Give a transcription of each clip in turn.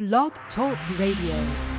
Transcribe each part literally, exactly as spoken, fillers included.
Blog Talk Radio.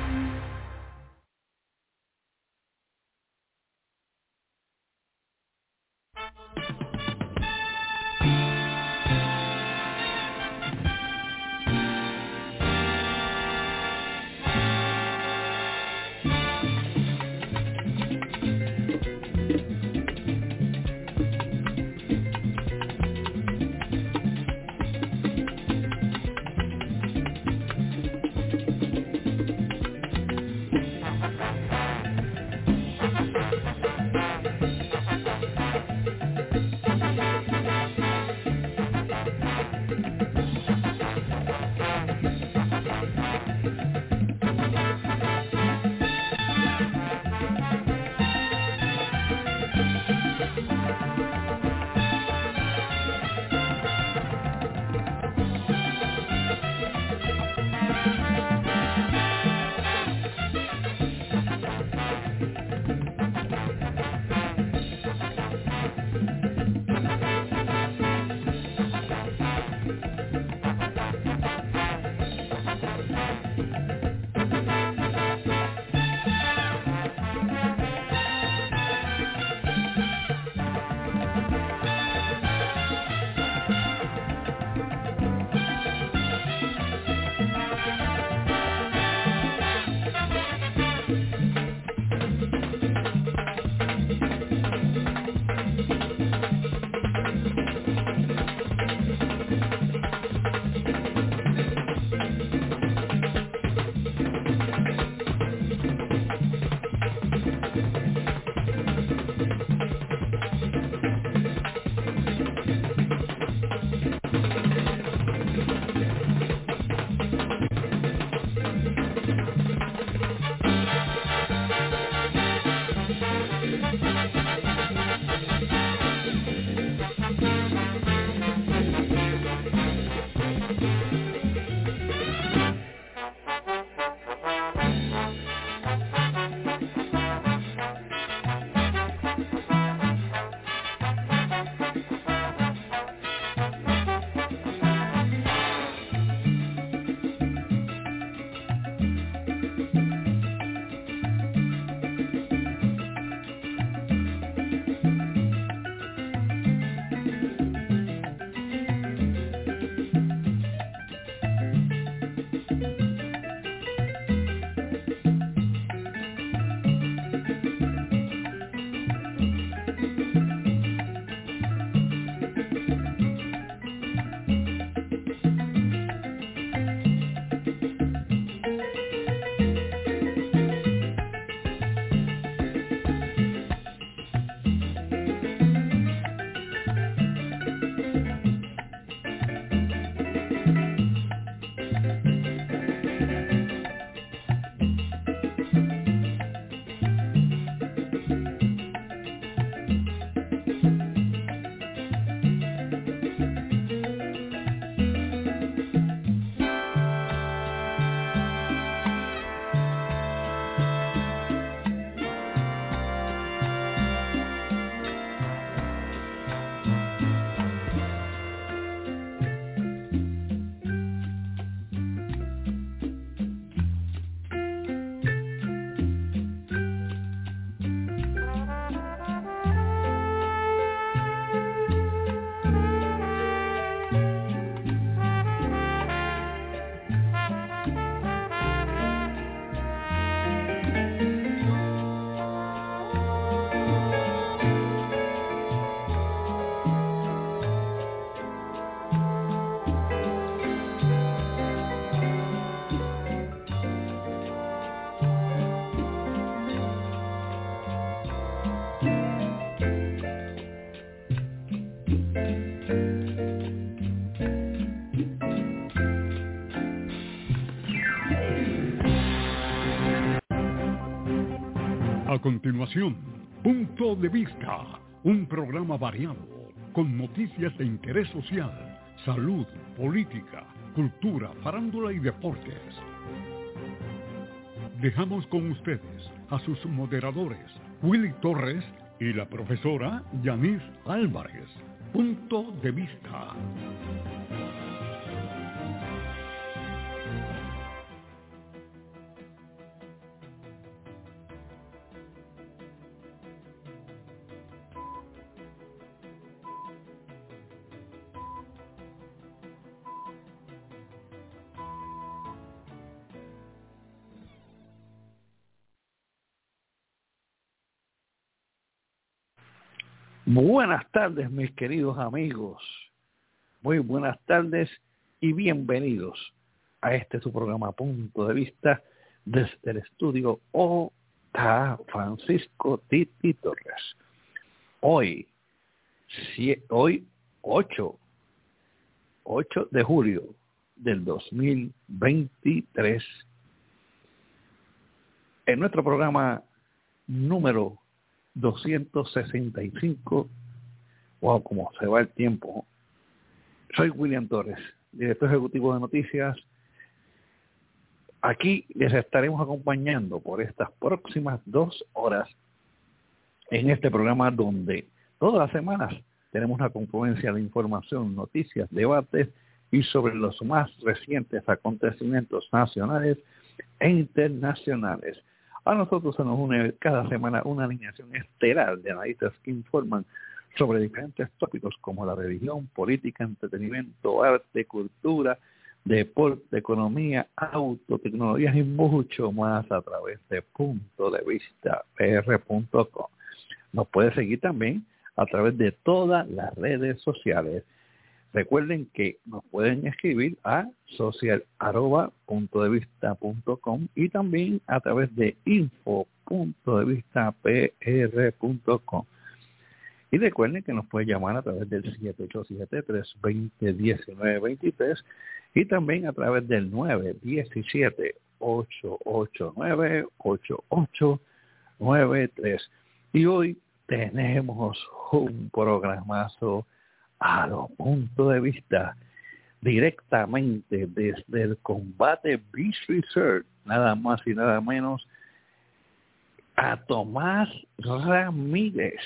A continuación, Punto de Vista, un programa variado, con noticias de interés social, salud, política, cultura, farándula y deportes. Dejamos con ustedes a sus moderadores, Willy Torres y la profesora Yanis Álvarez. Punto de Vista. Buenas tardes, mis queridos amigos. Muy buenas tardes y bienvenidos a este su programa Punto de Vista desde el estudio O T Francisco Titi Torres. Hoy, si, hoy ocho de julio del dos mil veintitrés, en nuestro programa número doscientos sesenta y cinco. Wow, como se va el tiempo. Soy William Torres, director ejecutivo de noticias. Aquí les estaremos acompañando por estas próximas dos horas en este programa donde todas las semanas tenemos una confluencia de información, noticias, debates y sobre los más recientes acontecimientos nacionales e internacionales. A nosotros se nos une cada semana una alineación estelar de analistas que informan sobre diferentes tópicos como la religión, política, entretenimiento, arte, cultura, deporte, economía, auto, tecnologías y mucho más a través de punto de vista p r punto com. Nos puede seguir también a través de todas las redes sociales. Recuerden que nos pueden escribir a social arroba punto de vista punto com y también a través de info punto de vista p r punto com. Y recuerden que nos pueden llamar a través del siete ocho siete, tres dos cero, uno nueve dos tres y también a través del nueve uno siete, ocho ocho nueve, ocho ocho nueve tres. Y hoy tenemos un programazo a los puntos de vista directamente desde el combate Beach Resort, nada más y nada menos a Tomás Ramírez,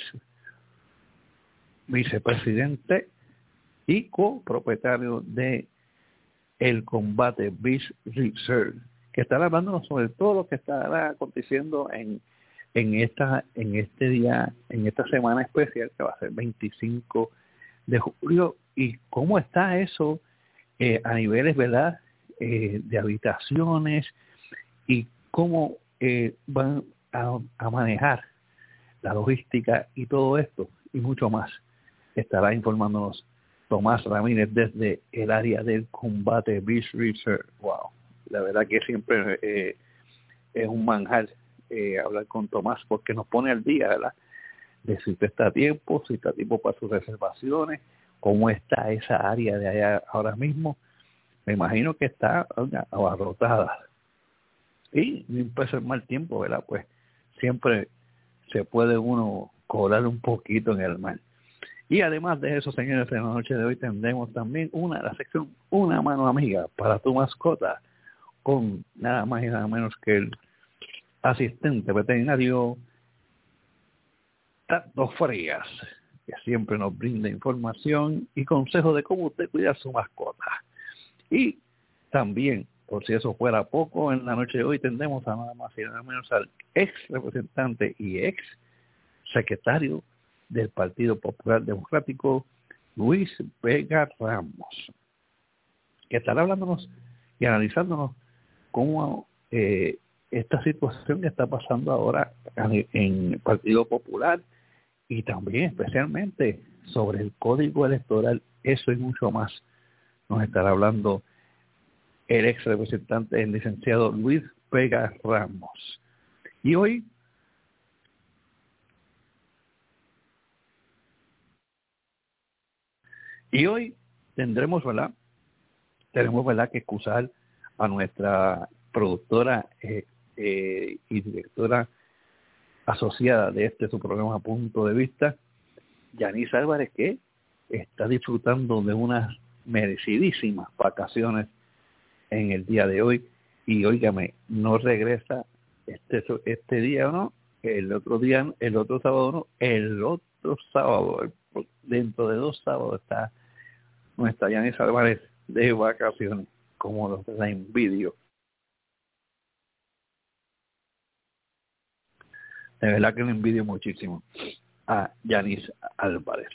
vicepresidente y copropietario de el combate Beach Resort, que estará hablando sobre todo lo que estará aconteciendo en en esta en este día, en esta semana especial que va a ser veinticinco de julio, y cómo está eso eh, a niveles, ¿verdad?, eh, de habitaciones, y cómo eh, van a, a manejar la logística y todo esto y mucho más. Estará informándonos Tomás Ramírez desde el área del combate Beach Resort. Wow, la verdad que siempre eh, es un manjar eh, hablar con Tomás, porque nos pone al día, ¿verdad?, de si usted está a tiempo, si está a tiempo para sus reservaciones, cómo está esa área de allá ahora mismo. Me imagino que está oiga, abarrotada. Y no importa el mal tiempo, ¿verdad? Pues siempre se puede uno colar un poquito en el mar. Y además de eso, señores, en la noche de hoy tendremos también una la sección Una Mano Amiga para tu mascota, con nada más y nada menos que el asistente veterinario Tato Frías, que siempre nos brinda información y consejos de cómo usted cuida a su mascota. Y también, por si eso fuera poco, en la noche de hoy tendremos a nada más y nada menos al ex representante y ex secretario del Partido Popular Democrático, Luis Vega Ramos, que estará hablándonos y analizándonos cómo eh, esta situación que está pasando ahora en el Partido Popular, y también especialmente sobre el Código Electoral. Eso y mucho más nos estará hablando el ex representante, el licenciado Luis Vega Ramos. Y hoy y hoy tendremos, ¿verdad? Tenemos, ¿verdad?, que excusar a nuestra productora eh, eh, y directora asociada de este su programa Punto de Vista, Yanis Álvarez, que está disfrutando de unas merecidísimas vacaciones en el día de hoy, y óigame, no regresa este este día, no, el otro día, el otro sábado, no, el otro sábado, dentro de dos sábados está nuestra Yanis Álvarez de vacaciones, como la envidio. De verdad que lo envidio muchísimo a Yanis Álvarez.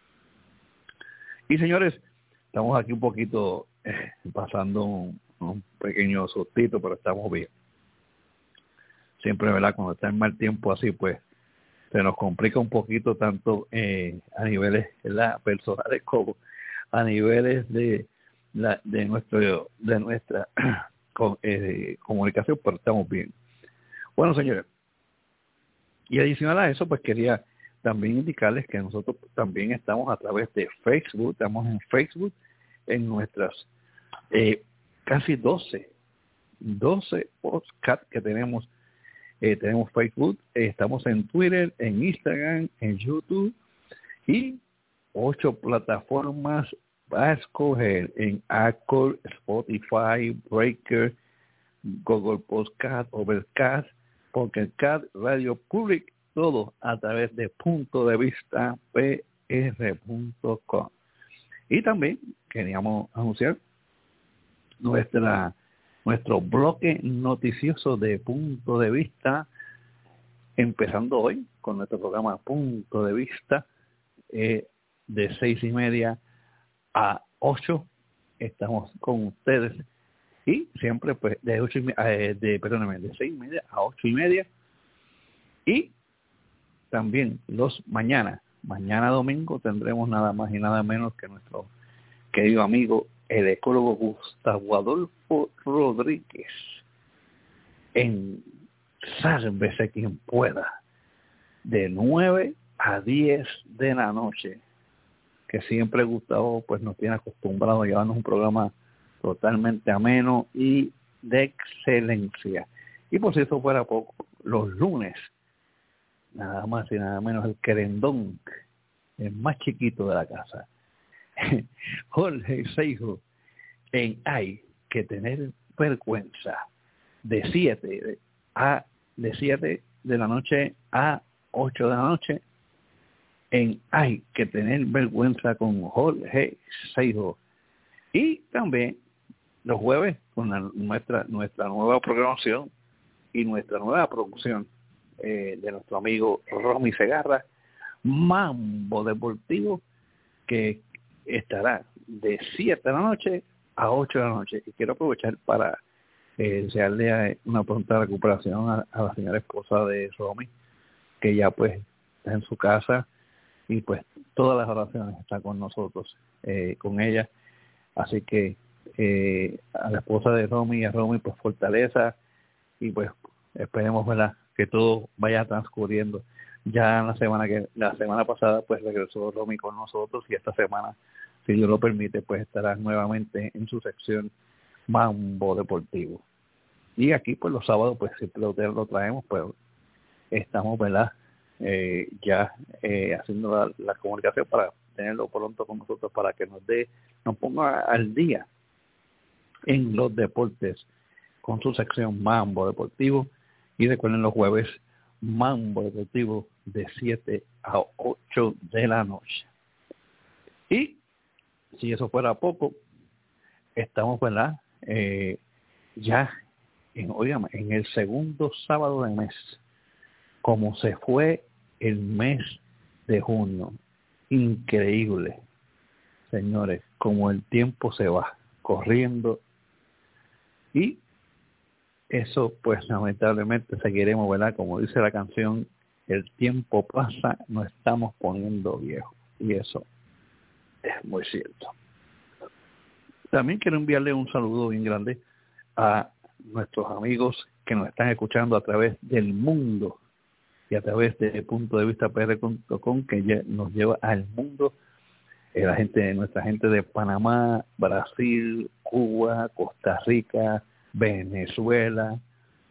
Y señores, estamos aquí un poquito eh, pasando un, un pequeño sustito, pero estamos bien. Siempre, ¿verdad?, cuando está en mal tiempo así, pues se nos complica un poquito tanto eh, a niveles ¿verdad? personales como a niveles de la, de nuestro de nuestra con, eh, comunicación, pero estamos bien. Bueno, señores, y adicional a eso, pues quería también indicarles que nosotros también estamos a través de Facebook, estamos en Facebook, en nuestras eh, casi doce podcasts que tenemos. Eh, tenemos Facebook, eh, estamos en Twitter, en Instagram, en YouTube y ocho plataformas a escoger en Anchor, Spotify, Breaker, Google Podcast, Overcast, Pocket Cast, Radio Public, todo a través de punto de vista p r punto com. Y también queríamos anunciar nuestra nuestro bloque noticioso de Punto de Vista, empezando hoy con nuestro programa Punto de Vista, eh, de seis y media a ocho, estamos con ustedes, y siempre pues de ocho y media, eh, de, perdóname, de seis y media a ocho y media, y también los mañana, mañana domingo tendremos nada más y nada menos que nuestro querido amigo el ecólogo Gustavo Adolfo Rodríguez en Sálvese quien pueda, de nueve a diez de la noche, que siempre Gustavo pues nos tiene acostumbrado a llevarnos un programa totalmente ameno y de excelencia. Y por si eso fuera poco, los lunes, nada más y nada menos el querendón, el más chiquito de la casa, Jorge Seijo, en Hay que tener vergüenza, de siete a de siete de la noche a ocho de la noche, en Hay que tener vergüenza con Jorge Seijo. Y también los jueves con la, nuestra nuestra nueva programación y nuestra nueva producción eh, de nuestro amigo Romy Segarra, Mambo Deportivo, que estará de siete de la noche a ocho de la noche. Y quiero aprovechar para eh, desearle una pronta recuperación a, a la señora esposa de Romy, que ya pues está en su casa y pues todas las oraciones están con nosotros, eh, con ella. Así que eh, a la esposa de Romy y a Romy pues fortaleza, y pues esperemos, ¿verdad?, que todo vaya transcurriendo. Ya la semana que la semana pasada pues regresó Romy con nosotros, y esta semana, si Dios lo permite, pues estará nuevamente en su sección Mambo Deportivo. Y aquí pues los sábados pues siempre lo, lo traemos, pues estamos, ¿verdad?, eh, ya eh, haciendo la, la comunicación para tenerlo pronto con nosotros, para que nos dé, nos ponga al día en los deportes con su sección Mambo Deportivo. Y recuerden, los jueves Mambo Deportivo de siete a ocho de la noche. Y si eso fuera poco, estamos, ¿verdad?, eh, ya en, oígame, en el segundo sábado del mes, como se fue el mes de junio. Increíble, señores, como el tiempo se va corriendo, y eso pues lamentablemente seguiremos, ¿verdad?, como dice la canción, el tiempo pasa, nos estamos poniendo viejos, y eso es muy cierto. También quiero enviarle un saludo bien grande a nuestros amigos que nos están escuchando a través del mundo y a través de punto de vista p r punto com, que ya nos lleva al mundo. Eh, la gente, nuestra gente de Panamá, Brasil, Cuba, Costa Rica, Venezuela,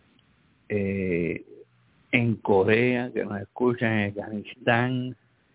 eh, en Corea, que nos escuchan, en Afganistán,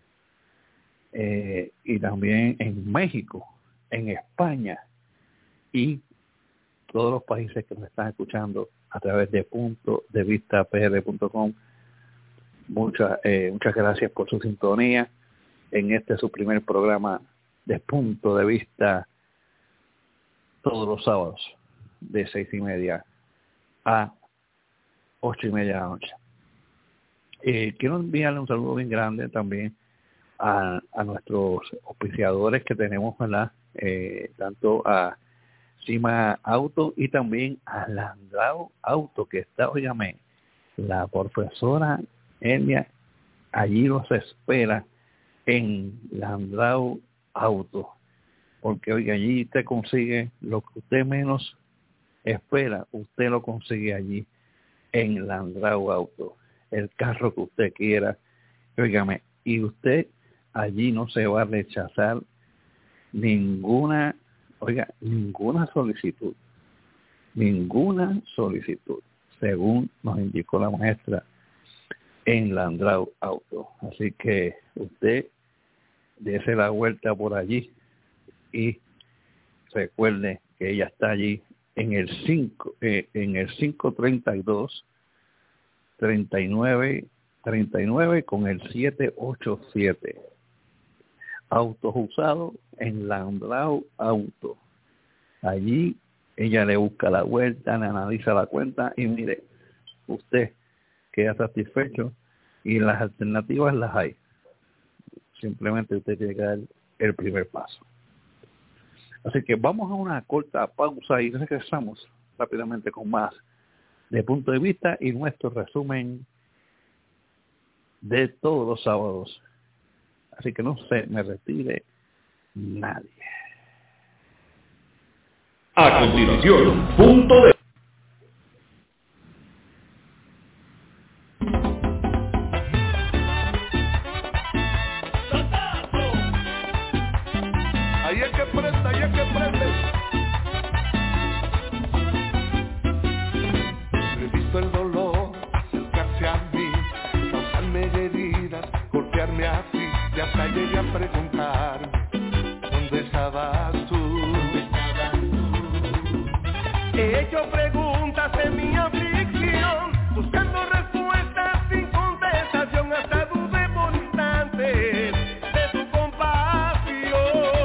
eh, y también en México, en España, y todos los países que nos están escuchando a través de punto de vista p r punto com. Muchas, eh, muchas gracias por su sintonía en este su primer programa de Punto de Vista, todos los sábados de seis y media a ocho y media de la noche. Eh, quiero enviarle un saludo bien grande también a, a nuestros auspiciadores que tenemos, ¿verdad?, eh, tanto a Cima Auto y también a Landrao Auto, que está, óyame, la profesora Elia allí los espera en Landrau Auto, porque oiga, allí usted consigue lo que usted menos espera, usted lo consigue allí en Landrau Auto, el carro que usted quiera, óigame, y usted allí no se va a rechazar ninguna, oiga, ninguna solicitud, ninguna solicitud, según nos indicó la maestra en Landrau Auto. Así que usted dése la vuelta por allí y recuerde que ella está allí en el cinco, eh, en el cinco treinta y dos, treinta y nueve, treinta y nueve con el siete ocho siete. Autos usados en Landrau Auto. Allí ella le busca la vuelta, le analiza la cuenta y mire, usted queda satisfecho y las alternativas las hay. Simplemente usted tiene que dar el primer paso. Así que vamos a una corta pausa y regresamos rápidamente con más de Punto de Vista y nuestro resumen de todos los sábados. Así que no se me retire nadie. A continuación, Punto de Ahí es que prende, ahí es que prende. He visto el dolor acercarse a mí, causarme heridas, golpearme así, y hasta llegué a preguntar, ¿dónde estabas tú? ¿Dónde estabas tú? He hecho preguntas en mi aflicción, buscando respuestas sin contestación, hasta dudé por instantes de tu compasión.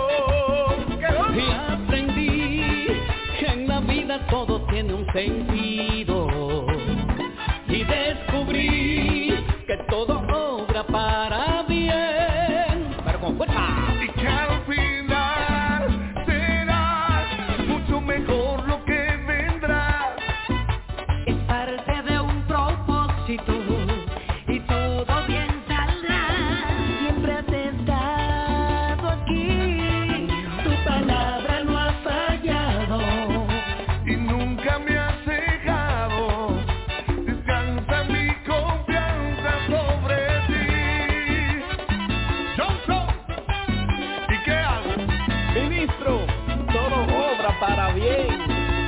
Y aprendí que en la vida todo tiene un sentido, y descubrí que todo obra para bien, pero con fuerza. Y que al final será mucho mejor lo que vendrá. Es parte de un propósito y todo bien saldrá. Siempre has estado aquí, tu palabra no ha fallado. Y nunca me has dejado. Descansa mi confianza sobre ti. Johnson, ¿y qué hago? Ministro, todo obra para bien.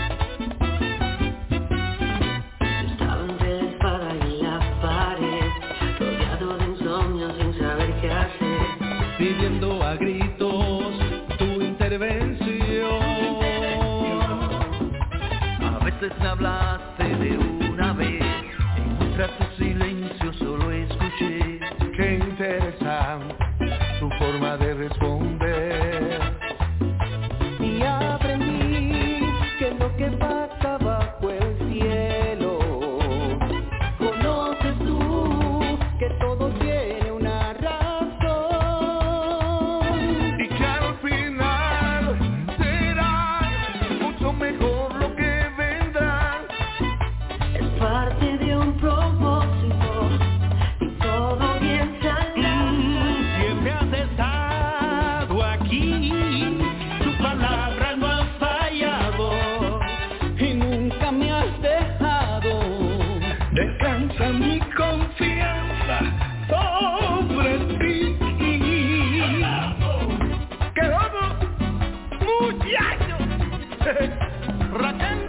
Estaba entre la espada y la pared, rodeado de insomnio sin saber qué hacer, Pidiendo a gritos tu intervención. A veces me hablaste de una vez, en tras tu silencio solo escuché. Qué interesante tu forma de responder. Y aprendí que lo que pasa bajo el cielo, conoces tú que todo tiene una razón. Y que al final será mucho mejor lo que vendrá. es parte de un propósito y todo bien saldrá. Siempre has estado aquí, tu palabra no ha fallado y nunca me has dejado. Descansa mi confianza sobre ti. ¡Qué vamos, muchachos! Raquel.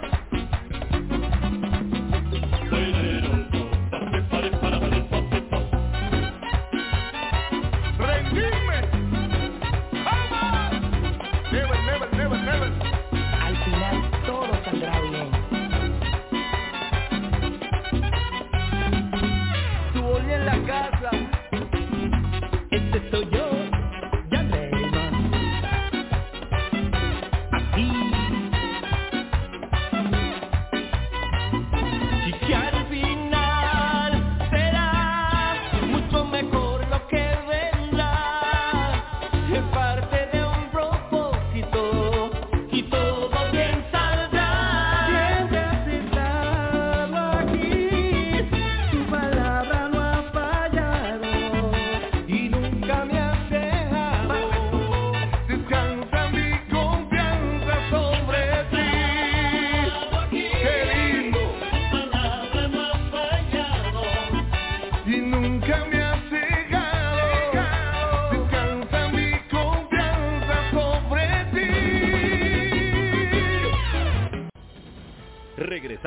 Rendirme. ¡Vamos! Never, never, never, never. Al final todo saldrá bien.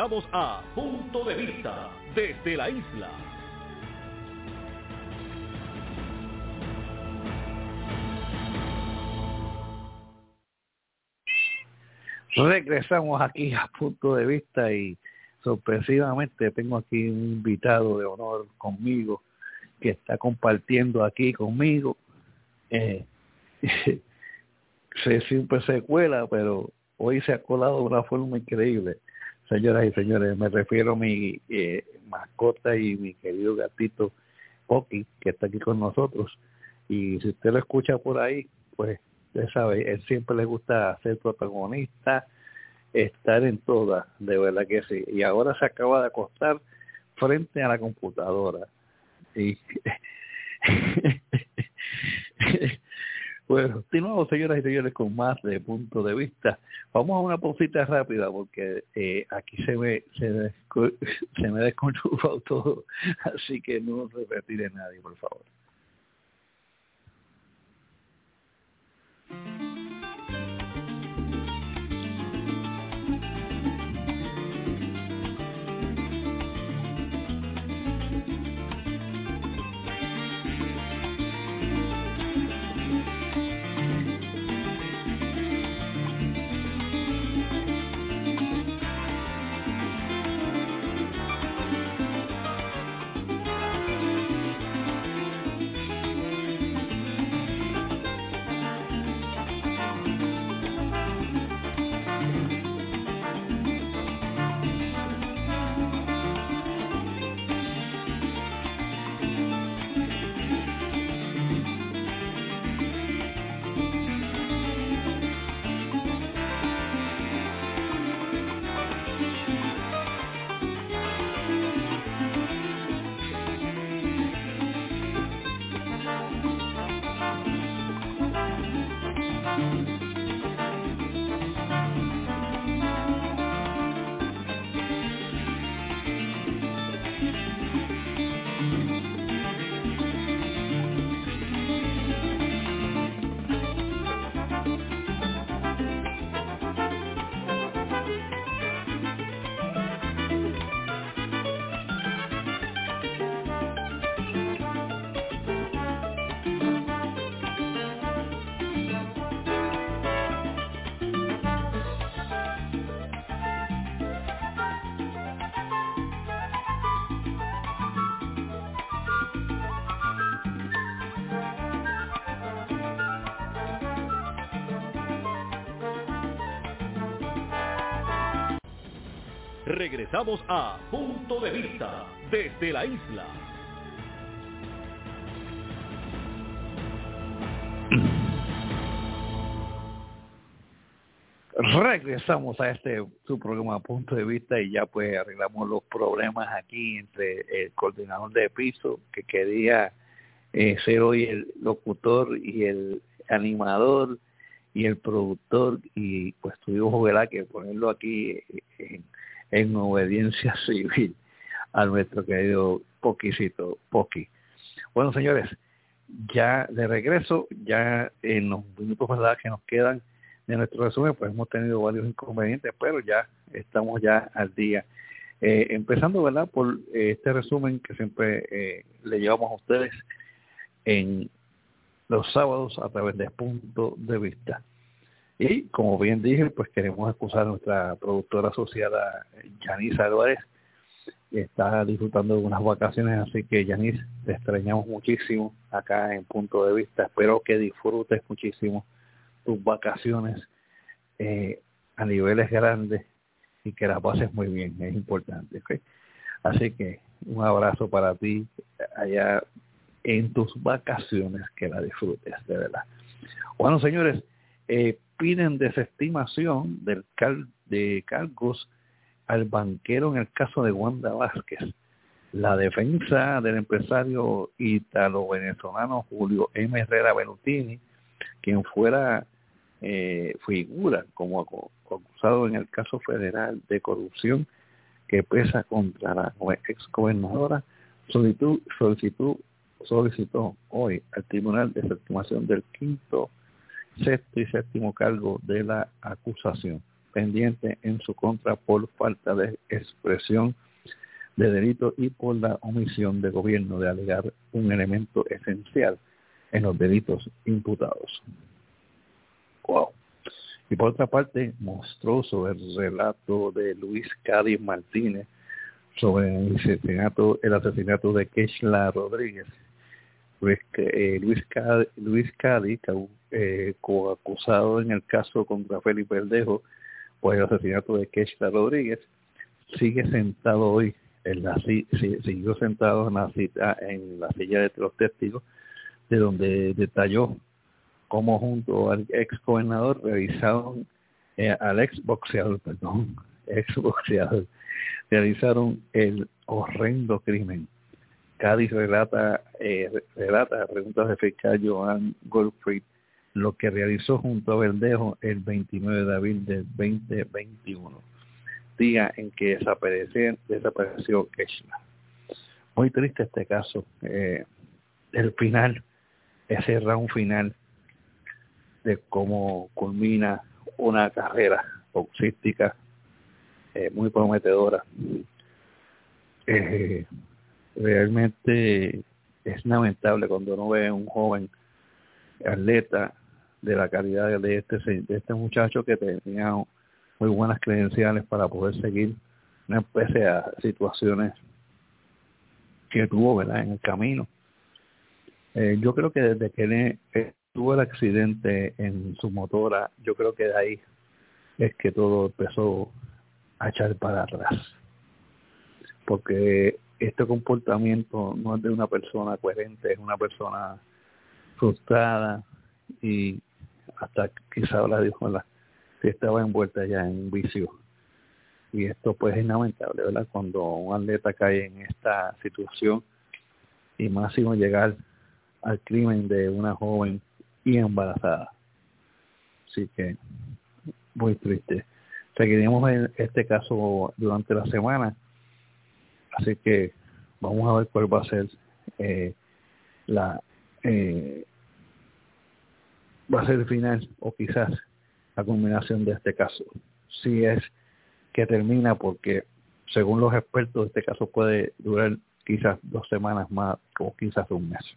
Regresamos a Punto de Vista desde la isla. Regresamos aquí a Punto de Vista y sorpresivamente tengo aquí un invitado de honor conmigo que está compartiendo aquí conmigo. Eh, se siempre se cuela, pero hoy se ha colado de una forma increíble. Señoras y señores, me refiero a mi eh, mascota y mi querido gatito Poki, que está aquí con nosotros. Y si usted lo escucha por ahí, pues usted sabe, él siempre le gusta ser protagonista, estar en todas, de verdad que sí. Y ahora se acaba de acostar frente a la computadora. Y bueno, continuamos, señoras y señores, con más de Punto de Vista. Vamos a una pausita rápida porque eh, aquí se me se, desco, se me desconchufa todo, así que no se retire nadie, por favor. Regresamos a Punto de Vista desde la isla. Regresamos a este su programa Punto de Vista y ya pues arreglamos los problemas aquí entre el coordinador de piso que quería eh, ser hoy el locutor y el animador y el productor, y pues tuvimos ¿verdad? que ponerlo aquí en, en obediencia civil a nuestro querido Poquicito, Poqui. Bueno, señores, ya de regreso, ya en los minutos ¿verdad? que nos quedan de nuestro resumen, pues hemos tenido varios inconvenientes, pero ya estamos ya al día. Eh, empezando, ¿verdad?, por eh, este resumen que siempre eh, le llevamos a ustedes en los sábados a través de Punto de Vista. Y como bien dije, pues queremos excusar a nuestra productora asociada Yanis Álvarez, que está disfrutando de unas vacaciones, así que Yanis, te extrañamos muchísimo acá en Punto de Vista. Espero que disfrutes muchísimo tus vacaciones eh, a niveles grandes y que las pases muy bien, es importante, ¿okay? Así que un abrazo para ti allá en tus vacaciones, que la disfrutes, de verdad. Bueno, señores, eh, piden desestimación del cal de cargos al banquero en el caso de Wanda Vázquez. La defensa del empresario italo-venezolano Julio M. Herrera Bellutini, quien fuera eh, figura como acusado en el caso federal de corrupción que pesa contra la ex gobernadora, solicitó, solicitó, solicitó hoy al Tribunal de Desestimación del quinto, sexto y séptimo cargo de la acusación. pendiente en su contra por falta de expresión de delito y por la omisión del gobierno de alegar un elemento esencial en los delitos imputados. Wow. Y por otra parte, mostró sobre el relato de Luis Cádiz Martínez sobre el asesinato, el asesinato de Keishla Rodríguez. Luis, eh, Luis, Cádiz, Luis Cádiz, eh, coacusado en el caso contra Felipe Verdejo por el asesinato de Keishla Rodríguez, sigue sentado hoy, en la, siguió sentado en la, cita, en la silla de los testigos, de donde detalló cómo junto al ex gobernador realizaron, eh, al ex boxeador, perdón, ex boxeador, realizaron el horrendo crimen. Cádiz relata, eh, relata preguntas de fiscal Joan Goldfried, lo que realizó junto a Verdejo el veintinueve de abril del veinte veintiuno, día en que desapareció, desapareció Keishla. Muy triste este caso. Eh, el final, ese round final de cómo culmina una carrera boxística eh, muy prometedora. Eh, realmente es lamentable cuando uno ve a un joven atleta de la calidad de este de este muchacho que tenía muy buenas credenciales para poder seguir, no pese a situaciones que tuvo, ¿verdad?, en el camino. Eh, yo creo que desde que él, eh, tuvo el accidente en su motora, yo creo que de ahí es que todo empezó a echar para atrás, porque este comportamiento no es de una persona coherente, es una persona frustrada y hasta quizá ahora dijo la que estaba envuelta ya en un vicio. Y esto pues es lamentable, ¿verdad?, cuando un atleta cae en esta situación y máximo llegar al crimen de una joven y embarazada. Así que muy triste. Seguiremos en este caso durante la semana, así que vamos a ver cuál va a ser eh, la eh, va a ser el final o quizás la culminación de este caso, si es que termina, porque según los expertos este caso puede durar quizás dos semanas más o quizás un mes.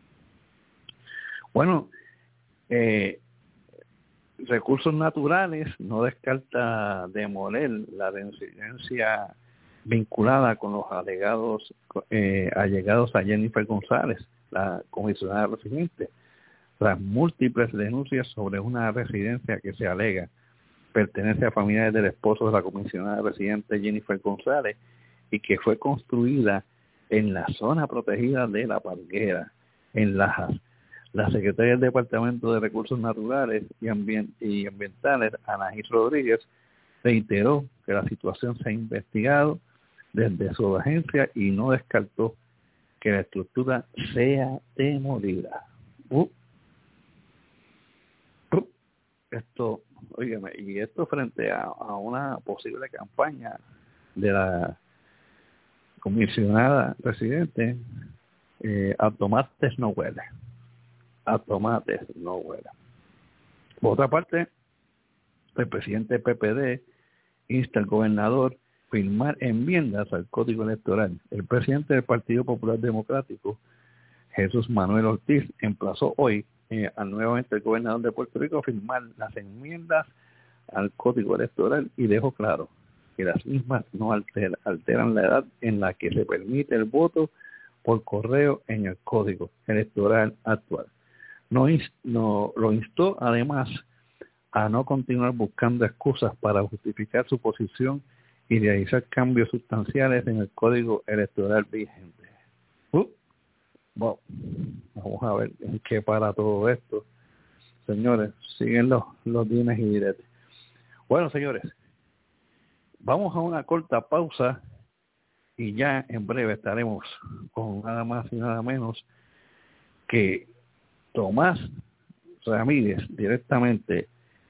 Bueno, eh, Recursos Naturales no descarta demoler la residencia vinculada con los alegados eh, allegados a Jennifer González, la comisionada residente, tras múltiples denuncias sobre una residencia que se alega pertenece a familiares del esposo de la comisionada residente Jennifer González y que fue construida en la zona protegida de La Parguera, en Lajas. La secretaria del Departamento de Recursos Naturales y, Ambient- y Ambientales, Anaís Rodríguez, reiteró que la situación se ha investigado desde su agencia y no descartó que la estructura sea demolida. Uh. Uh. Esto, óigame, y esto frente a, a una posible campaña de la comisionada residente, eh, a tomates no huele. A tomates no huele. Por otra parte, el presidente P P D insta al gobernador a firmar enmiendas al Código Electoral. El presidente del Partido Popular Democrático, Jesús Manuel Ortiz, emplazó hoy eh, a nuevamente el gobernador de Puerto Rico a firmar las enmiendas al Código Electoral y dejó claro que las mismas no alter, alteran la edad en la que se permite el voto por correo en el Código Electoral actual. No, no lo instó además a no continuar buscando excusas para justificar su posición y realizar cambios sustanciales en el Código Electoral vigente. Uh, bueno, vamos a ver en qué para todo esto. Señores, siguen los, los dimes y diretes. Bueno, señores, vamos a una corta pausa y ya en breve estaremos con nada más y nada menos que Tomás Ramírez, directamente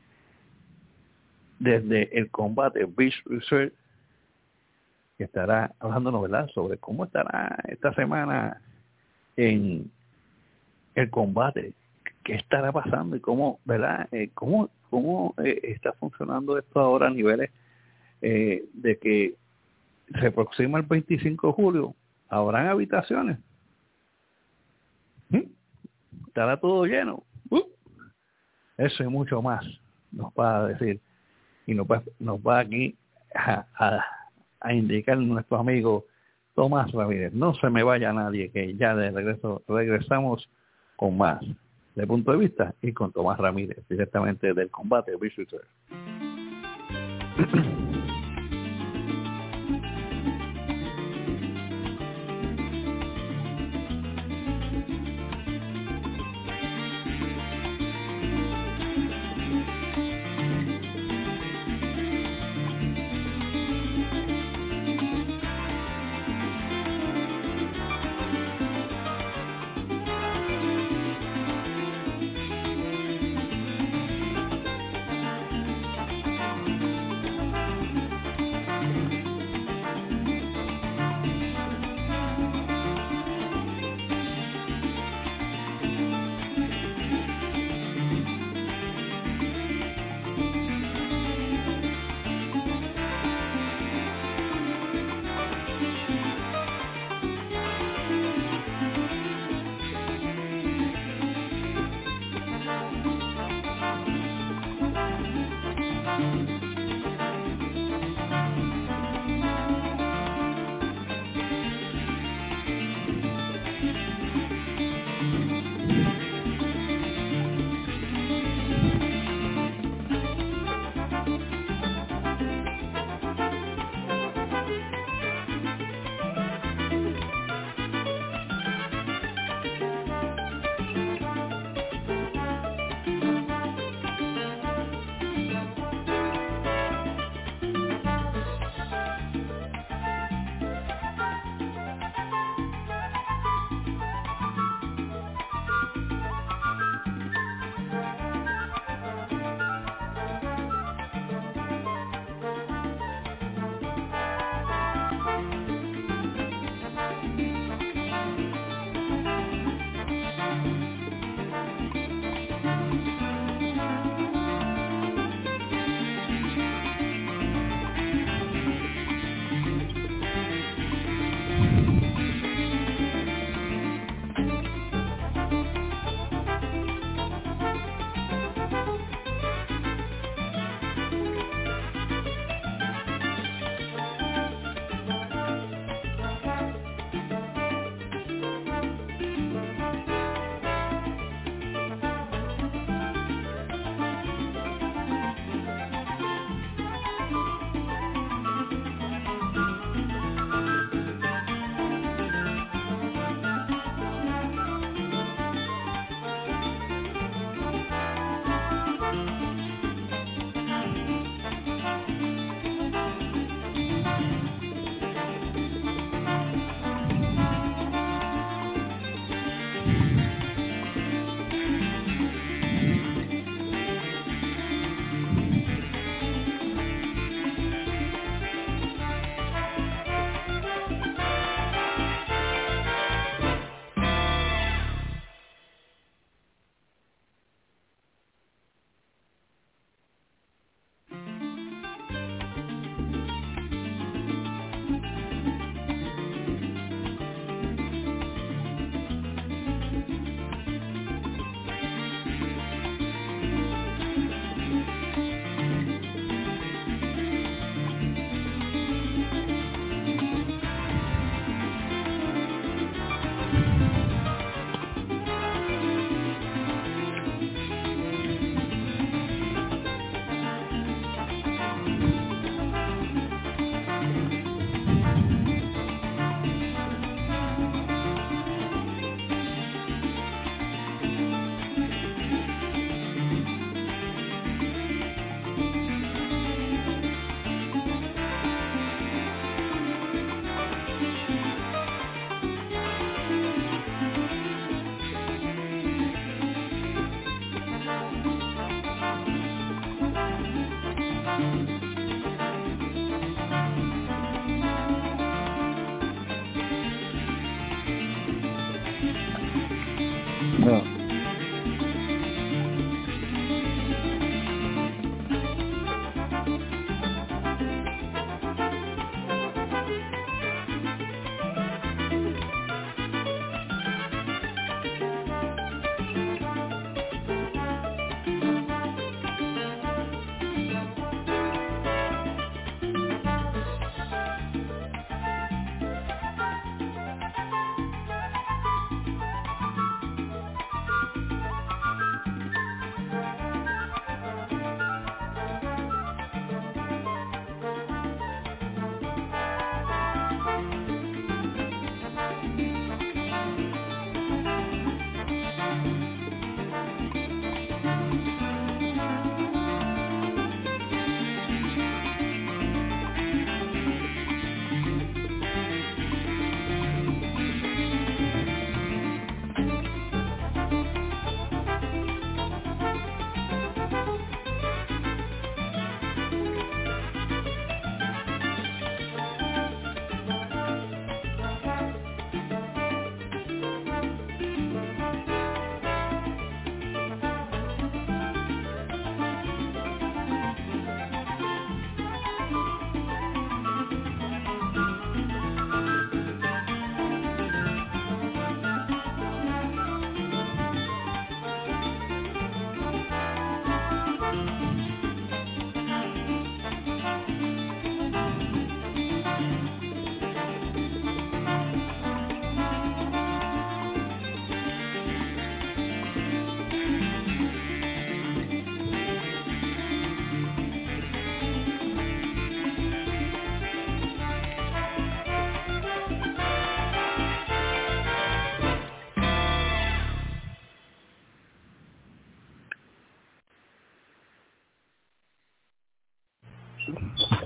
desde el combate Beach Research, que estará hablándonos, ¿verdad?, sobre cómo estará esta semana en el combate, qué estará pasando y cómo, ¿verdad?, eh, cómo cómo eh, está funcionando esto ahora a niveles eh, de que se aproxima el veinticinco de julio, habrán habitaciones. ¿Mm? ¿Estará todo lleno? Uh. Eso y mucho más nos va a decir y nos va, nos va aquí a, a, a indicar nuestro amigo Tomás Ramírez. No se me vaya nadie, que ya de regreso regresamos con más de Punto de Vista y con Tomás Ramírez, directamente del Combate Visitor.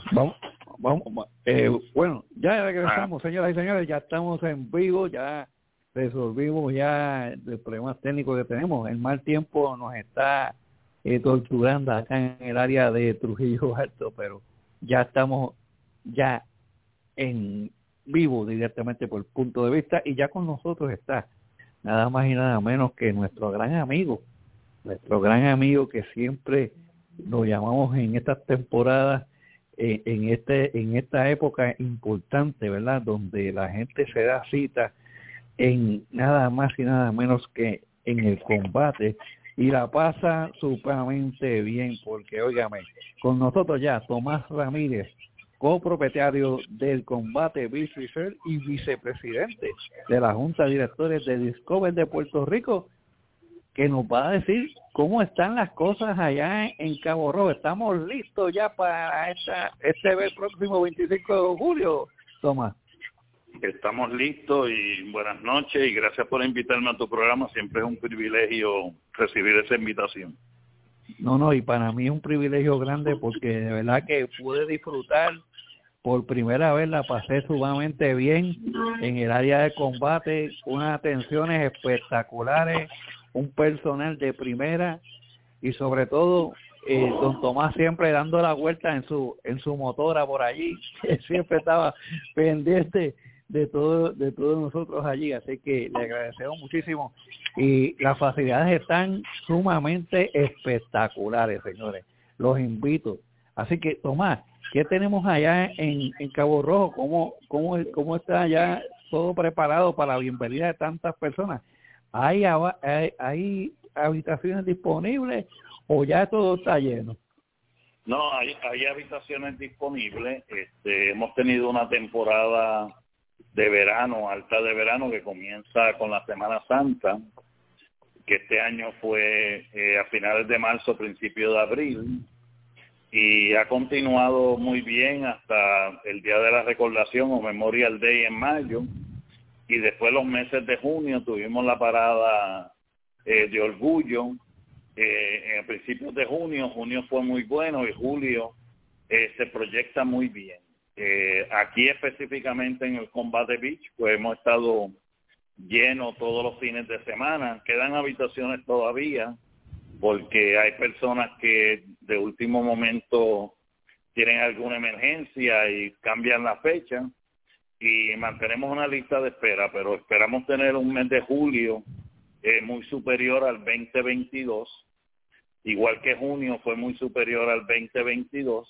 Vamos, vamos, eh, bueno, ya regresamos, ah. señoras y señores, ya estamos en vivo, ya resolvimos ya los problemas técnicos que tenemos. El mal tiempo nos está eh, torturando acá en el área de Trujillo Alto, pero ya estamos ya en vivo directamente por Punto de Vista, y ya con nosotros está nada más y nada menos que nuestro gran amigo, nuestro gran amigo que siempre lo llamamos en estas temporadas, eh, en este en esta época importante, ¿verdad? Donde la gente se da cita en nada más y nada menos que en el combate, y la pasa supremamente bien, porque, óigame, con nosotros ya Tomás Ramírez, copropietario del Combate Beach Resort y vicepresidente de la Junta de Directores de Discover de Puerto Rico, que nos va a decir cómo están las cosas allá en Cabo Rojo. Estamos listos ya para esta este próximo veinticinco de julio, Tomás. Estamos listos y buenas noches y gracias por invitarme a tu programa. Siempre es un privilegio recibir esa invitación. No, no, y para mí es un privilegio grande porque de verdad que pude disfrutar por primera vez, la pasé sumamente bien en el área de combate, unas atenciones espectaculares, un personal de primera y sobre todo eh, don Tomás siempre dando la vuelta en su en su motora por allí, que siempre estaba pendiente de todo de todos nosotros allí, así que le agradecemos muchísimo y las facilidades están sumamente espectaculares, señores, los invito. Así que Tomás, ¿qué tenemos allá en, en Cabo Rojo? ¿Cómo, cómo, cómo está allá todo preparado para la bienvenida de tantas personas? ¿Hay, hay, hay habitaciones disponibles o ya todo está lleno? No, hay, hay habitaciones disponibles. Este, hemos tenido una temporada de verano, alta de verano, que comienza con la Semana Santa, que este año fue eh, a finales de marzo, principio de abril, y ha continuado muy bien hasta el Día de la Recordación o Memorial Day en mayo, y después los meses de junio tuvimos la parada eh, de Orgullo, eh, en principios de junio, junio fue muy bueno y julio eh, se proyecta muy bien. Eh, aquí específicamente en el Combate Beach, pues hemos estado llenos todos los fines de semana, quedan habitaciones todavía, porque hay personas que de último momento tienen alguna emergencia y cambian la fecha, y mantenemos una lista de espera, pero esperamos tener un mes de julio eh, muy superior al veinte veintidós, igual que junio fue muy superior al veinte veintidós,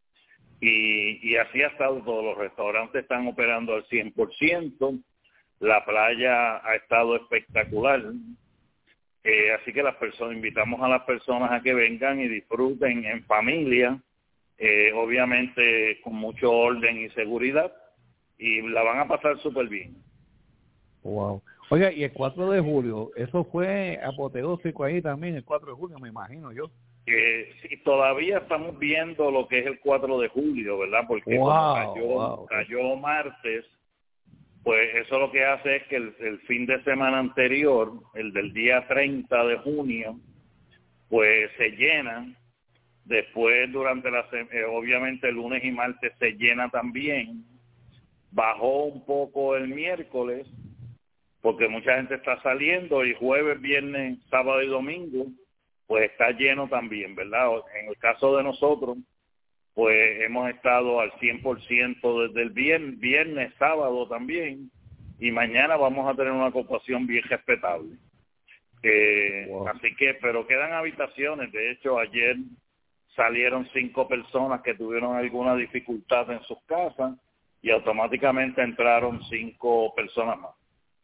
y, y así ha estado todo. Los restaurantes están operando al cien por ciento, la playa ha estado espectacular. Eh, así que las personas, invitamos a las personas a que vengan y disfruten en familia, eh, obviamente con mucho orden y seguridad, y la van a pasar súper bien. Wow. Oiga, y el cuatro de julio, eso fue apoteósico ahí también, el cuatro de julio, me imagino yo. Eh, sí, todavía estamos viendo lo que es el cuatro de julio, ¿verdad? Porque wow, como cayó, wow. cayó martes, pues eso lo que hace es que el, el fin de semana anterior, el del día treinta de junio, pues se llena. Después, durante la eh, obviamente el lunes y martes se llena también. Bajó un poco el miércoles, porque mucha gente está saliendo, y jueves, viernes, sábado y domingo, pues está lleno también, ¿verdad? En el caso de nosotros, pues hemos estado al cien por ciento desde el viernes, viernes, sábado también, y mañana vamos a tener una ocupación bien respetable. Eh, wow. Así que, pero quedan habitaciones. De hecho, ayer salieron cinco personas que tuvieron alguna dificultad en sus casas y automáticamente entraron cinco personas más.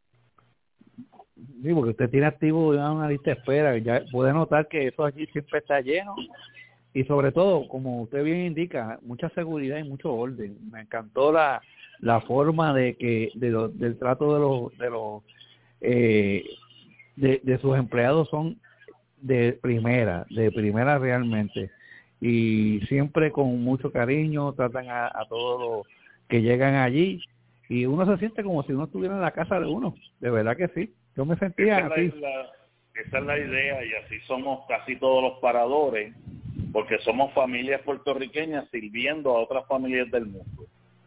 Sí, porque usted tiene activo ya una lista de espera, ya puede notar que eso allí siempre está lleno. Y sobre todo, como usted bien indica, mucha seguridad y mucho orden. Me encantó la la forma de que de lo, del trato de los de los eh, de, de sus empleados son de primera, de primera realmente, y siempre con mucho cariño tratan a, a todos los que llegan allí, y uno se siente como si uno estuviera en la casa de uno. De verdad que sí. Yo me sentía esa así. Es la, esa es la idea, y así somos casi todos los paradores. porque somos familias puertorriqueñas sirviendo a otras familias del mundo.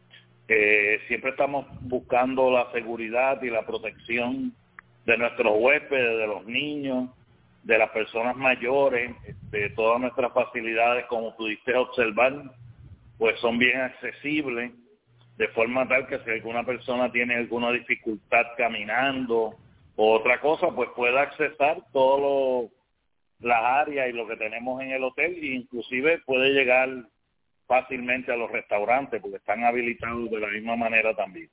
Eh, siempre estamos buscando la seguridad y la protección de nuestros huéspedes, de los niños, de las personas mayores, de todas nuestras facilidades, como pudiste observar, pues son bien accesibles, de forma tal que si alguna persona tiene alguna dificultad caminando o otra cosa, pues pueda accesar todas las áreas y lo que tenemos en el hotel, e inclusive puede llegar fácilmente a los restaurantes, porque están habilitados de la misma manera también.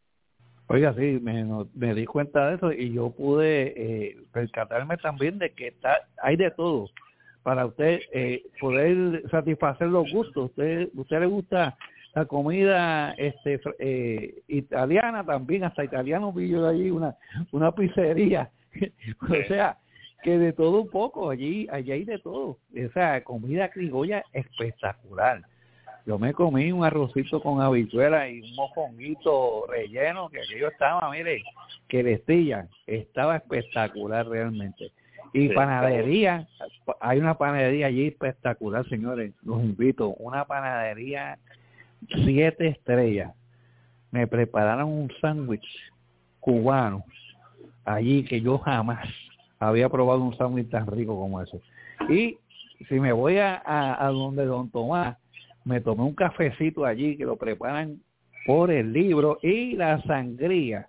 Oiga, sí, me, me di cuenta de eso y yo pude eh, percatarme también de que está, hay de todo para usted eh, poder satisfacer los gustos. Usted usted le gusta la comida este eh, italiana también, hasta italiano vi yo allí una una pizzería. O sea, que de todo un poco, allí allí hay de todo. Esa comida criolla espectacular. Yo me comí un arrocito con habichuelas y un mofonguito relleno, que aquello estaba, mire, que vestilla, estaba espectacular realmente. Y sí, panadería, hay una panadería allí espectacular, señores, los invito, una panadería siete estrellas. Me prepararon un sándwich cubano allí que yo jamás había probado un sándwich tan rico como ese. Y si me voy a, a, a donde Don Tomás, me tomé un cafecito allí que lo preparan por el libro y la sangría.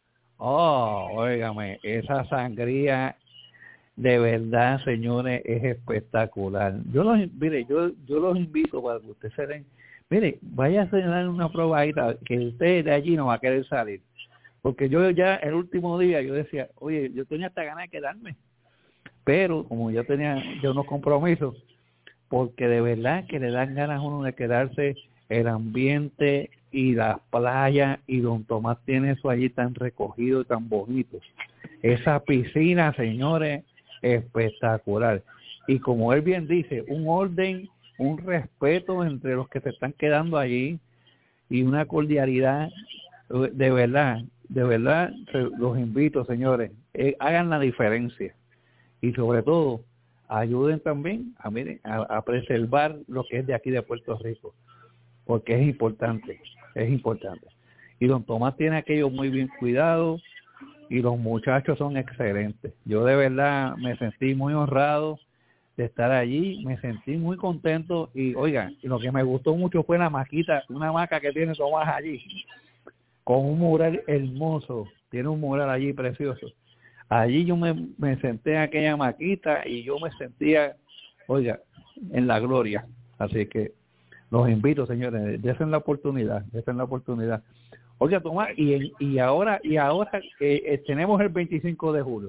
Oh, óigame, esa sangría de verdad, señores, es espectacular. Yo los, mire, yo, yo los invito para que ustedes se den, mire, vaya a dar una probadita que usted de allí no va a querer salir. Porque yo ya el último día yo decía, oye, yo tenía hasta ganas de quedarme, pero como yo tenía yo unos compromisos, porque de verdad que le dan ganas a uno de quedarse, el ambiente y las playas, y Don Tomás tiene eso allí tan recogido y tan bonito. Esa piscina, señores, espectacular. Y como él bien dice, un orden, un respeto entre los que se están quedando allí y una cordialidad, de verdad, de verdad, los invito, señores, eh, hagan la diferencia y sobre todo ayuden también a, miren, a, a preservar lo que es de aquí de Puerto Rico, porque es importante, es importante. Y Don Tomás tiene aquello muy bien cuidado y los muchachos son excelentes. Yo de verdad me sentí muy honrado de estar allí, me sentí muy contento y oigan, lo que me gustó mucho fue la maquita, una hamaca que tiene Tomás allí, con un mural hermoso, tiene un mural allí precioso. Allí yo me, me senté en aquella maquita y yo me sentía, oiga, en la gloria. Así que los invito, señores, desen la oportunidad, desen la oportunidad. Oiga, Tomás, y, y ahora y ahora eh, eh, tenemos el veinticinco de julio.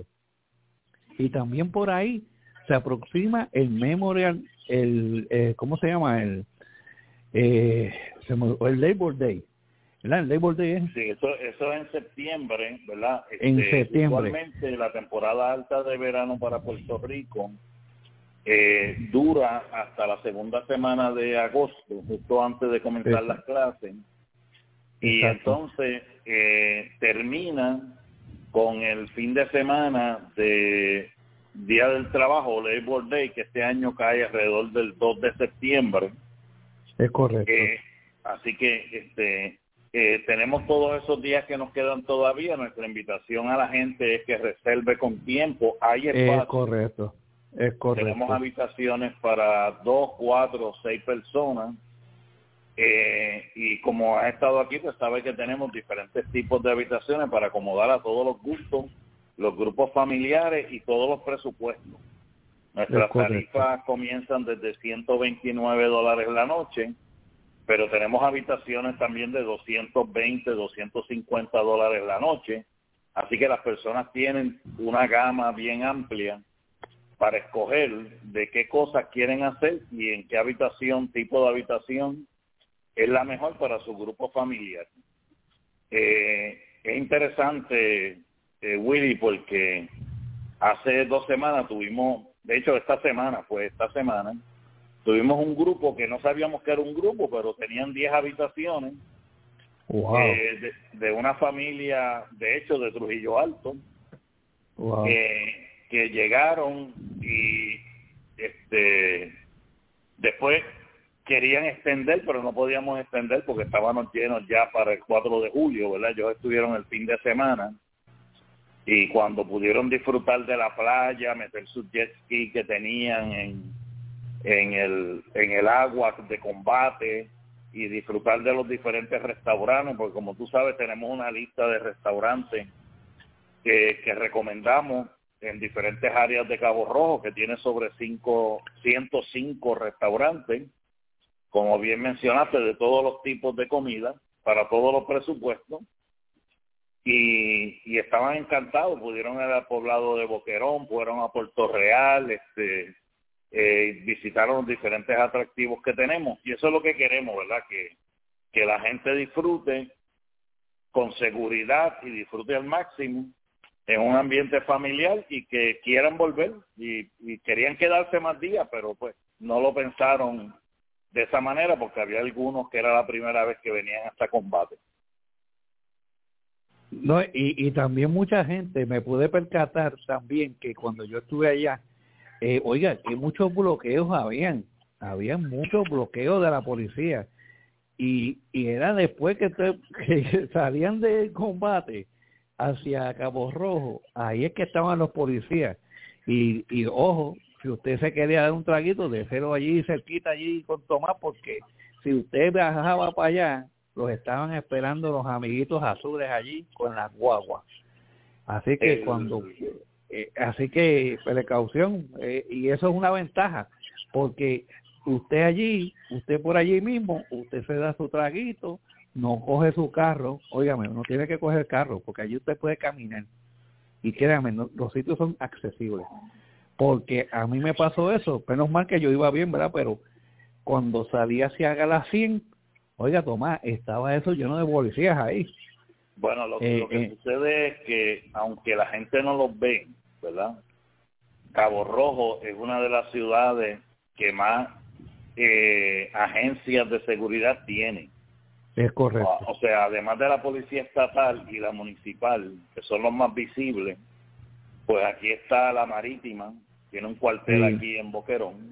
Y también por ahí se aproxima el Memorial, el eh, ¿cómo se llama? El, eh, el Labor Day. ¿Verdad? El Labor Day es... Sí, eso, eso es en septiembre, ¿verdad? Este, en septiembre. Igualmente, la temporada alta de verano para Puerto Rico eh, dura hasta la segunda semana de agosto, justo antes de comenzar sí. las clases. Y Exacto. entonces eh, termina con el fin de semana de Día del Trabajo, Labor Day, que este año cae alrededor del dos de septiembre. Es correcto. Eh, así que este... Eh, tenemos todos esos días que nos quedan todavía. Nuestra invitación a la gente es que reserve con tiempo. Hay espacio. Es correcto, es correcto. Tenemos habitaciones para dos, cuatro, seis personas. Eh, y como has estado aquí, pues sabes que tenemos diferentes tipos de habitaciones para acomodar a todos los gustos, los grupos familiares y todos los presupuestos. Nuestras tarifas comienzan desde ciento veintinueve dólares la noche, pero tenemos habitaciones también de doscientos veinte, doscientos cincuenta dólares la noche, así que las personas tienen una gama bien amplia para escoger de qué cosas quieren hacer y en qué habitación, tipo de habitación es la mejor para su grupo familiar. Eh, es interesante, eh, Willy, porque hace dos semanas tuvimos, de hecho esta semana, pues esta semana, tuvimos un grupo que no sabíamos que era un grupo, pero tenían diez habitaciones. Wow. eh, de, de una familia, de hecho, de Trujillo Alto, wow. eh, que llegaron y este Después querían extender, pero no podíamos extender porque estábamos llenos ya para el cuatro de julio, ¿verdad? Ellos estuvieron el fin de semana y cuando pudieron disfrutar de la playa, meter sus jet ski que tenían en, en, el, en el agua de combate y disfrutar de los diferentes restaurantes, porque como tú sabes tenemos una lista de restaurantes que, que recomendamos en diferentes áreas de Cabo Rojo, que tiene sobre cinco, ciento cinco restaurantes, como bien mencionaste, de todos los tipos de comida, para todos los presupuestos, y, y estaban encantados. Pudieron ir al poblado de Boquerón, fueron a Puerto Real, este, eh, visitaron los diferentes atractivos que tenemos, y eso es lo que queremos, ¿verdad? Que, que la gente disfrute con seguridad y disfrute al máximo en un ambiente familiar y que quieran volver, y, y querían quedarse más días, pero pues no lo pensaron de esa manera porque había algunos que era la primera vez que venían hasta combate. No, y, y también mucha gente, me pude percatar también que cuando yo estuve allá, eh, oiga, que muchos bloqueos habían, habían muchos bloqueos de la policía, y, y era después que, te, que salían del combate hacia Cabo Rojo, ahí es que estaban los policías, y, y ojo, si usted se quería dar un traguito, déjelo allí cerquita allí con Tomás, porque si usted viajaba para allá, los estaban esperando los amiguitos azules allí con las guaguas. Así que El... cuando, eh, así que precaución, eh, y eso es una ventaja, porque usted allí, usted por allí mismo, usted se da su traguito, no coge su carro, óigame, no tiene que coger carro, porque allí usted puede caminar, y créanme, no, los sitios son accesibles. Porque a mí me pasó eso, menos mal que yo iba bien, ¿verdad? Pero cuando salí hacia las cien, oiga, Tomás, estaba eso lleno de policías ahí. Bueno, lo, eh, lo que eh, sucede es que, aunque la gente no los ve, ¿verdad? Cabo Rojo es una de las ciudades que más eh, agencias de seguridad tiene. Es correcto. O, o sea, además de la policía estatal y la municipal, que son los más visibles, pues aquí está la marítima, tiene un cuartel sí. aquí en Boquerón,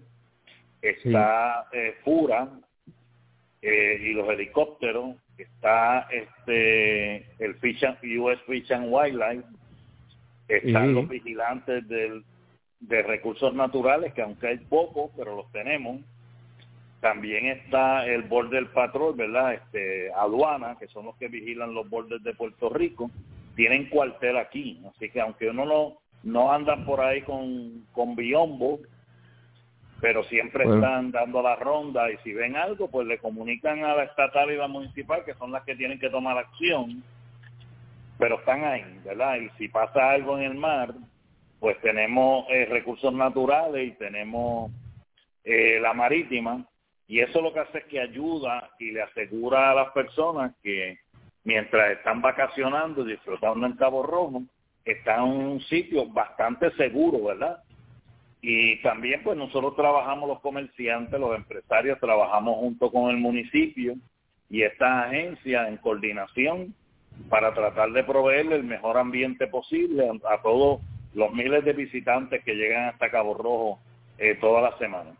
está sí. eh, Fura eh, y los helicópteros, está este el Fish and, U S Fish and Wildlife, están sí. los vigilantes del, de recursos naturales, que aunque hay pocos, pero los tenemos. También está el Border Patrol, ¿verdad? Este, aduana, que son los que vigilan los bordes de Puerto Rico, tienen cuartel aquí, así que aunque uno no no andan por ahí con, con biombo, pero siempre bueno. están dando la ronda, y si ven algo, pues le comunican a la estatal y la municipal, que son las que tienen que tomar acción, pero están ahí, ¿verdad? Y si pasa algo en el mar, pues tenemos eh, recursos naturales y tenemos eh, la marítima, y eso lo que hace es que ayuda y le asegura a las personas que mientras están vacacionando y disfrutando en Cabo Rojo, está en un sitio bastante seguro, ¿verdad? Y también pues nosotros trabajamos, los comerciantes, los empresarios, trabajamos junto con el municipio y estas agencias en coordinación para tratar de proveerle el mejor ambiente posible a, a todos los miles de visitantes que llegan hasta Cabo Rojo eh, todas las semanas.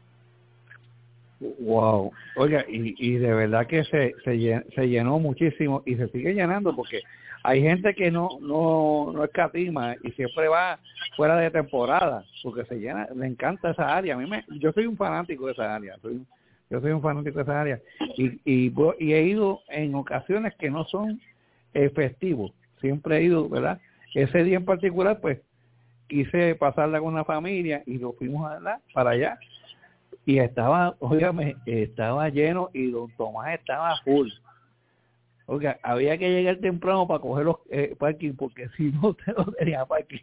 Wow, oiga, y, y de verdad que se, se, llenó, se llenó muchísimo y se sigue llenando, porque hay gente que no no no escatima y siempre va fuera de temporada, porque se llena, le encanta esa área. A mí me, yo soy un fanático de esa área, soy, yo soy un fanático de esa área, y, y, y he ido en ocasiones que no son eh, festivos, siempre he ido, ¿verdad? Ese día en particular, pues, quise pasarla con la familia y lo fuimos a dar para allá. Y estaba, óigame, estaba lleno y don Tomás estaba full. Oiga, había que llegar temprano para coger los eh, parking, porque si no, te no tenía parking.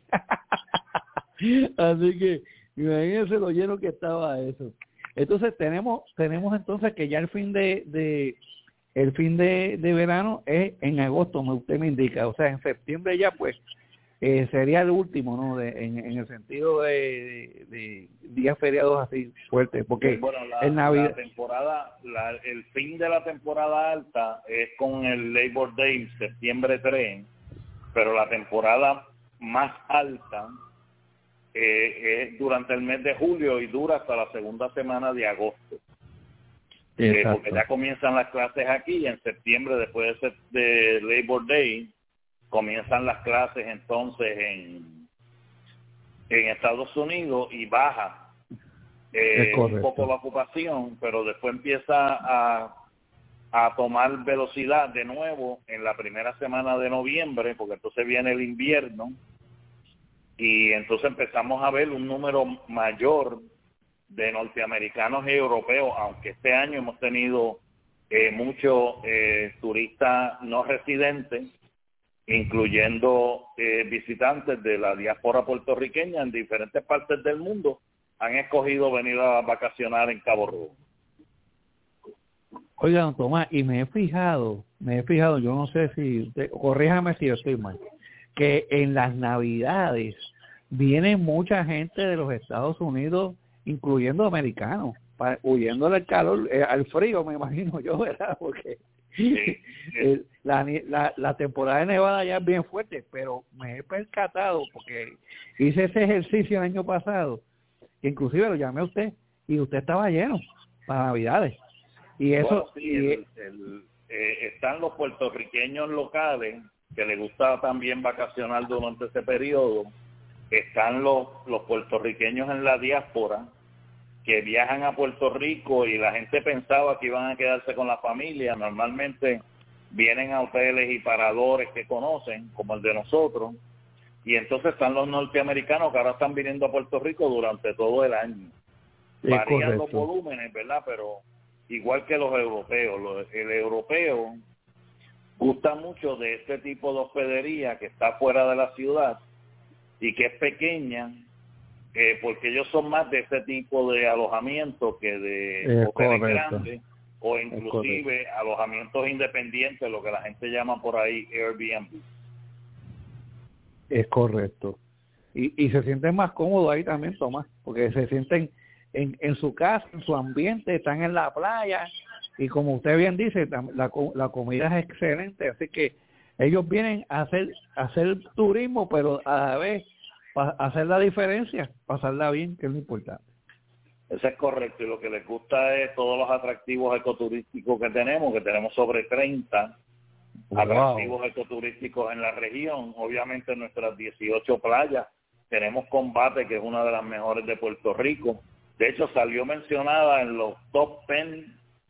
Así que, imagínense lo lleno que estaba eso. Entonces, tenemos tenemos entonces que ya el fin de, de el fin de, de verano es en agosto, usted me indica. O sea, en septiembre ya, pues, Eh, sería el último, ¿no? De, en, en el sentido de, de, de días feriados así fuertes, porque bueno, la, en Navidad... la temporada, la, el fin de la temporada alta es con el Labor Day, septiembre tres, pero la temporada más alta eh, es durante el mes de julio y dura hasta la segunda semana de agosto. Eh, porque ya comienzan las clases aquí y en septiembre, después de, de Labor Day, comienzan las clases entonces en, en Estados Unidos y baja eh, un poco la ocupación, pero después empieza a, a tomar velocidad de nuevo en la primera semana de noviembre, porque entonces viene el invierno y entonces empezamos a ver un número mayor de norteamericanos y europeos, aunque este año hemos tenido eh, muchos eh, turistas no residentes, incluyendo eh, visitantes de la diáspora puertorriqueña en diferentes partes del mundo, han escogido venir a vacacionar en Cabo Rojo. Oiga, don Tomás, y me he fijado, me he fijado, yo no sé si, usted, corríjame si yo estoy mal, que en las Navidades viene mucha gente de los Estados Unidos, incluyendo americanos, para, huyéndole al calor, eh, al frío, me imagino yo, ¿verdad? Porque sí, sí. Eh, la, la, la temporada de nevada ya es bien fuerte, pero me he percatado, porque hice ese ejercicio el año pasado, que inclusive lo llamé a usted, y usted estaba lleno para Navidades. Y eso... Bueno, sí, el, el, eh, están los puertorriqueños locales, que les gusta también vacacionar durante ese periodo. Están los, los puertorriqueños en la diáspora que viajan a Puerto Rico y la gente pensaba que iban a quedarse con la familia. Normalmente vienen a hoteles y paradores que conocen, como el de nosotros, y entonces están los norteamericanos que ahora están viniendo a Puerto Rico durante todo el año. Es Varían los correcto. volúmenes, ¿verdad? Pero igual que los europeos, los, el europeo gusta mucho de este tipo de hospedería que está fuera de la ciudad y que es pequeña, eh, porque ellos son más de ese tipo de alojamiento que de es hoteles correcto. grandes o inclusive alojamientos independientes, lo que la gente llama por ahí Airbnb. Es correcto. Y, y se sienten más cómodos ahí también, Tomás, porque se sienten en, en su casa, en su ambiente, están en la playa y como usted bien dice, la, la comida es excelente, así que ellos vienen a hacer, a hacer turismo, pero a la vez para hacer la diferencia, pasarla bien, que es lo importante. Eso es correcto, y lo que les gusta es todos los atractivos ecoturísticos que tenemos, que tenemos sobre treinta wow. atractivos ecoturísticos en la región. Obviamente en nuestras dieciocho playas tenemos Combate, que es una de las mejores de Puerto Rico. De hecho, salió mencionada en los top diez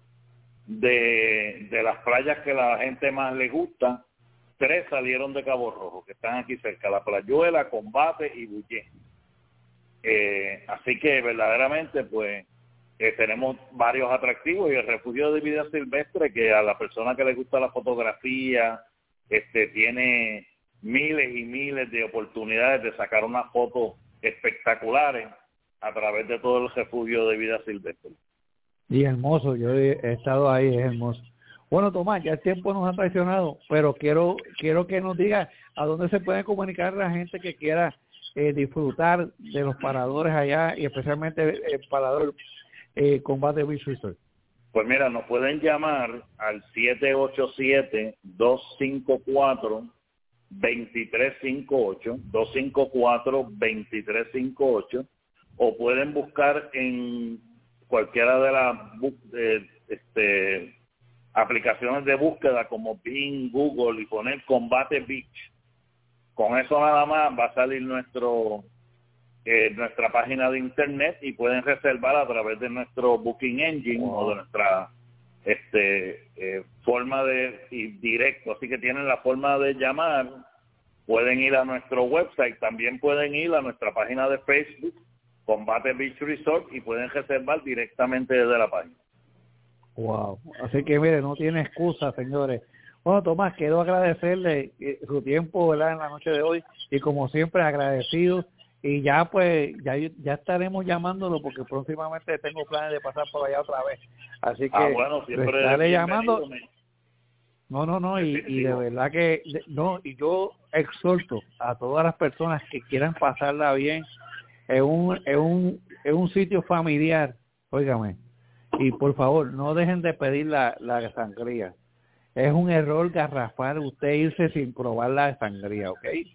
de, de las playas que a la gente más le gusta. Tres salieron de Cabo Rojo, que están aquí cerca, La Playuela, Combate y Bullé. Eh, así que verdaderamente pues eh, tenemos varios atractivos y el refugio de vida silvestre, que a la persona que le gusta la fotografía este tiene miles y miles de oportunidades de sacar unas fotos espectaculares a través de todo el refugio de vida silvestre. Y hermoso, yo he estado ahí, es hermoso. Bueno, Tomás, ya el tiempo nos ha traicionado, pero quiero quiero que nos diga a dónde se puede comunicar la gente que quiera eh, disfrutar de los paradores allá y especialmente el parador eh, Combate Beach Resort. Pues mira, nos pueden llamar al siete ocho siete, dos cinco cuatro, dos tres cinco ocho, dos cinco cuatro, dos tres cinco ocho, o pueden buscar en cualquiera de las eh, este aplicaciones de búsqueda como Bing, Google y poner Combate Beach. Con eso nada más va a salir nuestro eh, nuestra página de internet y pueden reservar a través de nuestro Booking Engine wow. o de nuestra este eh, forma de ir directo. Así que tienen la forma de llamar, pueden ir a nuestro website, también pueden ir a nuestra página de Facebook, Combate Beach Resort, y pueden reservar directamente desde la página. Wow, así que mire, no tiene excusa, señores. Bueno, Tomás, quiero agradecerle su tiempo, ¿verdad?, en la noche de hoy, y como siempre agradecido, y ya pues ya ya estaremos llamándolo porque próximamente tengo planes de pasar por allá otra vez, así que ah, bueno, siempre estaré llamando. Me... No, no, no, y, y de verdad que no, y yo exhorto a todas las personas que quieran pasarla bien en un en un en un sitio familiar, óigame. Y por favor, no dejen de pedir la, la sangría. Es un error garrafal usted irse sin probar la sangría, ¿ok?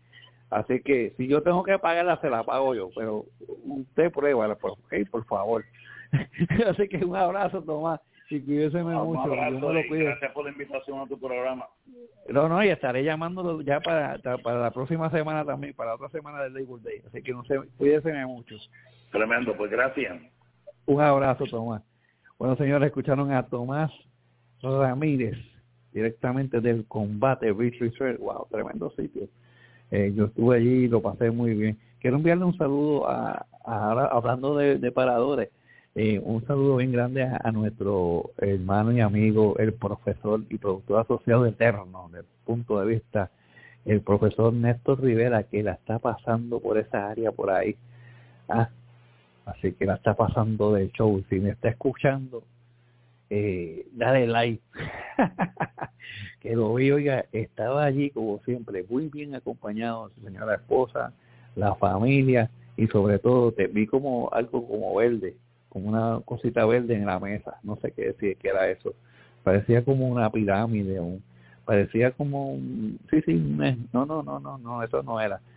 Así que si yo tengo que pagarla, se la pago yo, pero usted pruébala, por, okay, por favor. Así que un abrazo, Tomás, y cuídese mucho. Un abrazo, yo me lo cuido. Gracias por la invitación a tu programa. No, no, y estaré llamándolo ya para, para la próxima semana también, para la otra semana del Labor Day. Así que no sé, cuídese mucho. Tremendo, pues gracias. Un abrazo, Tomás. Bueno, señores, escucharon a Tomás Ramírez, directamente del Combate Beach Resort. Wow, tremendo sitio. Eh, yo estuve allí y lo pasé muy bien. Quiero enviarle un saludo a, a ahora hablando de, de paradores, eh, un saludo bien grande a, a nuestro hermano y amigo, el profesor y productor asociado eterno, desde el punto de vista, el profesor Néstor Rivera, que la está pasando por esa área por ahí. Ah, así que la está pasando de show. Si me está escuchando, eh, dale like. Que lo vi, oiga, estaba allí como siempre, muy bien acompañado de su señora esposa, la familia, y sobre todo te vi como algo como verde, como una cosita verde en la mesa, no sé qué decir qué era eso, parecía como una pirámide, un, parecía como un, sí, sí, un, no, no, no, no, no, eso no era.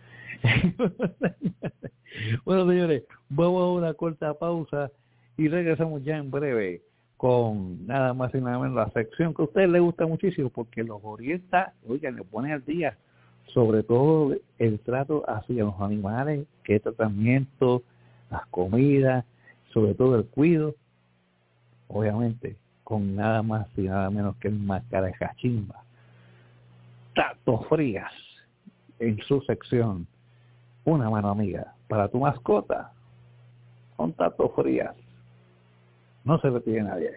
Bueno, señores, vamos a una corta pausa y regresamos ya en breve con nada más y nada menos la sección que a usted le gusta muchísimo porque los orienta, oigan, le pone al día sobre todo el trato hacia los animales, qué tratamiento, las comidas, sobre todo el cuido, obviamente con nada más y nada menos que el Macaracachimba. Tato Frías en su sección Una Mano Amiga para tu mascota con Tato Frías. No se retire nadie.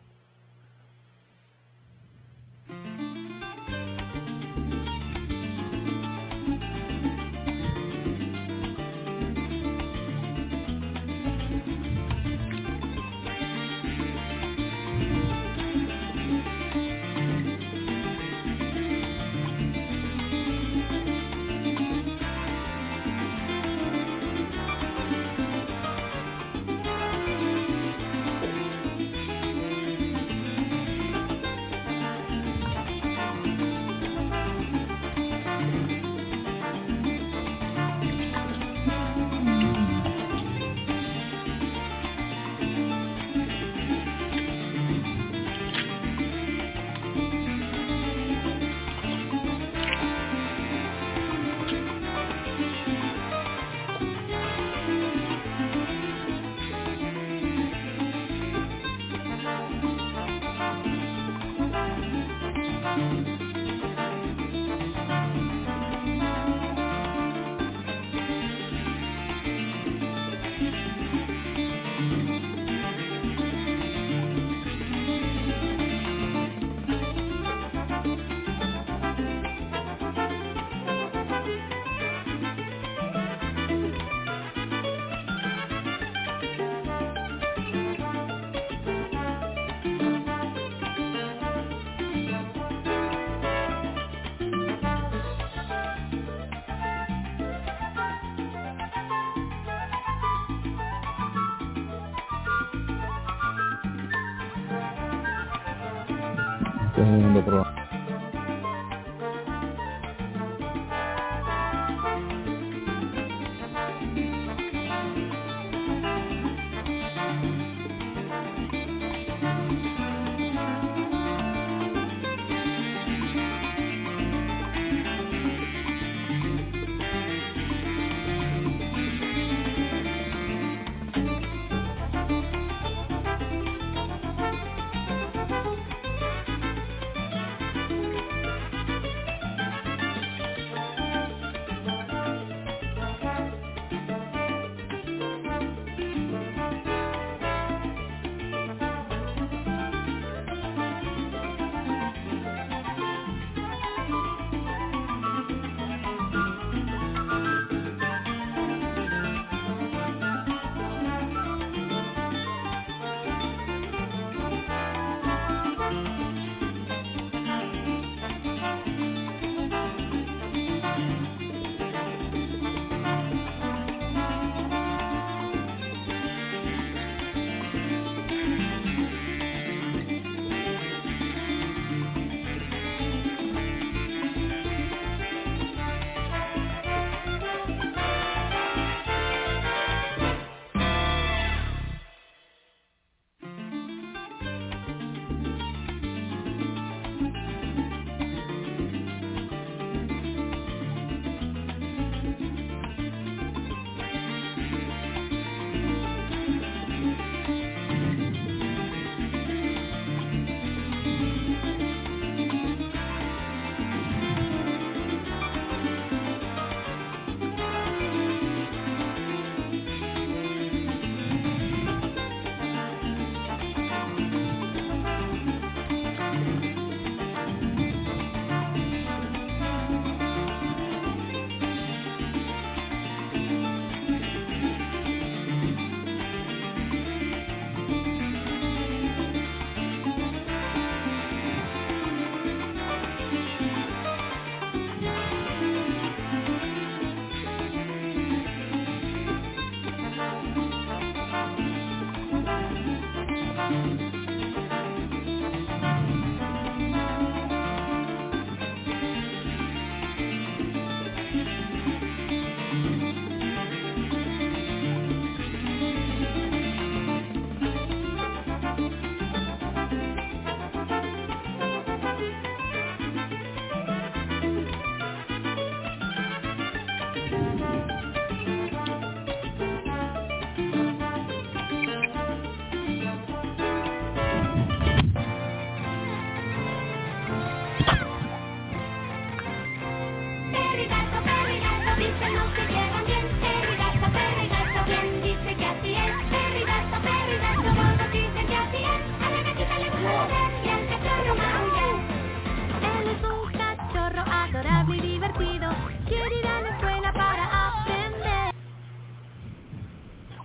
Segundo programa.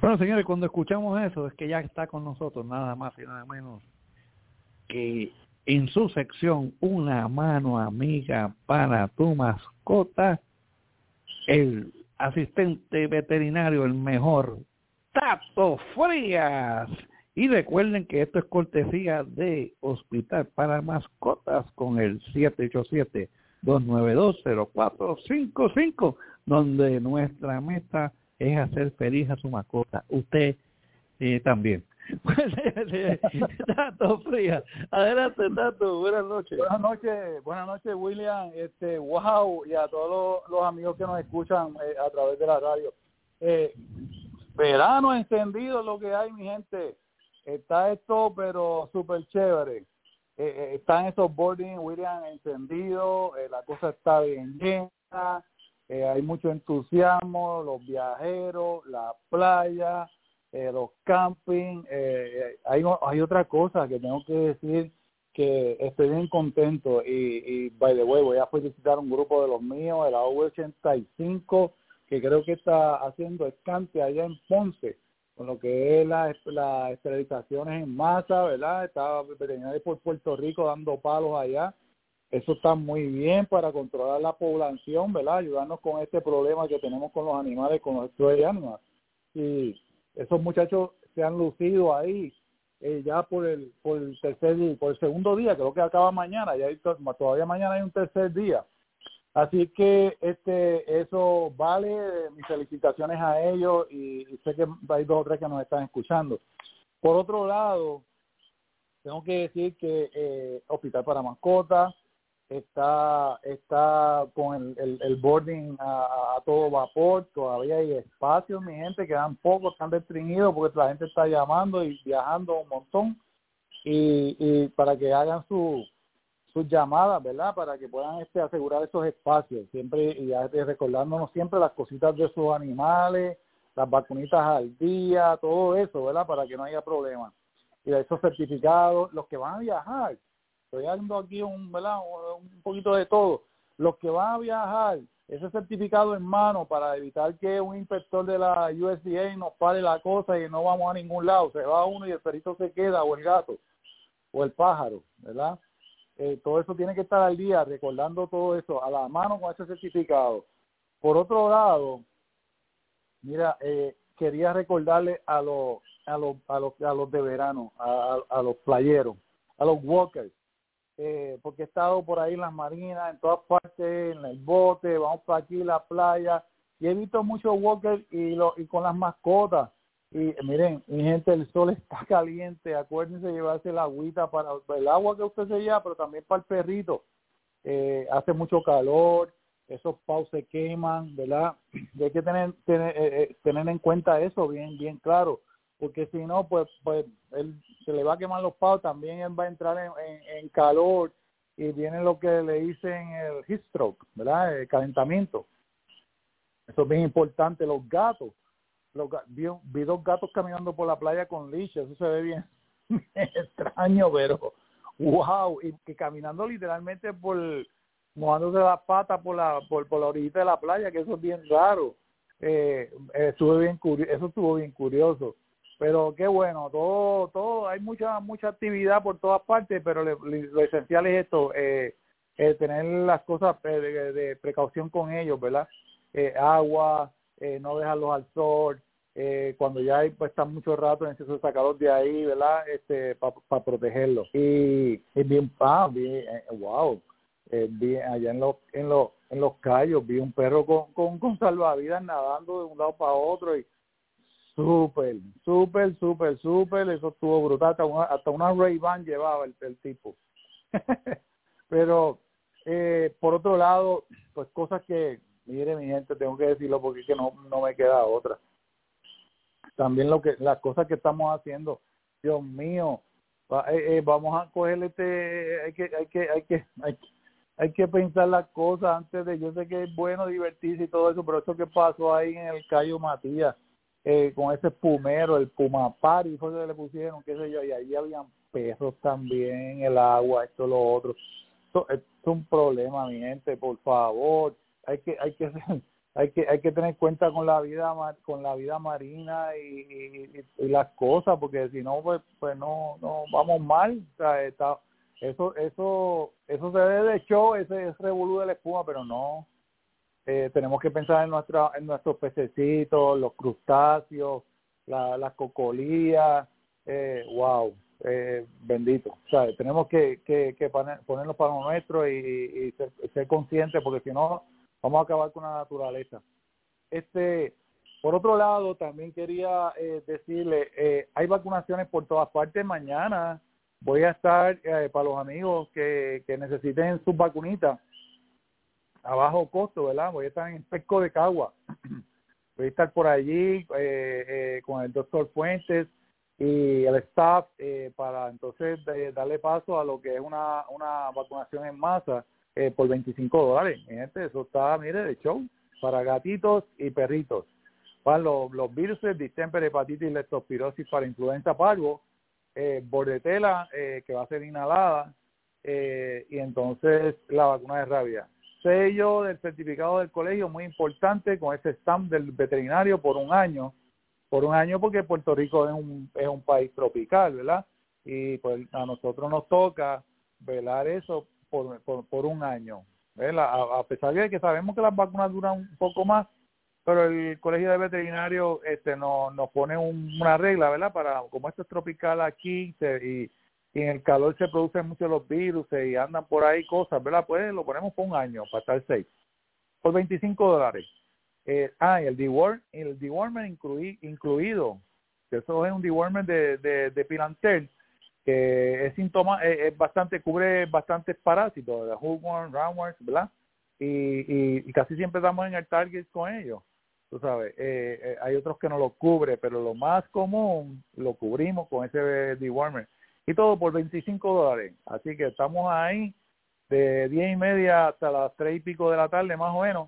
Bueno, señores, cuando escuchamos eso es que ya está con nosotros nada más y nada menos que en su sección Una mano amiga para tu mascota, el asistente veterinario, el mejor, Tato Frías. Y recuerden que esto es cortesía de Hospital para Mascotas con el siete ocho siete, dos nueve dos, cero cuatro cinco cinco, donde nuestra meta es hacer feliz a su mascota. Usted eh, también. Tato Frías, adelante Tato, buenas noches. Buenas noches, buenas noches William, este, wow, y a todos los, los amigos que nos escuchan eh, a través de la radio. Eh, verano encendido es lo que hay, mi gente. Está esto, pero súper chévere. Eh, eh, están esos boarding, William, encendidos, eh, la cosa está bien llena, eh, hay mucho entusiasmo, los viajeros, la playa, eh, los camping. Eh, hay, hay otra cosa que tengo que decir, que estoy bien contento, y, y by the way, voy a felicitar a un grupo de los míos, de la U ochenta y cinco, que creo que está haciendo escante allá en Ponce, con lo que es las la esterilizaciones en masa, ¿verdad? Está veterinario por Puerto Rico dando palos allá. Eso está muy bien para controlar la población, ¿verdad? Ayudarnos con este problema que tenemos con los animales, con los stray animals. Y esos muchachos se han lucido ahí eh, ya por el por el tercer por el segundo día, creo que acaba mañana, ya hay, todavía mañana hay un tercer día. Así que este eso vale, mis felicitaciones a ellos, y, y sé que hay dos o tres que nos están escuchando. Por otro lado, tengo que decir que eh, Hospital para Mascotas está está con el, el, el boarding a, a todo vapor, todavía hay espacios, mi gente, quedan pocos, están restringidos porque la gente está llamando y viajando un montón, y, y para que hagan su sus llamadas, ¿verdad? Para que puedan este, asegurar esos espacios, siempre, y recordándonos siempre las cositas de sus animales, las vacunitas al día, todo eso, ¿verdad? Para que no haya problemas. Y esos certificados, los que van a viajar, estoy dando aquí un, ¿verdad? un poquito de todo, los que van a viajar, ese certificado en mano para evitar que un inspector de la U S D A nos pare la cosa y no vamos a ningún lado, se va uno y el perrito se queda, o el gato, o el pájaro, ¿verdad? Eh, todo eso tiene que estar al día, recordando todo eso, a la mano con ese certificado. Por otro lado, mira, eh, quería recordarle a los a los a los a los de verano, a, a, a los playeros, a los walkers, eh, porque he estado por ahí en las marinas, en todas partes, en el bote, vamos para aquí, la playa, y he visto muchos walkers y, lo, y con las mascotas. Y miren, mi gente, el sol está caliente, acuérdense de llevarse la agüita para el agua que usted se lleva, pero también para el perrito. Eh, hace mucho calor, esos paus se queman, ¿verdad? Y hay que tener tener, eh, tener en cuenta eso bien bien claro, porque si no, pues pues él se le va a quemar los paus, también él va a entrar en, en, en calor, y viene lo que le dicen el heat stroke, ¿verdad? El calentamiento. Eso es bien importante. Los gatos. Los, vi, vi dos gatos caminando por la playa con leash, eso se ve bien extraño, pero wow, y que caminando literalmente por, mojándose las patas por la por, por la orillita de la playa, que eso es bien raro. Eh, estuvo bien curioso, eso estuvo bien curioso, pero qué bueno, todo, todo, hay mucha mucha actividad por todas partes, pero le, le, lo esencial es esto, eh, eh, tener las cosas de, de, de precaución con ellos, ¿verdad? Eh, agua, Eh, no dejarlos al sol, eh, cuando ya hay, pues están mucho rato, necesito sacarlos de ahí, ¿verdad? Este, para pa protegerlos. Y, y bien, ah, bien, eh, wow, eh, bien, allá en los, en los, en los cayos vi un perro con, con, con salvavidas nadando de un lado para otro, y súper, súper, súper, súper, eso estuvo brutal, hasta una, hasta una Ray-Ban llevaba el, el tipo. Pero, eh, por otro lado, pues cosas que, mire mi gente, tengo que decirlo porque es que no, no me queda otra. También lo que las cosas que estamos haciendo, Dios mío, va, eh, eh, vamos a coger este, hay que, hay que, hay que, hay que, hay que pensar las cosas antes de, yo sé que es bueno divertirse y todo eso, pero eso que pasó ahí en el Cayo Matías, eh, con ese espumero, el Puma Party, fue que le pusieron, qué sé yo, y ahí habían perros también en el agua, esto, lo otro. Esto, esto es un problema, mi gente, por favor. Hay que hay que hay que hay que tener cuenta con la vida con la vida marina y, y, y las cosas, porque si no pues pues no no vamos mal. O sea, está, eso eso eso se ve de show, ese es revolú de la espuma, pero no. Eh, tenemos que pensar en nuestra en nuestros pececitos, los crustáceos, la, las cocolías, eh, wow, eh, bendito. O sea, tenemos que, que, que poner, ponernos para lo nuestro y, y ser, ser conscientes, porque si no vamos a acabar con la naturaleza. Este, por otro lado, también quería eh, decirle, eh, hay vacunaciones por todas partes. Mañana voy a estar, eh, para los amigos que, que necesiten sus vacunitas, a bajo costo, ¿verdad? Voy a estar en el Pesco de Cagua. Voy a estar por allí eh, eh, con el doctor Fuentes y el staff eh, para entonces eh, darle paso a lo que es una, una vacunación en masa eh, por veinticinco dólares. Gente, eso está, mire, de show, para gatitos y perritos. Para los, los virus, distemper, hepatitis, leptospirosis, para influenza parvo, eh, bordetela, eh, que va a ser inhalada, eh, y entonces la vacuna de rabia. Sello del certificado del colegio, muy importante, con ese stamp del veterinario por un año, por un año porque Puerto Rico es un es un país tropical, ¿verdad? Y pues a nosotros nos toca velar eso por, por, por un año, ¿verdad? A, a pesar de que sabemos que las vacunas duran un poco más, pero el colegio de veterinarios este, nos, nos pone un, una regla, ¿verdad? Para, como esto es tropical aquí se, y y en el calor se producen mucho los virus y andan por ahí cosas, ¿verdad? Pues lo ponemos por un año para estar safe. Por veinticinco dólares. Eh, ah, y el deworm, el dewormer incluí, incluido. Eso es un dewormer de, de, de Pilantel, que es síntoma, es, es bastante, cubre bastantes parásitos, de hookworm, roundworms, ¿verdad? Y, y, y casi siempre estamos en el target con ellos. Tú sabes, eh, eh, hay otros que no lo cubre, pero lo más común lo cubrimos con ese dewormer. Y todo por veinticinco dólares. Así que estamos ahí de diez y media hasta las tres y pico de la tarde, más o menos,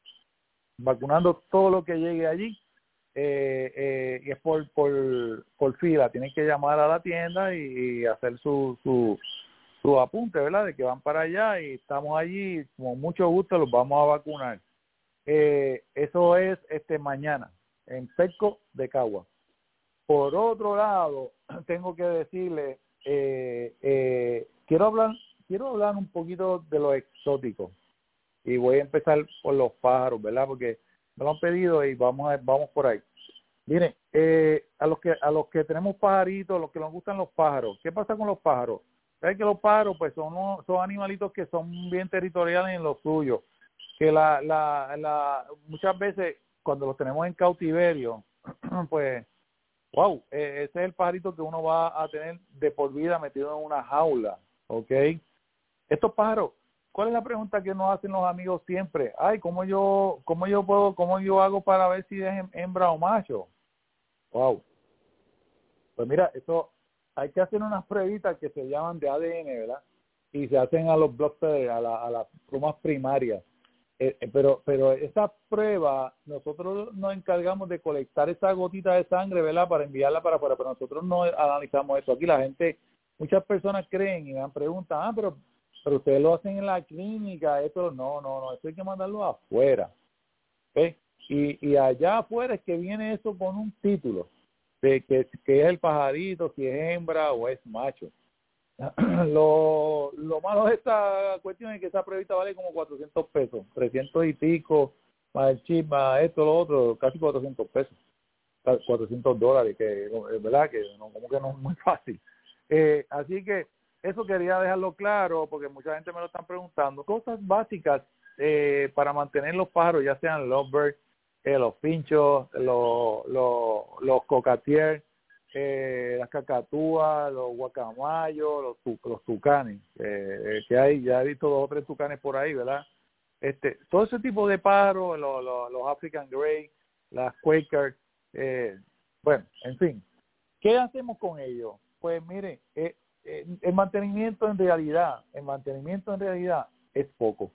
vacunando todo lo que llegue allí. Eh, eh, y es por, por, por fila. Tienen que llamar a la tienda y, y hacer su, su, su apunte, ¿verdad? De que van para allá y estamos allí. Con mucho gusto los vamos a vacunar. Eh, eso es este mañana en Pesco de Cagua. Por otro lado, tengo que decirle, eh, eh, quiero hablar quiero hablar un poquito de lo exótico y voy a empezar por los pájaros, ¿verdad? Porque me lo han pedido y vamos a, vamos por ahí. Miren, eh, a los que a los que tenemos pajaritos, a los que nos gustan los pájaros, ¿qué pasa con los pájaros? Saben que los pájaros pues son unos, son animalitos que son bien territoriales en lo suyo, que la la la muchas veces cuando los tenemos en cautiverio, pues wow, eh, ese es el pajarito que uno va a tener de por vida metido en una jaula, ¿ok? Estos pájaros, ¿cuál es la pregunta que nos hacen los amigos siempre? Ay, ¿cómo yo, cómo yo puedo, cómo yo hago para ver si es hembra o macho? Wow. Pues mira, eso hay que hacer unas pruebitas que se llaman de A D N, ¿verdad? Y se hacen a los bloques, a, la, a las plumas primarias. Eh, pero pero esa prueba, nosotros nos encargamos de colectar esa gotita de sangre, ¿verdad? Para enviarla para afuera, pero nosotros no analizamos eso. Aquí la gente, muchas personas creen y me preguntan, ah, pero, pero ustedes lo hacen en la clínica, esto no, no, no, eso hay que mandarlo afuera. ¿Okay? Y, y allá afuera es que viene eso con un título, de que, que es el pajarito, si es hembra o es macho. Lo, lo malo de esta cuestión es que esa pruebita vale como cuatrocientos pesos, trescientos y pico, más el chip, más esto, lo otro, casi cuatrocientos pesos, cuatrocientos dólares, que es verdad que no, como que no es muy fácil. Eh, así que eso quería dejarlo claro, porque mucha gente me lo están preguntando. Cosas básicas eh, para mantener los pájaros, ya sean lovebirds, eh, los pinchos, los, los, los cocatiers, Eh, las cacatúas, los guacamayos, los, los tucanes, eh, que hay, ya he visto dos o tres tucanes por ahí, ¿verdad? Este, todo ese tipo de pájaros, los, los, los African Grey, las Quaker, eh, bueno, en fin, ¿qué hacemos con ellos? Pues mire, eh, eh, el mantenimiento en realidad, el mantenimiento en realidad es poco.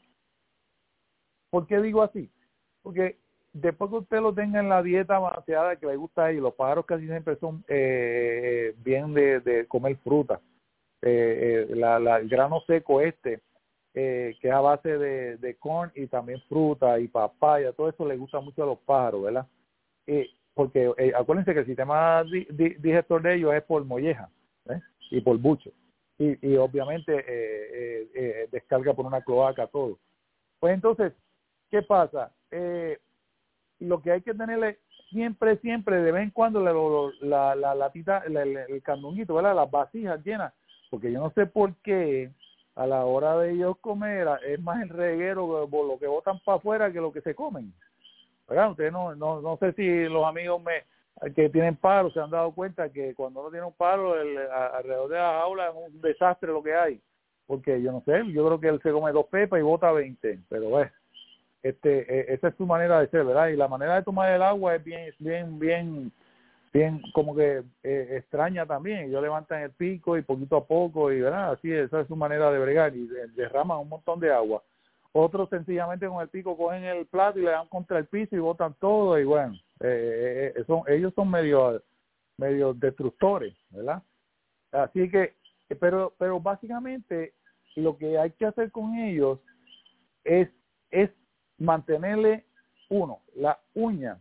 ¿Por qué digo así? Porque después que usted lo tenga en la dieta balanceada que le gusta a ellos, los pájaros casi siempre son eh, bien de, de comer fruta. Eh, eh, la, la, el grano seco este, eh, que es a base de, de corn y también fruta y papaya, todo eso le gusta mucho a los pájaros, ¿verdad? Eh, porque eh, acuérdense que el sistema di, di, digestor de ellos es por molleja, ¿eh? Y por bucho. Y, y obviamente eh, eh, eh, descarga por una cloaca todo. Pues entonces, ¿qué pasa? Eh, lo que hay que tenerle siempre, siempre, de vez en cuando, la, la, la latita, la, el, el candunguito, ¿verdad? Las vasijas llenas, porque yo no sé por qué a la hora de ellos comer es más el reguero, lo que botan para afuera que lo que se comen, ¿verdad? Ustedes no, no, no sé si los amigos me que tienen paro se han dado cuenta que cuando uno tiene un paro el, a, alrededor de la jaula es un desastre lo que hay, porque yo no sé, yo creo que él se come dos pepas y bota veinte, pero bueno, este, eh, esa es su manera de ser, ¿verdad? Y la manera de tomar el agua es bien, bien, bien, bien como que eh, extraña también. Ellos levantan el pico y poquito a poco, y ¿verdad? Así, esa es su manera de bregar, y de, derraman un montón de agua. Otros sencillamente con el pico cogen el plato y le dan contra el piso y botan todo, y bueno, eh, eh, son, ellos son medio, medio destructores, ¿verdad? Así que, pero, pero básicamente lo que hay que hacer con ellos es, es mantenerle, uno, la uña,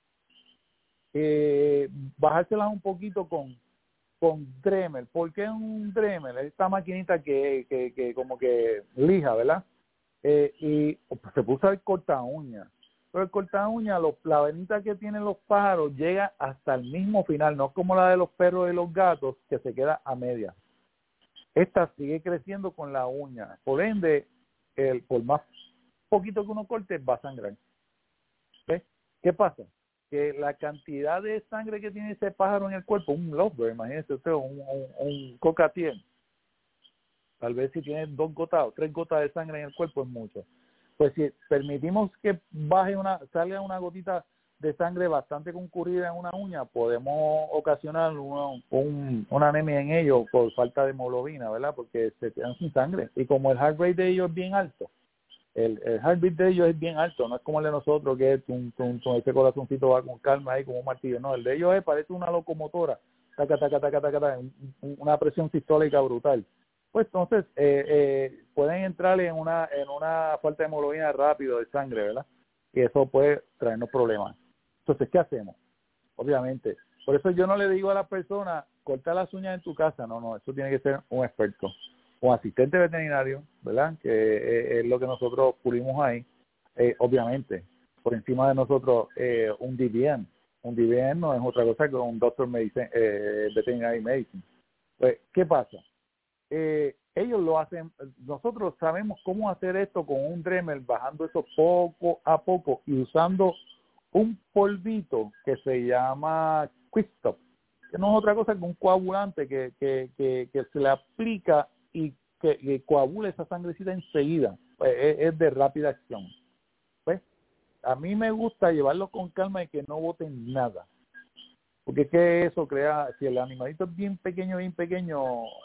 eh, bajárselas un poquito con, con Dremel. ¿Por qué un Dremel? Esta maquinita que, que, que como que lija, ¿verdad? Eh, y se puso el corta uña, pero el corta uña, los, la venita que tienen los pájaros llega hasta el mismo final, no es como la de los perros y los gatos que se queda a media. Esta sigue creciendo con la uña, por ende, el, por más poquito que uno corte va a sangrar. ¿Ves? ¿Qué pasa? Que la cantidad de sangre que tiene ese pájaro en el cuerpo, un lovebird, imagínese usted, un, un, un cockatiel, tal vez si tiene dos gotas o tres gotas de sangre en el cuerpo es mucho. Pues si permitimos que baje una, salga una gotita de sangre bastante concurrida en una uña, podemos ocasionar una, un, una anemia en ellos por falta de hemoglobina, ¿verdad? Porque se quedan sin sangre. Y como el heart rate de ellos es bien alto, el, el heartbeat de ellos es bien alto, no es como el de nosotros que es tum, tum, tum, ese corazoncito va con calma ahí como un martillo, no, el de ellos es, parece una locomotora, taca, taca, taca, taca, taca, una presión sistólica brutal. Pues entonces eh, eh, pueden entrar en una en una falta de hemoglobina rápido de sangre, ¿verdad? Y eso puede traernos problemas. Entonces, ¿qué hacemos? Obviamente, por eso yo no le digo a la persona, corta las uñas en tu casa, no, no, eso tiene que ser un experto, un asistente veterinario, ¿verdad? Que eh, es lo que nosotros pulimos ahí, eh, obviamente, por encima de nosotros eh, un D V M. Un D V M no es otra cosa que un Doctor Medicine, eh, Veterinary Medicine. Pues, ¿qué pasa? Eh, ellos lo hacen, nosotros sabemos cómo hacer esto con un Dremel, bajando eso poco a poco y usando un polvito que se llama Quick-Stop, que no es otra cosa que un coagulante que, que, que, que se le aplica y que, que coagula esa sangrecita enseguida, pues es, es de rápida acción. Pues a mí me gusta llevarlo con calma y que no boten nada, porque es que eso crea, si el animalito es bien pequeño, bien pequeño,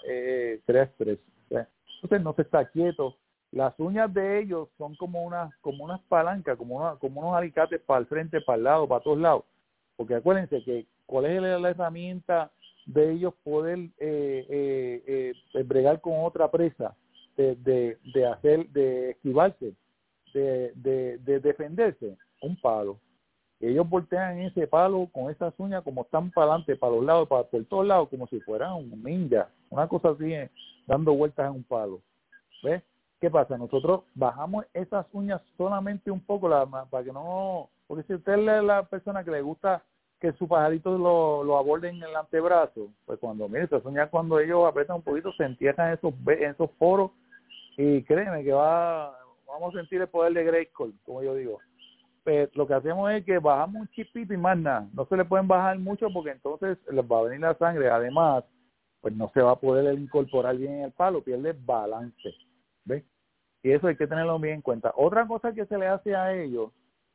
eh, crea estrés. ¿Sí? Entonces no se está quieto. Las uñas de ellos son como unas como unas palancas, como, una, como unos alicates para el frente, para el lado, para todos lados. Porque acuérdense que cuál es la, la herramienta de ellos poder eh, eh, eh, bregar con otra presa, de, de, de hacer, de esquivarse, de, de, de defenderse, un palo. Ellos voltean ese palo con esas uñas como están para adelante, para los lados, para por todos lados, como si fueran un ninja, una cosa así, eh, dando vueltas en un palo. ¿Ves? ¿Qué pasa? Nosotros bajamos esas uñas solamente un poco, la, para que no... Porque si usted es la persona que le gusta que su pajarito lo, lo aborden en el antebrazo, pues cuando, mire, esas uñas cuando ellos apretan un poquito se entierran en esos, en esos poros, y créeme que va vamos a sentir el poder de Grayskull, como yo digo. Pues lo que hacemos es que bajamos un chipito y más nada. No se le pueden bajar mucho porque entonces les va a venir la sangre. Además, pues no se va a poder incorporar bien en el palo, pierde balance. ¿Ves? Y eso hay que tenerlo bien en cuenta. Otra cosa que se le hace a ellos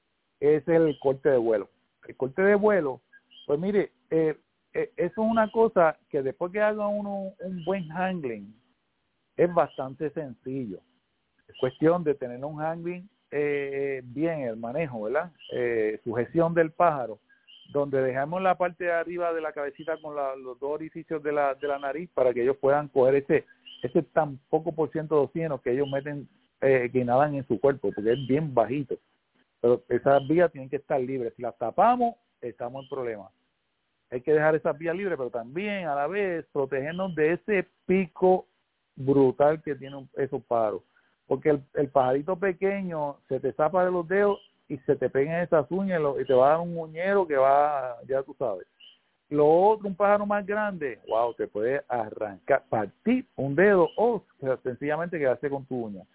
es el corte de vuelo. El corte de vuelo, pues mire, eh, eh, eso es una cosa que después que haga uno un buen handling, es bastante sencillo. Es cuestión de tener un handling eh, bien, el manejo, ¿verdad? Eh, sujeción del pájaro, donde dejamos la parte de arriba de la cabecita con la, los dos orificios de la, de la nariz para que ellos puedan coger ese ese tan poco por ciento de oxígeno que ellos meten eh, que nadan en su cuerpo, porque es bien bajito. Pero esas vías tienen que estar libres. Si las tapamos, estamos en problemas. Hay que dejar esas vías libres, pero también a la vez protegernos de ese pico brutal que tienen esos pájaros. Porque el, el pajarito pequeño se te zapa de los dedos y se te pegan esas uñas y, lo, y te va a dar un muñero que va, ya tú sabes. Lo otro, un pájaro más grande, wow, te puede arrancar, partir un dedo o sea, sencillamente quedarse con tu uña.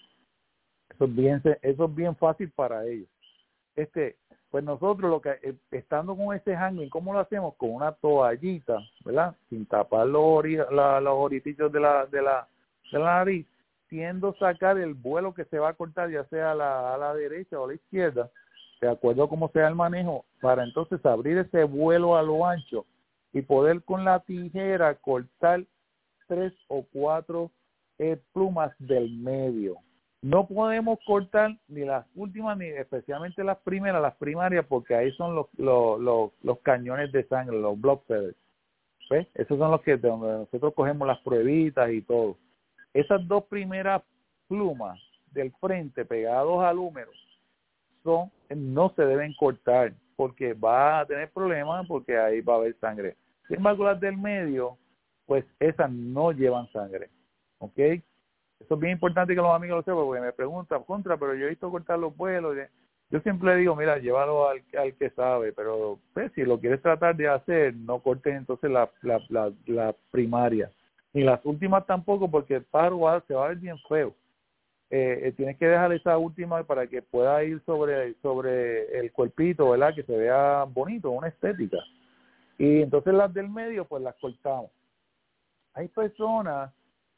Eso es bien, eso es bien fácil para ellos. Este, pues nosotros lo que estando con ese hanging, ¿cómo lo hacemos? Con una toallita, ¿verdad? Sin tapar los, ori, la, los orificios de la, de la, de la nariz, tiendo a sacar el vuelo que se va a cortar, ya sea a la, a la derecha o a la izquierda, de acuerdo a cómo sea el manejo, para entonces abrir ese vuelo a lo ancho y poder con la tijera cortar tres o cuatro eh, plumas del medio. No podemos cortar ni las últimas, ni especialmente las primeras, las primarias, porque ahí son los, los, los, los cañones de sangre, los blood feathers. ¿Ves? Esos son los que donde nosotros cogemos las pruebitas y todo. Esas dos primeras plumas del frente pegados al húmero son, no se deben cortar porque va a tener problemas porque ahí va a haber sangre. Sin embargo, las del medio, pues esas no llevan sangre. ¿Ok? Eso es bien importante que los amigos lo sepan porque me preguntan, contra, pero yo he visto cortar los vuelos. Yo siempre le digo, mira, llévalo al, al que sabe, pero pues, si lo quieres tratar de hacer, no cortes entonces la, la, la, la primaria. Ni las últimas tampoco porque el pájaro va, se va a ver bien feo. Eh, eh, tienes que dejar esa última para que pueda ir sobre sobre el cuerpito, ¿verdad? Que se vea bonito, una estética. Y entonces las del medio, pues las cortamos. Hay personas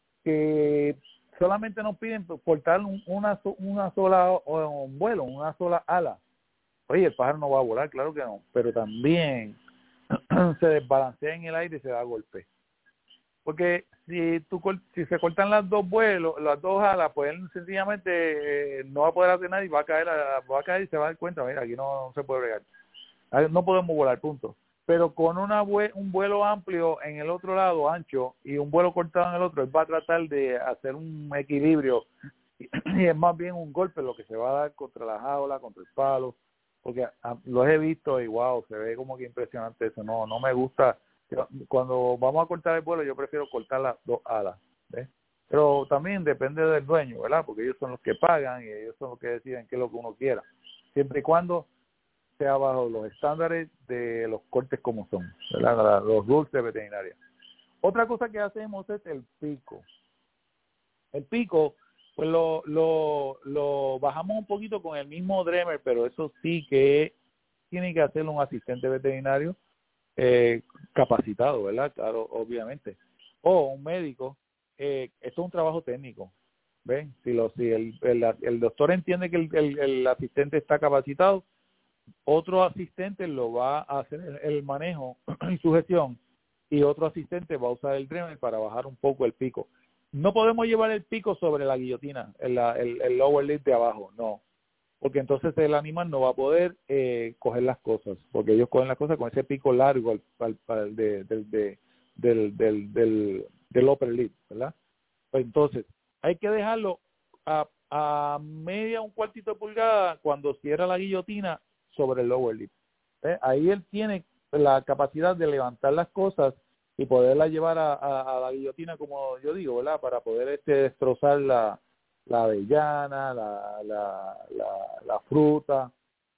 que solamente nos piden cortar un, una una sola o un vuelo, una sola ala. Oye, el pájaro no va a volar, claro que no, pero también se desbalancea en el aire y se da golpe. Porque si tú si se cortan las dos vuelos, las dos alas, pues él sencillamente eh, no va a poder hacer nada y va a caer, va a caer y se va a dar cuenta, mira, aquí no, no se puede bregar. No podemos volar, punto. Pero con una un vuelo amplio en el otro lado, ancho, y un vuelo cortado en el otro, él va a tratar de hacer un equilibrio y es más bien un golpe lo que se va a dar contra la jaula, contra el palo, porque a, los he visto y wow, se ve como que impresionante eso. No, no me gusta. Cuando vamos a cortar el vuelo, yo prefiero cortar las dos alas, ¿ves? Pero también depende del dueño, ¿verdad? Porque ellos son los que pagan y ellos son los que deciden qué es lo que uno quiera. Siempre y cuando sea bajo los estándares de los cortes como son, ¿verdad? Los rules de veterinaria. Otra cosa que hacemos es el pico. El pico, pues lo, lo, lo bajamos un poquito con el mismo Dremer, pero eso sí que tiene que hacerlo un asistente veterinario eh, capacitado, ¿verdad? Claro, obviamente. O un médico. Eh, esto es un trabajo técnico. ¿Ven? Si, lo, si el, el, el doctor entiende que el, el, el asistente está capacitado, otro asistente lo va a hacer el, el manejo y sujeción y otro asistente va a usar el Dremer para bajar un poco el pico. No podemos llevar el pico sobre la guillotina, el, el, el lower lid de abajo, no, porque entonces el animal no va a poder eh, coger las cosas, porque ellos cogen las cosas con ese pico largo al, al, al de, de, de, del, del, del, del upper lid, ¿verdad? Pues entonces hay que dejarlo a, a media, un cuartito de pulgada cuando cierra la guillotina sobre el lower lid. ¿Eh? Ahí él tiene la capacidad de levantar las cosas y poderlas llevar a, a, a la guillotina, como yo digo, ¿verdad? Para poder este destrozar la, la avellana, la, la, la, la fruta,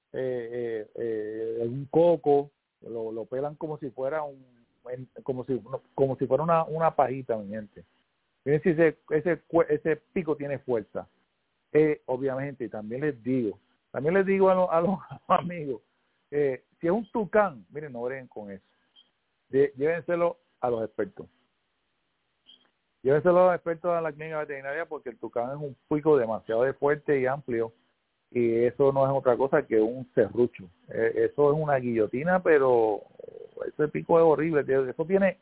eh, eh, eh, un coco, lo, lo pelan como si fuera un, como si, como si fuera una, una pajita, mi gente. Miren si ese, ese, ese pico tiene fuerza. Eh, obviamente, también les digo, también les digo a, lo, a los amigos, eh, si es un tucán, miren, no breguen con eso. De, llévenselo a los expertos. Llévenselo a los expertos a la clínica veterinaria porque el tucán es un pico demasiado fuerte y amplio y eso no es otra cosa que un serrucho. Eh, eso es una guillotina, pero ese pico es horrible. Eso tiene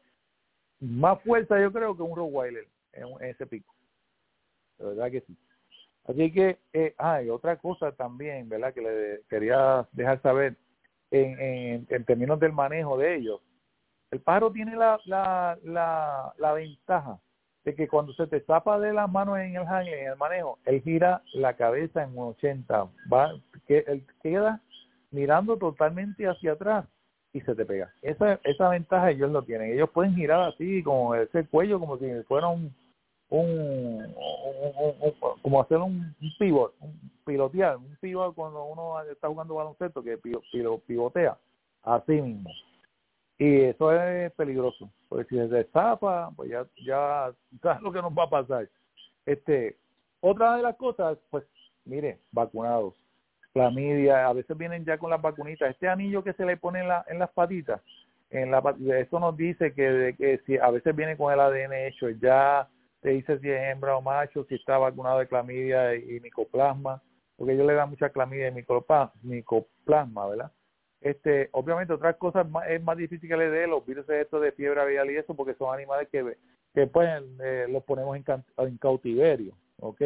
más fuerza, yo creo, que un Rottweiler en, en ese pico. De verdad que sí. Así que, eh, ah, y otra cosa también, ¿verdad? Que le quería dejar saber en, en, en términos del manejo de ellos. El pájaro tiene la, la, la, la ventaja de que cuando se te tapa de las manos en el handling, en el manejo, él gira la cabeza en un ochenta, va, que él queda mirando totalmente hacia atrás y se te pega. Esa esa ventaja ellos lo tienen. Ellos pueden girar así, como ese cuello, como si fuera un, un, un, un, un como hacer un, un pivot, un pilotear, un pivot cuando uno está jugando baloncesto, que pivot, pivotea, así mismo. Y eso es peligroso, porque si se destapa, pues ya, ya sabes lo que nos va a pasar. Este, otra de las cosas, pues, mire, vacunados, clamidia, a veces vienen ya con las vacunitas. Este anillo que se le pone en, la, en las patitas, en la, esto nos dice que, de, que si a veces viene con el A D N hecho, ya te dice si es hembra o macho, si está vacunado de clamidia y, y micoplasma, porque ellos le dan mucha clamidia y micoplasma, micoplasma, ¿verdad? Este, obviamente otras cosas más, es más difícil que le dé los virus estos de fiebre aviar y eso, porque son animales que, que pues eh, los ponemos en, en cautiverio, ¿ok?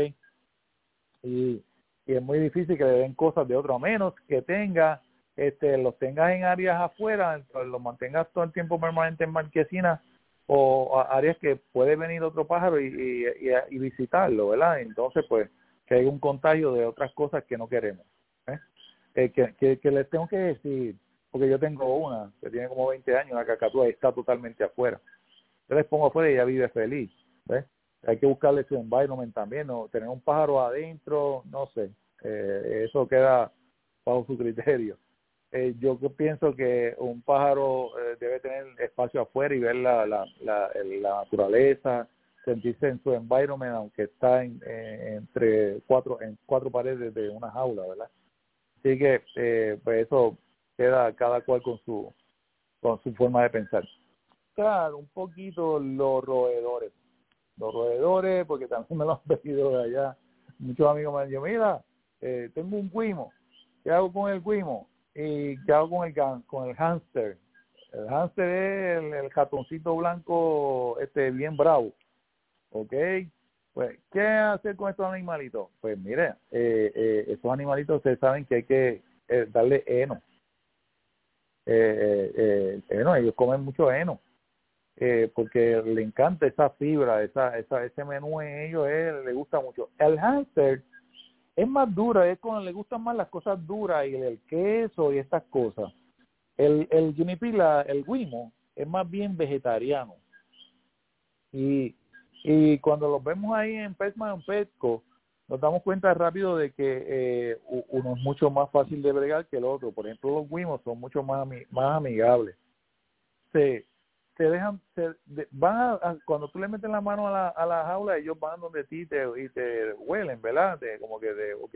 Y, y es muy difícil que le den cosas de otro, a menos que tenga, este, los tengas en áreas afuera, los mantengas todo el tiempo permanente en marquesinas o áreas que puede venir otro pájaro y, y, y, y visitarlo, ¿verdad? Entonces, pues, que hay un contagio de otras cosas que no queremos, ¿eh? Eh, que, que, que les tengo que decir, porque yo tengo una que tiene como veinte años, una cacatúa, y está totalmente afuera. Yo les pongo afuera y ella vive feliz, ¿ves? Hay que buscarle su environment también, ¿no? Tener un pájaro adentro, no sé, eh, eso queda bajo su criterio. Eh, yo pienso que un pájaro eh, debe tener espacio afuera y ver la, la, la, la naturaleza, sentirse en su environment, aunque está en, en, entre cuatro, en cuatro paredes de una jaula, ¿verdad? Así que eh, pues eso queda cada cual con su con su forma de pensar. Claro, un poquito los roedores. Los roedores, porque también me lo han pedido de allá. Muchos amigos me han dicho, mira, eh, tengo un guimo. ¿Qué hago con el guimo? ¿Y qué hago con el con el hámster? El hámster es el, el ratoncito blanco este bien bravo. ¿Ok? Pues, ¿qué hacer con estos animalitos? Pues mire, eh, eh, estos animalitos ustedes saben que hay que eh, darle heno. Eh, eh, heno, ellos comen mucho heno, eh, porque le encanta esa fibra, esa, esa, ese menú en ellos, eh, le gusta mucho. El hámster es más duro, es cuando le gustan más las cosas duras y el queso y estas cosas. El, el guinea pig, el guimo, es más bien vegetariano. Y Y cuando los vemos ahí en Petman en Petco, nos damos cuenta rápido de que eh, uno es mucho más fácil de bregar que el otro. Por ejemplo, los guimos son mucho más más amigables. Se, se dejan, se, de, van a, a, cuando tú le metes la mano a la, a la jaula, ellos van donde ti te, y te huelen, ¿verdad? De, como que de, ok.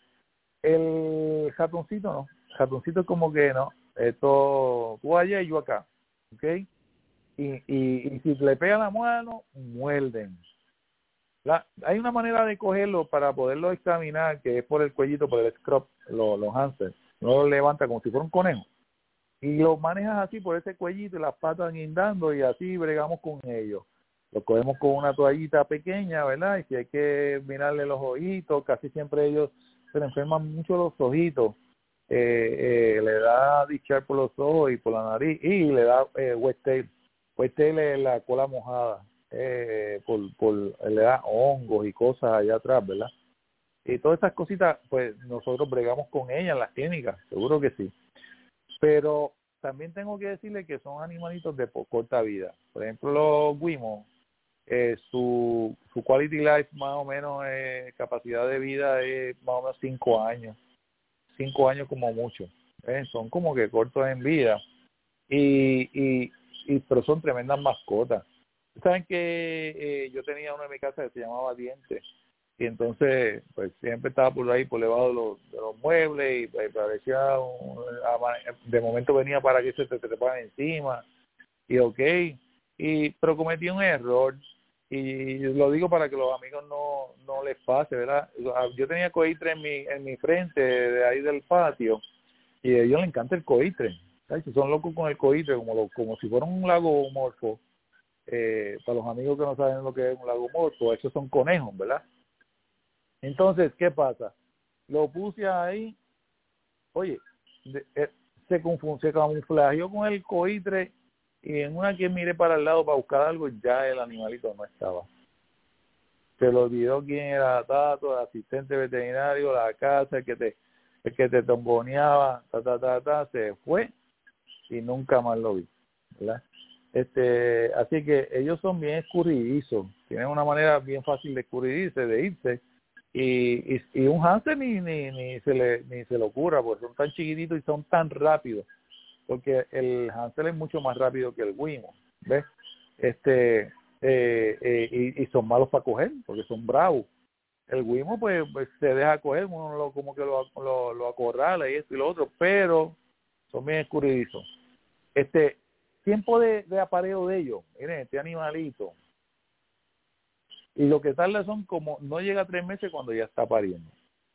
El ratoncito no. El ratoncito es como que no. Esto, tú allá y yo acá, ok. Y, y, y si le pegan la mano, muerden. La, hay una manera de cogerlo para poderlo examinar, que es por el cuellito, por el scrub, lo, los hamsters. No lo levanta como si fuera un conejo. Y lo manejas así por ese cuellito y las patas guindando y así bregamos con ellos. Lo cogemos con una toallita pequeña, ¿verdad? Y si hay que mirarle los ojitos, casi siempre ellos se le enferman mucho los ojitos. Eh, eh, le da dichar por los ojos y por la nariz y le da eh, wet tail. Pues le la cola mojada, eh, por, por le da hongos y cosas allá atrás, ¿verdad? Y todas estas cositas, pues nosotros bregamos con ellas en las clínicas, seguro que sí. Pero también tengo que decirle que son animalitos de corta vida. Por ejemplo, los guimos, eh, su, su quality life más o menos, eh, capacidad de vida es más o menos cinco años. Cinco años como mucho. ¿eh? Son como que cortos en vida. Y... y Y, pero son tremendas mascotas. Saben que eh, yo tenía uno en mi casa que se llamaba Diente y entonces pues siempre estaba por ahí por debajo de los, de los muebles y pues, parecía un, de momento venía para que se te treparan encima y ok y pero cometí un error y lo digo para que los amigos no no les pase, ¿verdad? Yo tenía coitre en mi en mi frente de ahí del patio y a ellos les encanta el coitre. Ay, si son locos con el coitre, como lo, como si fuera un lagomorfo, eh, para los amigos que no saben lo que es un lagomorfo, esos son conejos, ¿verdad? Entonces, ¿qué pasa? Lo puse ahí, oye, de, eh, se, confund, se camuflajeó con el coitre y en una que miré para el lado para buscar algo, ya el animalito no estaba. se le olvidó quién era Tato, el asistente veterinario, la casa, el que te, el que te tomboneaba, ta, ta, ta, ta, se fue y nunca más lo vi, ¿verdad? Este, así que ellos son bien escurridizos, tienen una manera bien fácil de escurridirse, de irse, y, y, y un hámster ni, ni, ni se le ni se le ocurra, porque son tan chiquititos y son tan rápidos, porque el hámster es mucho más rápido que el Wimo, ¿ves? Este, eh, eh, y, y son malos para coger, porque son bravos. El Wimo pues, pues se deja coger, uno lo, como que lo, lo, lo acorrala y esto y lo otro, pero son bien escurridizos. Este tiempo de, de apareo de ellos, miren, este animalito, y lo que tarda son como, no llega a tres meses cuando ya está pariendo.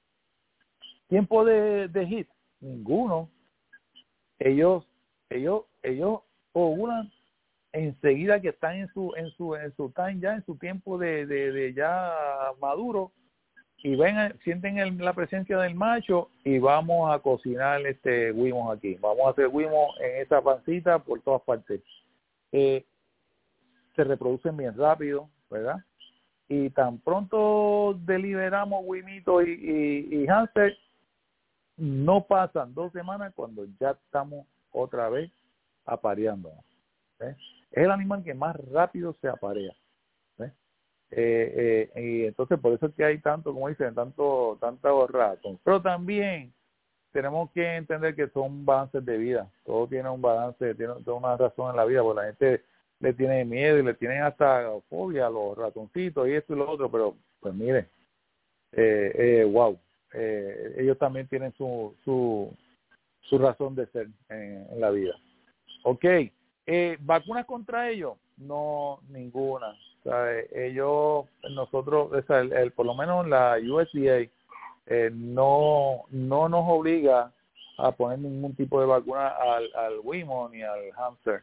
Tiempo de, de hit, ninguno. Ellos, ellos, ellos ovulan enseguida que están en su, en su, en su time ya, en su tiempo de, de, de ya maduro, y ven, sienten el, la presencia del macho y vamos a cocinar este Wimos aquí. Vamos a hacer Wimos en esa pancita por todas partes. Eh, se reproducen bien rápido, ¿verdad? Y tan pronto deliberamos Wimito y, y, y hámster, no pasan dos semanas cuando ya estamos otra vez apareando. ¿eh? Es el animal que más rápido se aparea. ¿eh? Eh, eh, y entonces por eso es que hay tanto, como dicen, tanto tantos ratos. Pero también tenemos que entender que son balances de vida. Todo tiene un balance, tiene toda una razón en la vida, porque la gente le tiene miedo y le tienen hasta fobia a los ratoncitos y esto y lo otro, pero pues mire, eh, eh, wow, eh, ellos también tienen su su, su razón de ser en, en la vida. Ok, eh, ¿vacunas contra ellos? No, ninguna. O sea, ellos, nosotros, o sea, el, el, por lo menos la U S D A eh, no, no nos obliga a poner ningún tipo de vacuna al, al Wimo ni al hámster.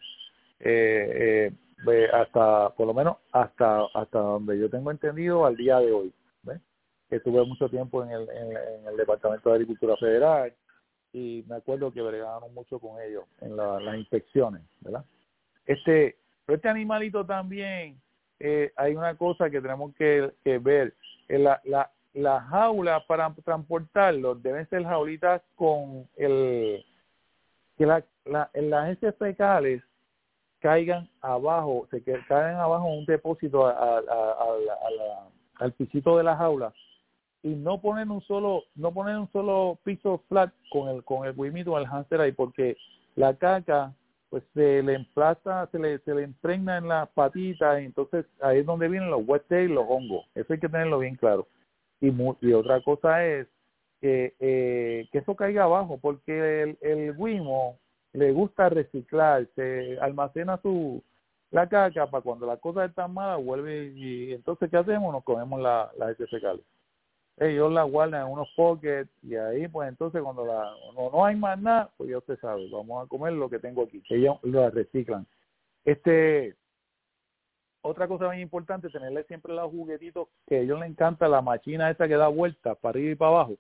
Eh, eh, hasta por lo menos hasta hasta donde yo tengo entendido al día de hoy. ¿ves? Estuve mucho tiempo en el, en, en el Departamento de Agricultura Federal y me acuerdo que bregábamos mucho con ellos en la, las inspecciones, ¿verdad? Este, pero este animalito también eh, hay una cosa que tenemos que, que ver, eh, la, la, las jaulas para transportarlos deben ser jaulitas con el que la, la, las heces fecales caigan abajo, se que caigan abajo en un depósito a, a, a, a la, a la, al pisito de la jaula y no poner un solo no poner un solo piso flat con el con el Wimito o el hámster ahí, porque la caca pues se le emplaza, se le se le impregna en las patitas y entonces ahí es donde vienen los wet tail, los hongos. Eso hay que tenerlo bien claro. Y, mu- y otra cosa es que eh, que eso caiga abajo, porque el, el Wimo le gusta reciclar, se almacena su la caca para cuando las cosas están malas vuelve y, y entonces ¿qué hacemos? Nos comemos la, las heces fecales. Ellos la guardan en unos pockets y ahí pues entonces cuando la no, no hay más nada, pues ya usted sabe, vamos a comer lo que tengo aquí. Ellos lo reciclan. Este otra cosa bien importante, tenerle siempre los juguetitos que a ellos les encanta, la machina esa que da vueltas para arriba y para abajo.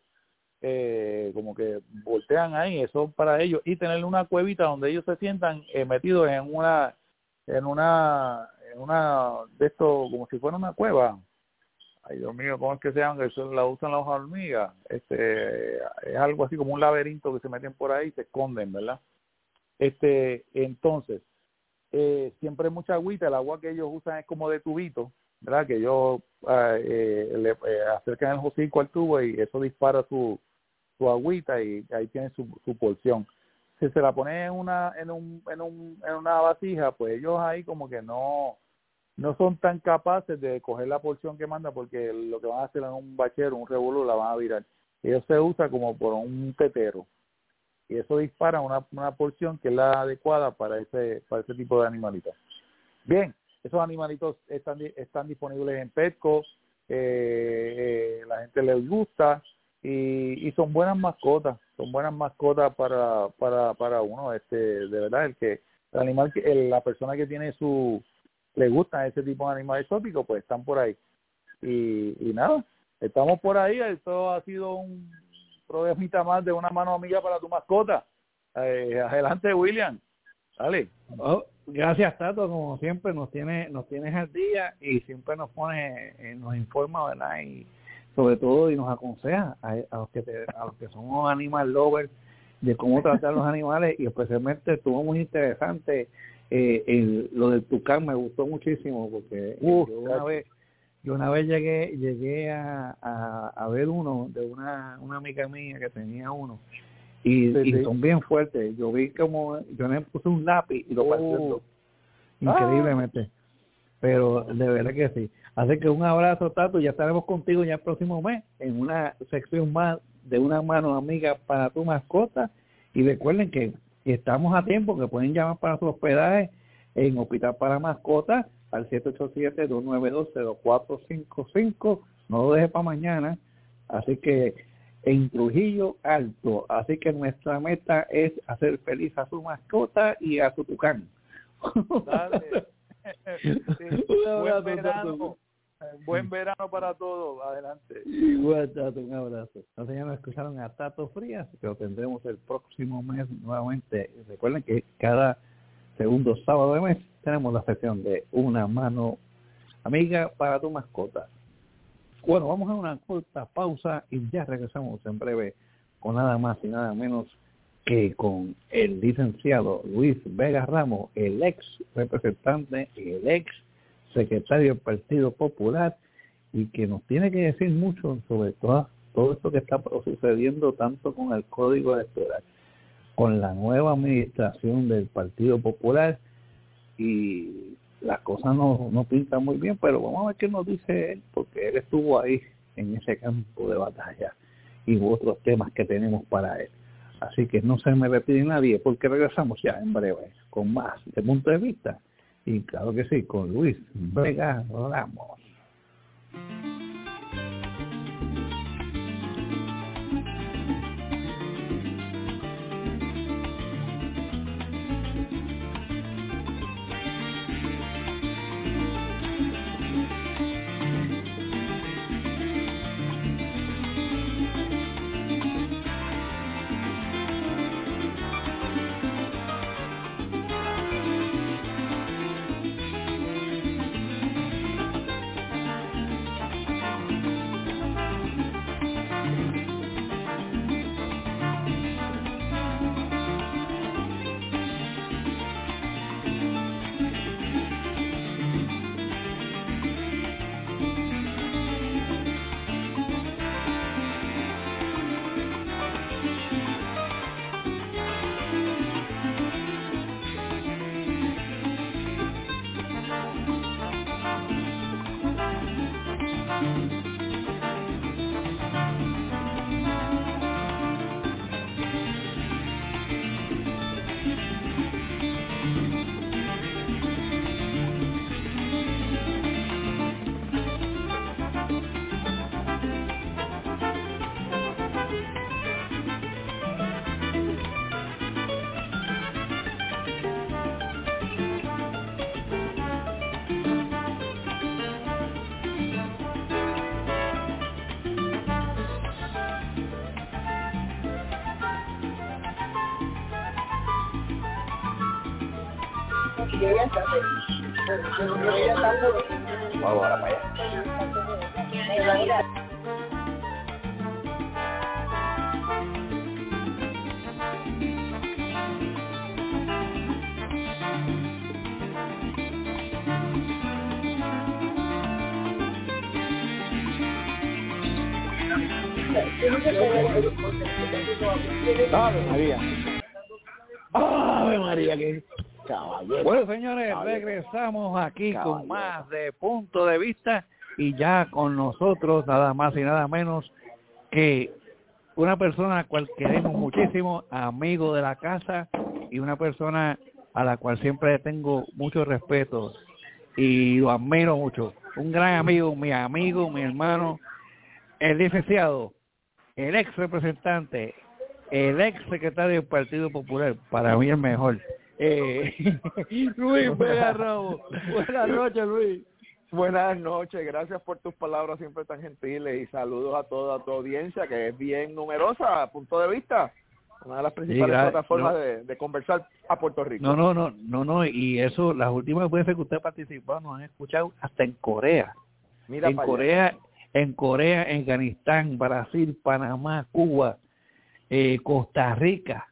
Eh, como que voltean ahí, eso para ellos, y tenerle una cuevita donde ellos se sientan eh, metidos en una en una en una de esto como si fuera una cueva. Ay Dios mío, ¿cómo es que se llama? Eso la usan las hormigas. Este es algo así como un laberinto que se meten por ahí y se esconden, ¿verdad? Este entonces eh, siempre hay mucha agüita, el agua que ellos usan es como de tubito, ¿verdad? Que ellos eh, eh, le eh, acercan el hocico al tubo y eso dispara su su agüita y ahí tiene su, su porción. Si se la pone en una en un en un en una vasija, pues ellos ahí como que no no son tan capaces de coger la porción que manda, porque lo que van a hacer en un bachero, un revolú, la van a virar. Ellos se usa como por un tetero y eso dispara una, una porción que es la adecuada para ese para ese tipo de animalitos. Bien, esos animalitos están están disponibles en Petco, eh, eh, la gente les gusta. Y, y son buenas mascotas, son buenas mascotas para para para uno, este de verdad, el que el animal que el, la persona que tiene su le gusta ese tipo de animales exóticos, pues están por ahí. Y, y nada, estamos por ahí. Esto ha sido un programita más de una mano amiga para tu mascota. Eh, adelante, William. Dale. Oh, gracias, Tato, como siempre nos tiene, nos tienes al día y siempre nos pone, eh, nos informa, ¿verdad? Y sobre todo y nos aconseja a, a los que te, a los que somos animal lovers de cómo tratar los animales, y especialmente estuvo muy interesante eh, el, lo del tucán, me gustó muchísimo porque uh, yo una vez yo una vez llegué llegué a, a, a ver uno de una, una amiga mía que tenía uno y, sí, y sí. son bien fuertes. Yo vi como yo le puse un lápiz y lo pasé uh. increíblemente, ah. pero de verdad que sí. Así que un abrazo, Tato, ya estaremos contigo ya el próximo mes en una sección más de una mano amiga para tu mascota. Y recuerden que estamos a tiempo, que pueden llamar para su hospedaje en Hospital para Mascotas al siete ocho siete, dos nueve dos, cero cuatro cinco cinco. No lo deje para mañana. Así que en Trujillo Alto. Así que nuestra meta es hacer feliz a su mascota y a su tucán. Dale. Sí, buen verano. Buen verano para todos. Adelante. Igual, Tato, un abrazo. Entonces ya nos escucharon a Tato Frías, que lo tendremos el próximo mes nuevamente. Recuerden que cada segundo sábado de mes tenemos la sesión de Una Mano Amiga para tu mascota. Bueno, vamos a una corta pausa y ya regresamos en breve con nada más y nada menos que con el licenciado Luis Vega Ramos, el ex representante y el ex secretario del Partido Popular, y que nos tiene que decir mucho sobre todo, todo esto que está sucediendo tanto con el Código Electoral, con la nueva administración del Partido Popular, y las cosas no, no pintan muy bien, pero vamos a ver qué nos dice él, porque él estuvo ahí en ese campo de batalla y otros temas que tenemos para él. Así que no se me repite nadie, porque regresamos ya en breve con más de Punto de Vista. Y claro que sí, con Luis Vega Ramos. Vamos ahora para allá. Ave María. Ave María, que caballero. Bueno, señores, caballero. Regresamos aquí caballero. Con más de Punto de Vista, y ya con nosotros nada más y nada menos que una persona a la cual queremos muchísimo, amigo de la casa, y una persona a la cual siempre tengo mucho respeto y lo admiro mucho. Un gran amigo, mi amigo, mi hermano, el licenciado, el ex representante, el ex secretario del Partido Popular, para mí el mejor, eh, Luis Vega Ramos. Buenas noches, Luis. Buenas noches, gracias por tus palabras siempre tan gentiles, y saludos a toda tu audiencia que es bien numerosa. Punto de Vista. una de las principales sí, claro, plataformas no, de, de conversar a Puerto Rico. No, no, no, no, no, y eso, las últimas veces que usted participó, nos han escuchado hasta en Corea. Mira en para Corea, allá. en Corea, en Afganistán, Brasil, Panamá, Cuba, eh, Costa Rica,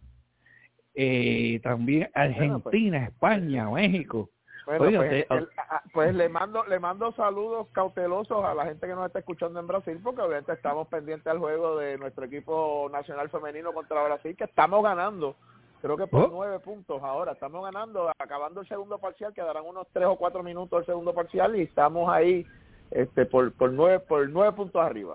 eh, también Argentina, bueno, pues, España, México. Bueno, Oiga, pues, usted, el, pues le mando le mando saludos cautelosos a la gente que nos está escuchando en Brasil, porque obviamente estamos pendientes al juego de nuestro equipo nacional femenino contra Brasil, que estamos ganando, creo que por oh. nueve puntos ahora, estamos ganando, acabando el segundo parcial, quedarán unos tres o cuatro minutos el segundo parcial y estamos ahí este por por nueve por nueve puntos arriba.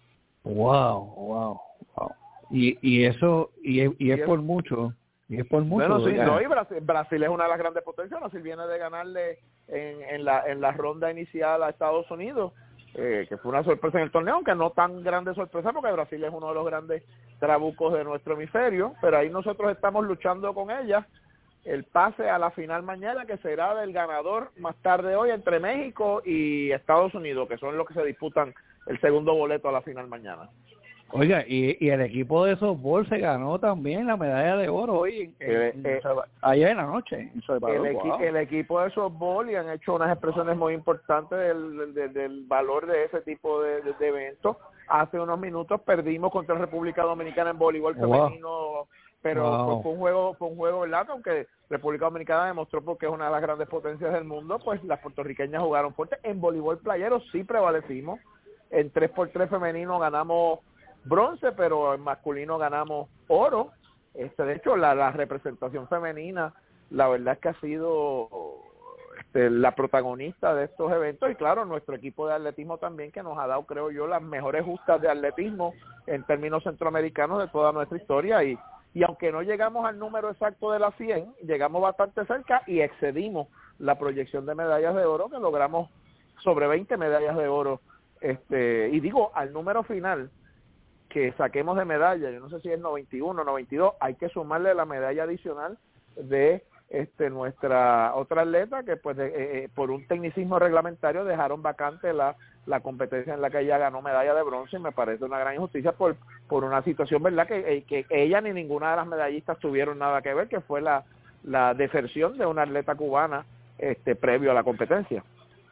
Wow, wow, wow. Y y eso y, y, y es, es por mucho. Y es por mucho. Bueno, sí, no, y Brasil, Brasil es una de las grandes potencias. Brasil viene de ganarle en, en la en la ronda inicial a Estados Unidos, eh, que fue una sorpresa en el torneo, aunque no tan grande sorpresa, porque Brasil es uno de los grandes trabucos de nuestro hemisferio, pero ahí nosotros estamos luchando con ella el pase a la final mañana, que será del ganador más tarde hoy entre México y Estados Unidos, que son los que se disputan el segundo boleto a la final mañana. Oiga, y, y el equipo de softball se ganó también la medalla de oro hoy, en, en, eh, en, ayer en la noche. En Salvador, el, equi wow. el equipo de softball y han hecho unas expresiones muy importantes del, del, del valor de ese tipo de, de, de eventos. Hace unos minutos perdimos contra República Dominicana en voleibol femenino, wow. pero wow. Fue, fue un juego, fue un juego, ¿verdad? Aunque República Dominicana demostró porque es una de las grandes potencias del mundo, pues las puertorriqueñas jugaron fuerte. En voleibol playero sí prevalecimos. En tres por tres femenino ganamos bronce, pero en masculino ganamos oro. Este, de hecho, la, la representación femenina, la verdad es que ha sido este, la protagonista de estos eventos, y claro, nuestro equipo de atletismo también, que nos ha dado, creo yo, las mejores justas de atletismo en términos centroamericanos de toda nuestra historia, y, y aunque no llegamos al número exacto de las cien, llegamos bastante cerca y excedimos la proyección de medallas de oro, que logramos sobre veinte medallas de oro, este, y digo, al número final que saquemos de medalla, yo no sé si es noventa y uno, noventa y dos, hay que sumarle la medalla adicional de este nuestra otra atleta que pues de, eh, por un tecnicismo reglamentario dejaron vacante la, la competencia en la que ella ganó medalla de bronce, y me parece una gran injusticia por por una situación, verdad, que, que ella ni ninguna de las medallistas tuvieron nada que ver, que fue la, la deserción de una atleta cubana este previo a la competencia.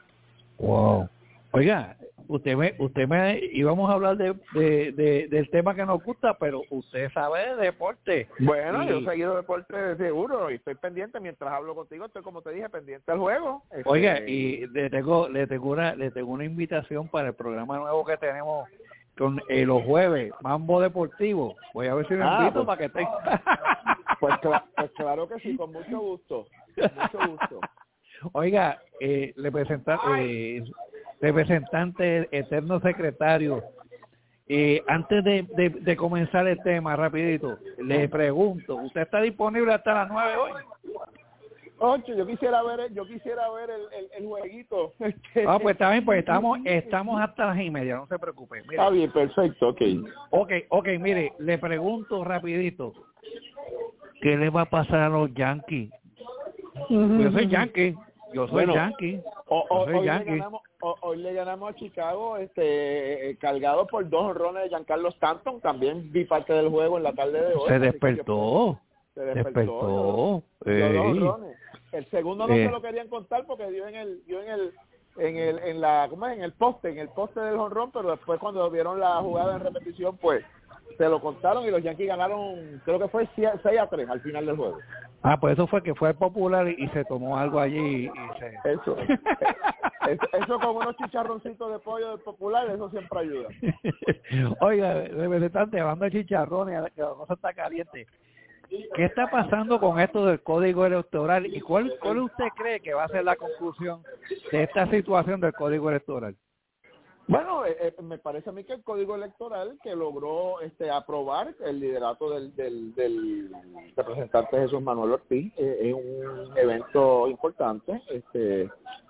Wow. Oiga, usted me, usted me, íbamos a hablar de, de, de del tema que nos gusta, pero usted sabe de deporte. Bueno, y... yo he seguido deporte de seguro y estoy pendiente mientras hablo contigo, estoy, como te dije, pendiente al juego. Este... Oiga, y le tengo, le tengo una, le tengo una invitación para el programa nuevo que tenemos con eh, los jueves, Mambo Deportivo. Voy a ver si me ah, invito pues, para que esté. Pues, cl pues claro que sí, con mucho gusto, con mucho gusto. Oiga, eh, le presenta, eh, representante eterno secretario, eh, antes de, de, de comenzar el tema, rapidito, le pregunto, ¿usted está disponible hasta las nueve hoy? Ocho, yo quisiera ver, yo quisiera ver el, el, el jueguito. Ah, pues está bien, pues estamos, estamos hasta las y media, no se preocupe. Mire. Está bien, perfecto, ok. Ok, ok, mire, le pregunto rapidito, ¿qué le va a pasar a los Yankees? Uh-huh. Yo soy Yankee. Yo soy bueno, Yankee. O, o, Yo soy hoy, Yankee. Le ganamos, o, hoy le ganamos a Chicago, este, cargado por dos honrones de Giancarlo Stanton. También vi parte del juego en la tarde de hoy. Se despertó. Se despertó. despertó. Dio dos honrones. El segundo no eh. se lo querían contar porque dio en el, dio en el, en el, en la, ¿cómo es? En el poste, en el poste del honrón, pero después cuando vieron la jugada en repetición, pues se lo contaron y los Yankees ganaron, creo que fue seis a tres al final del juego. Ah, pues eso fue que fue popular y se tomó algo allí y se... Eso, eso, eso con unos chicharroncitos de pollo del popular, eso siempre ayuda. Oiga, representante, hablando de chicharrones, que la cosa está caliente, ¿qué está pasando con esto del código electoral y cuál, cuál usted cree que va a ser la conclusión de esta situación del código electoral? Bueno, eh, eh, me parece a mí que el código electoral que logró este aprobar el liderato del, del, del representante Jesús Manuel Ortiz eh, es un evento importante. Este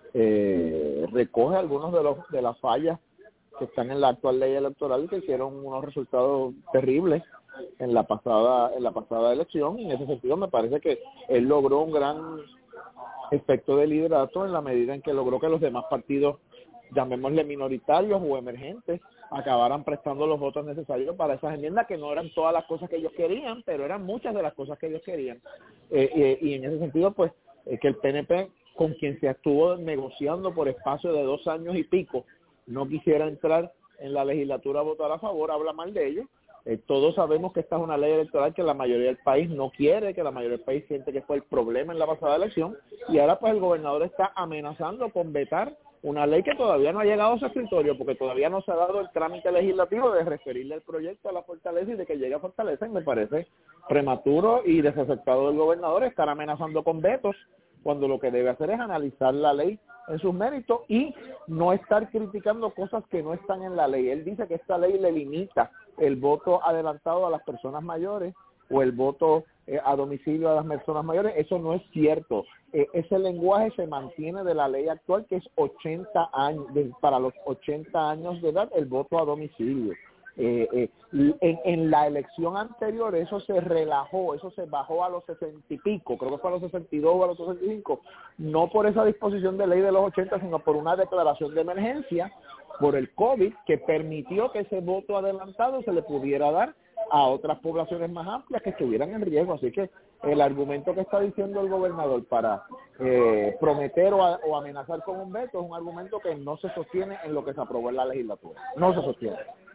eh, recoge algunos de los de las fallas que están en la actual ley electoral, que hicieron unos resultados terribles en la pasada en la pasada elección. En ese sentido, me parece que él logró un gran efecto de liderato en la medida en que logró que los demás partidos, llamémosle minoritarios o emergentes, acabaran prestando los votos necesarios para esas enmiendas, que no eran todas las cosas que ellos querían, pero eran muchas de las cosas que ellos querían. Eh, eh, y en ese sentido, pues, eh, que el P N P, con quien se estuvo negociando por espacio de dos años y pico, no quisiera entrar en la legislatura a votar a favor, habla mal de ellos. Eh, todos sabemos que esta es una ley electoral que la mayoría del país no quiere, que la mayoría del país siente que fue el problema en la pasada elección, y ahora pues el gobernador está amenazando con vetar una ley que todavía no ha llegado a su escritorio, porque todavía no se ha dado el trámite legislativo de referirle el proyecto a la Fortaleza y de que llegue a Fortaleza, y me parece prematuro y desacertado del gobernador estar amenazando con vetos, cuando lo que debe hacer es analizar la ley en sus méritos y no estar criticando cosas que no están en la ley. Él dice que esta ley le limita el voto adelantado a las personas mayores o el voto eh, a domicilio a las personas mayores. Eso no es cierto. Eh, ese lenguaje se mantiene de la ley actual, que es ochenta años, de, para los ochenta años de edad, el voto a domicilio. Eh, eh, en, en la elección anterior eso se relajó, eso se bajó a los sesenta y pico, creo que fue a los sesenta y dos o a los sesenta y cinco, no por esa disposición de ley de los ochenta, sino por una declaración de emergencia por el COVID que permitió que ese voto adelantado se le pudiera dar a otras poblaciones más amplias que estuvieran en riesgo. Así que el argumento que está diciendo el gobernador para eh, prometer o, a, o amenazar con un veto es un argumento que no se sostiene en lo que se aprobó en la legislatura, no se sostiene.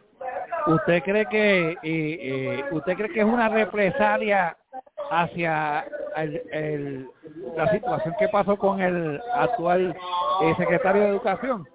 ¿Usted cree que eh, eh, usted cree que es una represalia hacia el, el, la situación que pasó con el actual eh, secretario de Educación?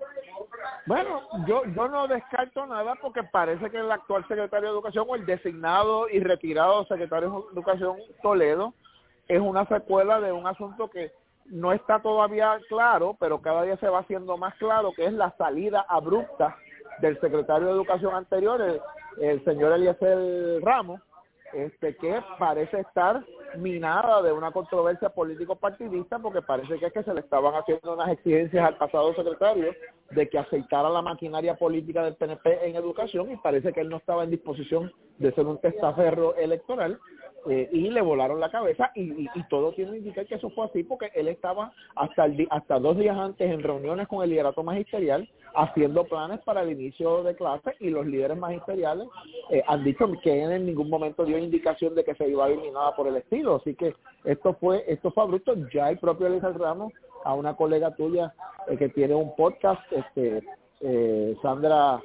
Bueno, yo yo no descarto nada, porque parece que el actual secretario de Educación o el designado y retirado secretario de Educación, Toledo, es una secuela de un asunto que no está todavía claro, pero cada día se va haciendo más claro, que es la salida abrupta del secretario de Educación anterior, el, el señor Eliezer Ramos, este que parece estar minada de una controversia político-partidista, porque parece que es que se le estaban haciendo unas exigencias al pasado secretario de que aceitara la maquinaria política del P N P en educación, y parece que él no estaba en disposición de ser un testaferro electoral, eh, y le volaron la cabeza, y, y, y todo tiene que indicar que eso fue así, porque él estaba hasta el, hasta dos días antes en reuniones con el liderato magisterial haciendo planes para el inicio de clases, y los líderes magisteriales eh, han dicho que él en ningún momento dio indicación de que se iba a ir ni nada por el estilo. Así que esto fue esto fue abrupto. Ya el propio Eliezer Ramos, a una colega tuya eh, que tiene un podcast, este eh, Sandra,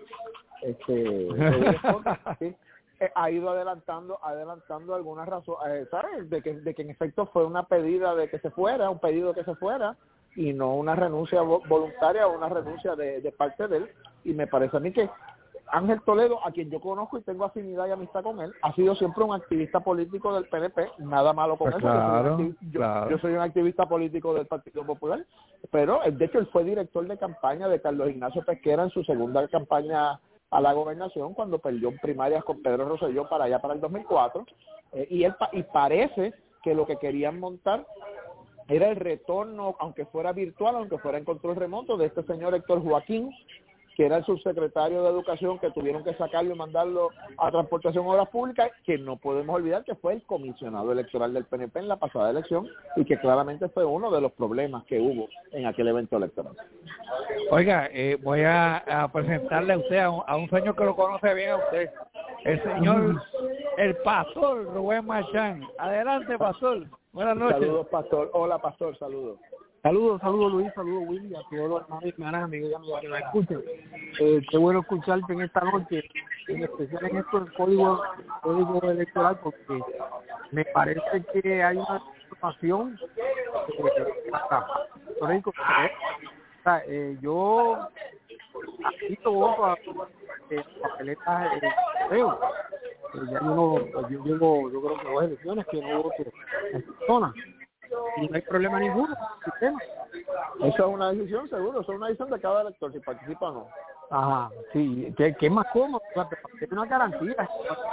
este podcast, ¿sí? eh, ha ido adelantando adelantando algunas razones, eh, ¿sabes? De que, de que en efecto fue una pedida de que se fuera, un pedido de que se fuera, y no una renuncia voluntaria o una renuncia de, de parte de él. Y me parece a mí que Ángel Toledo, a quien yo conozco y tengo afinidad y amistad con él, ha sido siempre un activista político del P N P, nada malo con pues eso. Claro, yo, soy claro. yo, yo soy un activista político del Partido Popular, pero de hecho él fue director de campaña de Carlos Ignacio Pesquera en su segunda campaña a la gobernación, cuando perdió en primarias con Pedro Rosselló para allá para el dos mil cuatro, eh, y él y parece que lo que querían montar era el retorno, aunque fuera virtual, aunque fuera en control remoto, de este señor Héctor Joaquín, que era el subsecretario de Educación, que tuvieron que sacarlo y mandarlo a Transportación y Obras Públicas, que no podemos olvidar que fue el comisionado electoral del P N P en la pasada elección, y que claramente fue uno de los problemas que hubo en aquel evento electoral. Oiga, eh, voy a, a presentarle a usted, a un, a un señor que lo conoce bien a usted, el señor, el pastor Rubén Marchán. Adelante, pastor. Buenas noches. Saludos, pastor. Hola, pastor, saludos. Saludos, saludos Luis, saludos Willy, a todos los hermanos y hermanas, amigos y amigas que nos escuchen. Eh, qué bueno escucharte en esta noche, en especial en esto del código, código electoral, porque me parece que hay una situación eh, hasta histórico. O sea, eh, yo aquí voto a eh, papeletas eh, creo. Eh, ya yo, no, yo llevo, yo creo que dos elecciones que no voto en persona. Y no hay problema ninguno en el sistema. Eso es una decisión, seguro, eso es una decisión de cada elector, si participa o no. Ajá, sí, que, que es más cómodo, o sea, es una garantía.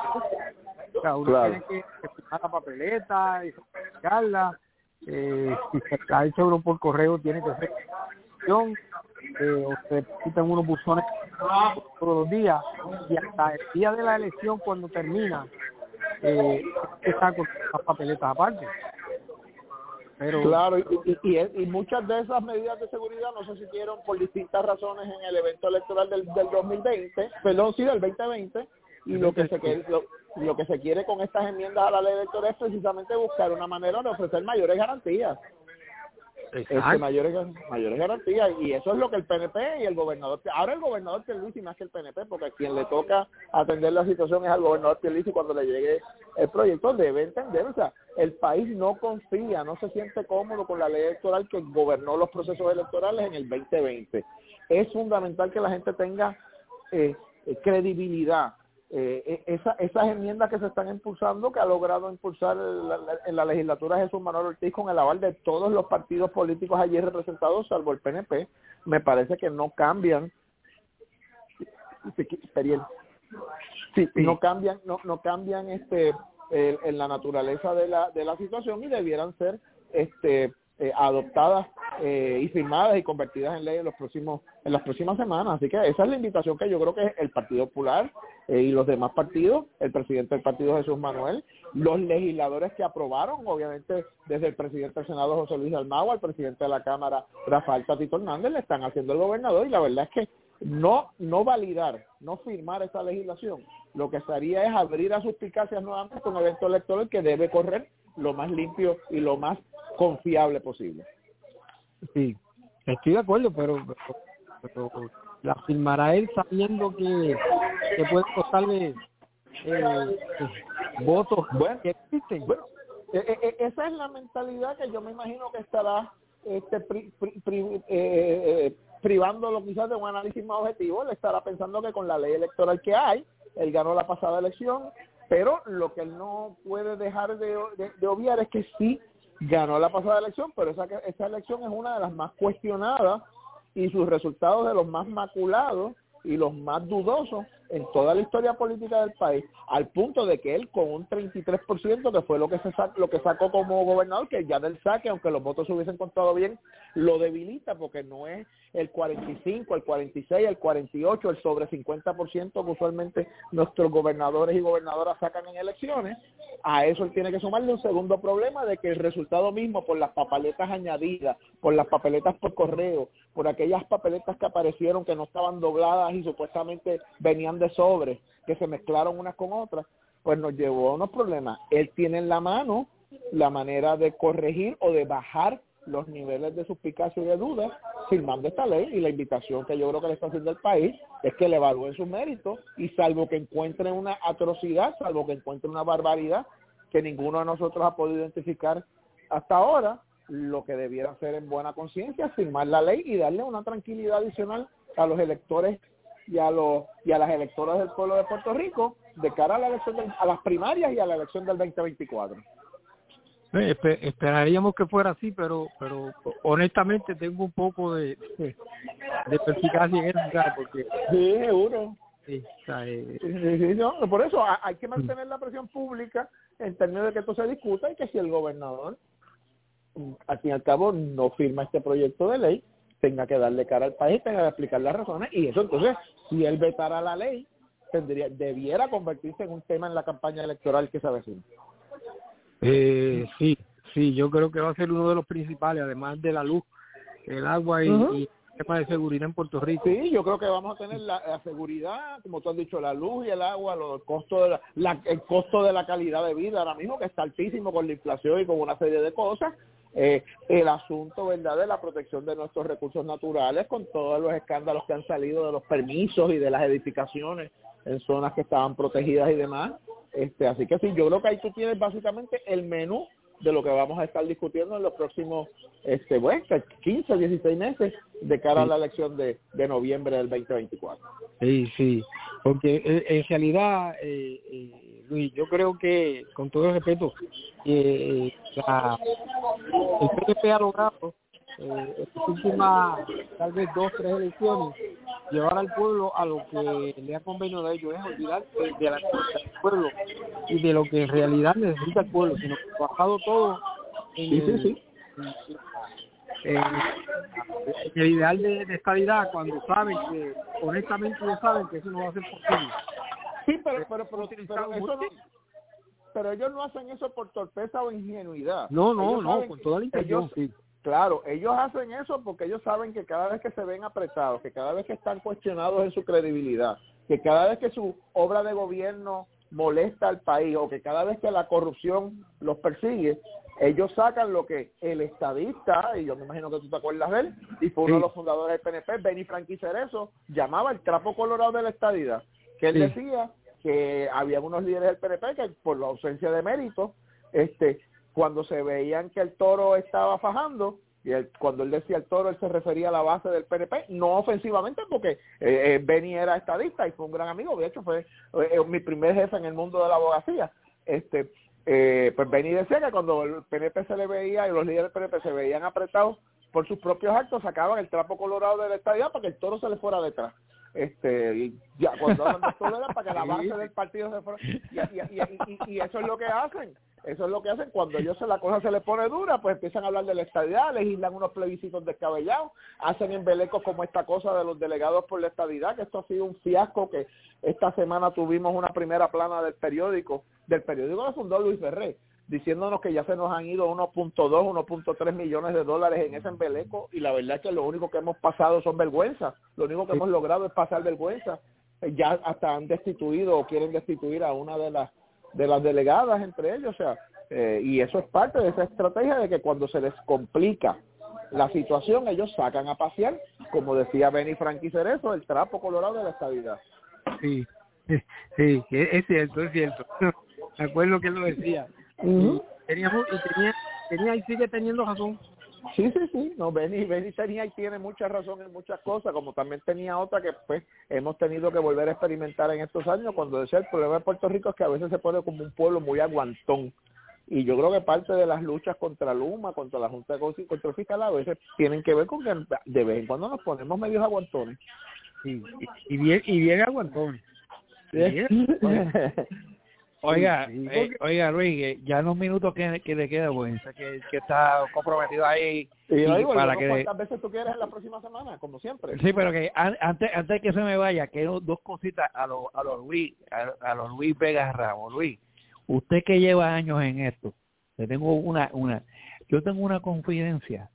O sea, uno claro. tiene que, que firmar la papeleta y certificarla, eh, si se cae seguro por correo tiene que hacer eh, o se quitan unos buzones todos los días, y hasta el día de la elección, cuando termina, eh, está con las papeletas aparte. Pero claro, y, y, y, y muchas de esas medidas de seguridad no se siguieron por distintas razones en el evento electoral del, del dos mil veinte, perdón, sí, del veinte veinte, y lo que se quiere, lo, lo que se quiere con estas enmiendas a la ley electoral es precisamente buscar una manera de ofrecer mayores garantías. Este, mayores, mayores garantías, y eso es lo que el P N P y el gobernador, ahora el gobernador Pierluisi más que el P N P, porque a quien le toca atender la situación es al gobernador Pierluisi cuando le llegue el proyecto, debe entender, o sea, el país no confía, no se siente cómodo con la ley electoral que gobernó los procesos electorales en el veinte veinte. Es fundamental que la gente tenga eh, credibilidad. Eh, esa, esas enmiendas que se están impulsando, que ha logrado impulsar la, la, en la legislatura Jesús Manuel Ortiz con el aval de todos los partidos políticos allí representados, salvo el P N P, me parece que no cambian, sí, no cambian, no, no cambian este el, en la naturaleza de la de la situación y debieran ser este eh, adoptadas eh, y firmadas y convertidas en ley en los próximos en las próximas semanas. Así que esa es la invitación que yo creo que el Partido Popular eh, y los demás partidos, el presidente del partido Jesús Manuel, los legisladores que aprobaron, obviamente desde el presidente del Senado José Luis Dalmau al presidente de la Cámara Rafael Tatito Hernández, le están haciendo al gobernador, y la verdad es que no no validar, no firmar esa legislación, lo que estaría es abrir a suspicacias nuevamente un evento electoral que debe correr lo más limpio y lo más confiable posible. Sí, estoy de acuerdo, pero, pero, pero la firmará él sabiendo que, que puede costarle eh, votos bueno, que existen. Bueno, eh, eh, esa es la mentalidad que yo me imagino que estará este, pri, pri, pri, eh, eh, privándolo quizás de un análisis más objetivo. Él estará pensando que con la ley electoral que hay, él ganó la pasada elección, pero lo que él no puede dejar de, de, de obviar es que sí ganó la pasada elección, pero esa, esa elección es una de las más cuestionadas y sus resultados de los más maculados y los más dudosos en toda la historia política del país, al punto de que él con un treinta y tres por ciento, que fue lo que se sacó, lo que sacó como gobernador, que ya del saque, aunque los votos se hubiesen contado bien, lo debilita porque no es el cuarenta y cinco, el cuarenta y seis, el cuarenta y ocho, el sobre cincuenta por ciento que usualmente nuestros gobernadores y gobernadoras sacan en elecciones. A eso él tiene que sumarle un segundo problema de que el resultado mismo, por las papeletas añadidas, por las papeletas por correo, por aquellas papeletas que aparecieron que no estaban dobladas y supuestamente venían de sobre, que se mezclaron unas con otras, pues nos llevó a unos problemas. Él tiene en la mano la manera de corregir o de bajar los niveles de suspicacia y de dudas firmando esta ley, y la invitación que yo creo que le está haciendo el país es que le evalúen sus méritos, y salvo que encuentren una atrocidad, salvo que encuentren una barbaridad que ninguno de nosotros ha podido identificar hasta ahora, lo que debiera hacer en buena conciencia es firmar la ley y darle una tranquilidad adicional a los electores y a los y a las electoras del pueblo de Puerto Rico de cara a la elección del, a las primarias y a la elección del veinte veinticuatro. Eh, esper- esperaríamos que fuera así, pero pero honestamente tengo un poco de de, de perspicacia en eso, ¿sabes? Porque sí, seguro. Sí, o sea, eh, sí, sí, sí, no, por eso hay que mantener la presión pública en términos de que esto se discuta, y que si el gobernador al fin y al cabo no firma este proyecto de ley, tenga que darle cara al país, tenga que explicar las razones, y eso entonces, si él vetara la ley, tendría debiera convertirse en un tema en la campaña electoral que se avecina. Eh, sí, sí, yo creo que va a ser uno de los principales, además de la luz, el agua y, uh-huh. y el tema de seguridad en Puerto Rico. Sí, yo creo que vamos a tener la, la seguridad, como tú has dicho, la luz y el agua, los costos de la, la, el costo de la calidad de vida ahora mismo, que está altísimo con la inflación y con una serie de cosas. Eh, el asunto, ¿verdad?, de la protección de nuestros recursos naturales, con todos los escándalos que han salido de los permisos y de las edificaciones en zonas que estaban protegidas y demás. Este, así que sí, yo creo que ahí tú tienes básicamente el menú de lo que vamos a estar discutiendo en los próximos este, bueno, quince, dieciséis meses de cara sí. a la elección de, de noviembre del veinte veinticuatro. Sí, sí, porque eh, en realidad, eh, eh, Luis, yo creo que, con todo el respeto, eh, la, el P N P ha logrado eh, en las últimas, tal vez dos, tres elecciones, llevar al pueblo a lo que le ha convenido a ellos, es olvidar de, de la del pueblo y de lo que en realidad necesita el pueblo, sino que ha bajado todo en, sí, sí, sí. en, en, en el ideal de, de estabilidad, cuando saben que, honestamente ya saben que eso no va a ser posible. Sí, pero, pero, pero, pero eso no... pero ellos no hacen eso por torpeza o ingenuidad. No, no, ellos no, con toda la intención, ellos, sí. Claro, ellos hacen eso porque ellos saben que cada vez que se ven apretados, que cada vez que están cuestionados en su credibilidad, que cada vez que su obra de gobierno molesta al país o que cada vez que la corrupción los persigue, ellos sacan lo que el estadista, y yo me imagino que tú te acuerdas de él, y fue uno sí. de los fundadores del P N P, Benny Franqui Cerezo, llamaba el trapo colorado de la estadidad, que él sí. decía que había unos líderes del P N P que por la ausencia de mérito, este, cuando se veían que el toro estaba fajando, y él, cuando él decía el toro, él se refería a la base del P N P, no ofensivamente, porque eh, eh, Benny era estadista y fue un gran amigo, de hecho fue eh, mi primer jefe en el mundo de la abogacía. Este, eh, pues Benny decía que cuando el P N P se le veía y los líderes del P N P se veían apretados por sus propios actos, sacaban el trapo colorado de la estadidad para que el toro se le fuera detrás. Este, y ya cuando hablan de esto era para que la base del partido se fuera, y, y, y, y, y eso es lo que hacen. Eso es lo que hacen cuando ellos se la cosa se les pone dura, pues empiezan a hablar de la estadidad, legislan unos plebiscitos descabellados, hacen embelecos como esta cosa de los delegados por la estadidad, que esto ha sido un fiasco, que esta semana tuvimos una primera plana del periódico, del periódico que fundó Luis Ferré, diciéndonos que ya se nos han ido uno punto dos, uno punto tres millones de dólares en ese embeleco, y la verdad es que lo único que hemos pasado son vergüenza, lo único que sí. hemos logrado es pasar vergüenza. Ya hasta han destituido o quieren destituir a una de las de las delegadas entre ellos, o sea, eh, y eso es parte de esa estrategia de que cuando se les complica la situación, ellos sacan a pasear, como decía Benny Franqui Cerezo, el trapo colorado de la estadidad. Sí, sí, es cierto, es cierto. Me acuerdo que él lo decía. Uh-huh. Teníamos, y tenía, tenía y sigue teniendo razón. Sí, sí, sí, no, Benny, Benny tenía y tiene mucha razón en muchas cosas, como también tenía otra que pues hemos tenido que volver a experimentar en estos años, cuando decía el problema de Puerto Rico es que a veces se pone como un pueblo muy aguantón, y yo creo que parte de las luchas contra Luma, contra la Junta de Control, contra el fiscal, a veces tienen que ver con que de vez en cuando nos ponemos medios aguantones. Sí, y, y bien, y bien aguantones. Bien. Oiga, sí, sí, eh, oiga Luis, ya en los minutos que, que le queda, pues, que, que está comprometido ahí. Y, y digo, para que ¿cuántas le... veces tú quieres en la próxima semana? Como siempre. Sí, pero que an, antes antes que se me vaya, quiero dos cositas a los a los Luis, a, a los Luis Vega Ramos. Luis, usted que lleva años en esto, le tengo una una, yo tengo una confidencia.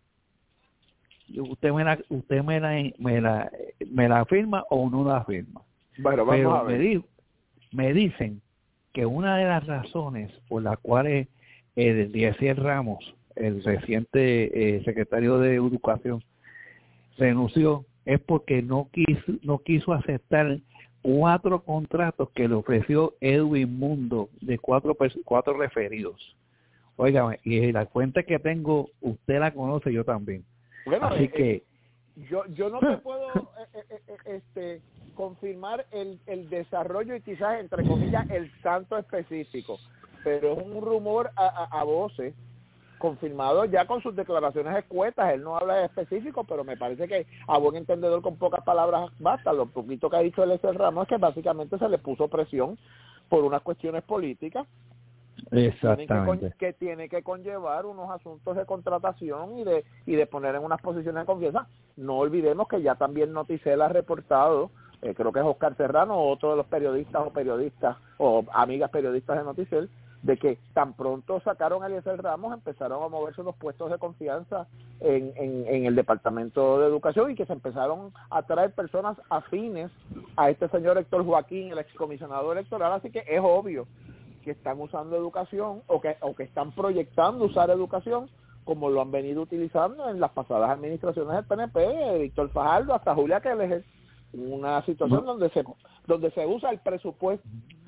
Usted me la usted me la me la me la firma o no la firma. Bueno, vamos pero a ver. Me, di, me dicen que una de las razones por las cuales el Eliezer Ramos, el reciente eh, secretario de Educación, renunció es porque no quiso no quiso aceptar cuatro contratos que le ofreció Edwin Mundo de cuatro cuatro referidos. Óigame, y la cuenta que tengo, usted la conoce, yo también. Bueno, así eh, que yo yo no te puedo eh, eh, eh, este confirmar el, el desarrollo y quizás entre comillas el santo específico, pero es un rumor a, a, a voces confirmado ya con sus declaraciones escuetas. Él no habla de específico, pero me parece que a buen entendedor con pocas palabras basta. Lo poquito que ha dicho Eliezer Ramos es que básicamente se le puso presión por unas cuestiones políticas. Exactamente. Que, que tiene que conllevar unos asuntos de contratación y de y de poner en unas posiciones de confianza. No olvidemos que ya también Noticel ha reportado, eh, creo que es Oscar Serrano, otro de los periodistas o periodistas o amigas periodistas de Noticel, de que tan pronto sacaron a Eliezer Ramos empezaron a moverse los puestos de confianza en, en, en el Departamento de Educación y que se empezaron a traer personas afines a este señor Héctor Joaquín, el excomisionado electoral. Así que es obvio que están usando educación o que o que están proyectando usar educación como lo han venido utilizando en las pasadas administraciones del P N P, de Víctor Fajardo hasta Julia Keller, una situación no. donde se donde se usa el presupuesto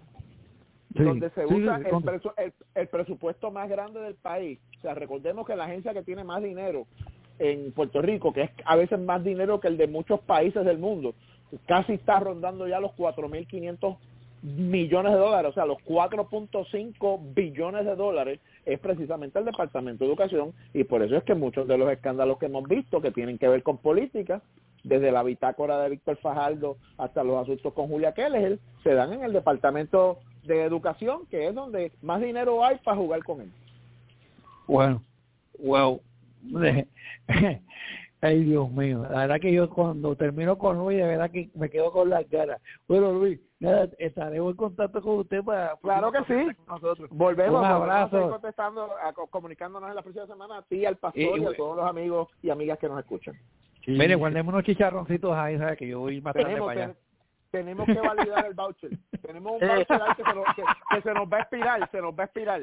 sí, donde se sí, usa sí, el, presu, el, el presupuesto más grande del país. O sea, recordemos que la agencia que tiene más dinero en Puerto Rico, que es a veces más dinero que el de muchos países del mundo, casi está rondando ya los cuatro mil quinientos millones de dólares, o sea, los cuatro punto cinco billones de dólares, es precisamente el Departamento de Educación, y por eso es que muchos de los escándalos que hemos visto que tienen que ver con política, desde la bitácora de Víctor Fajardo hasta los asuntos con Julia Keller, se dan en el Departamento de Educación, que es donde más dinero hay para jugar con él. Bueno, wow. Ay, Dios mío, la verdad que yo cuando termino con Luis, de verdad que me quedo con las ganas. Bueno, Luis, nada, estaremos en contacto con usted para... Claro que sí. Nosotros. Volvemos, Un abrazo. volvemos a seguir contestando, a, comunicándonos en la próxima semana a ti, al pastor y, y a todos los amigos y amigas que nos escuchan. Sí. Mire, guardemos unos chicharroncitos ahí, ¿sabes? Que yo voy más tarde Tenemos, para allá. Ten, tenemos que validar el voucher. Tenemos un voucher ahí que se, nos, que, que se nos va a expirar, se nos va a expirar.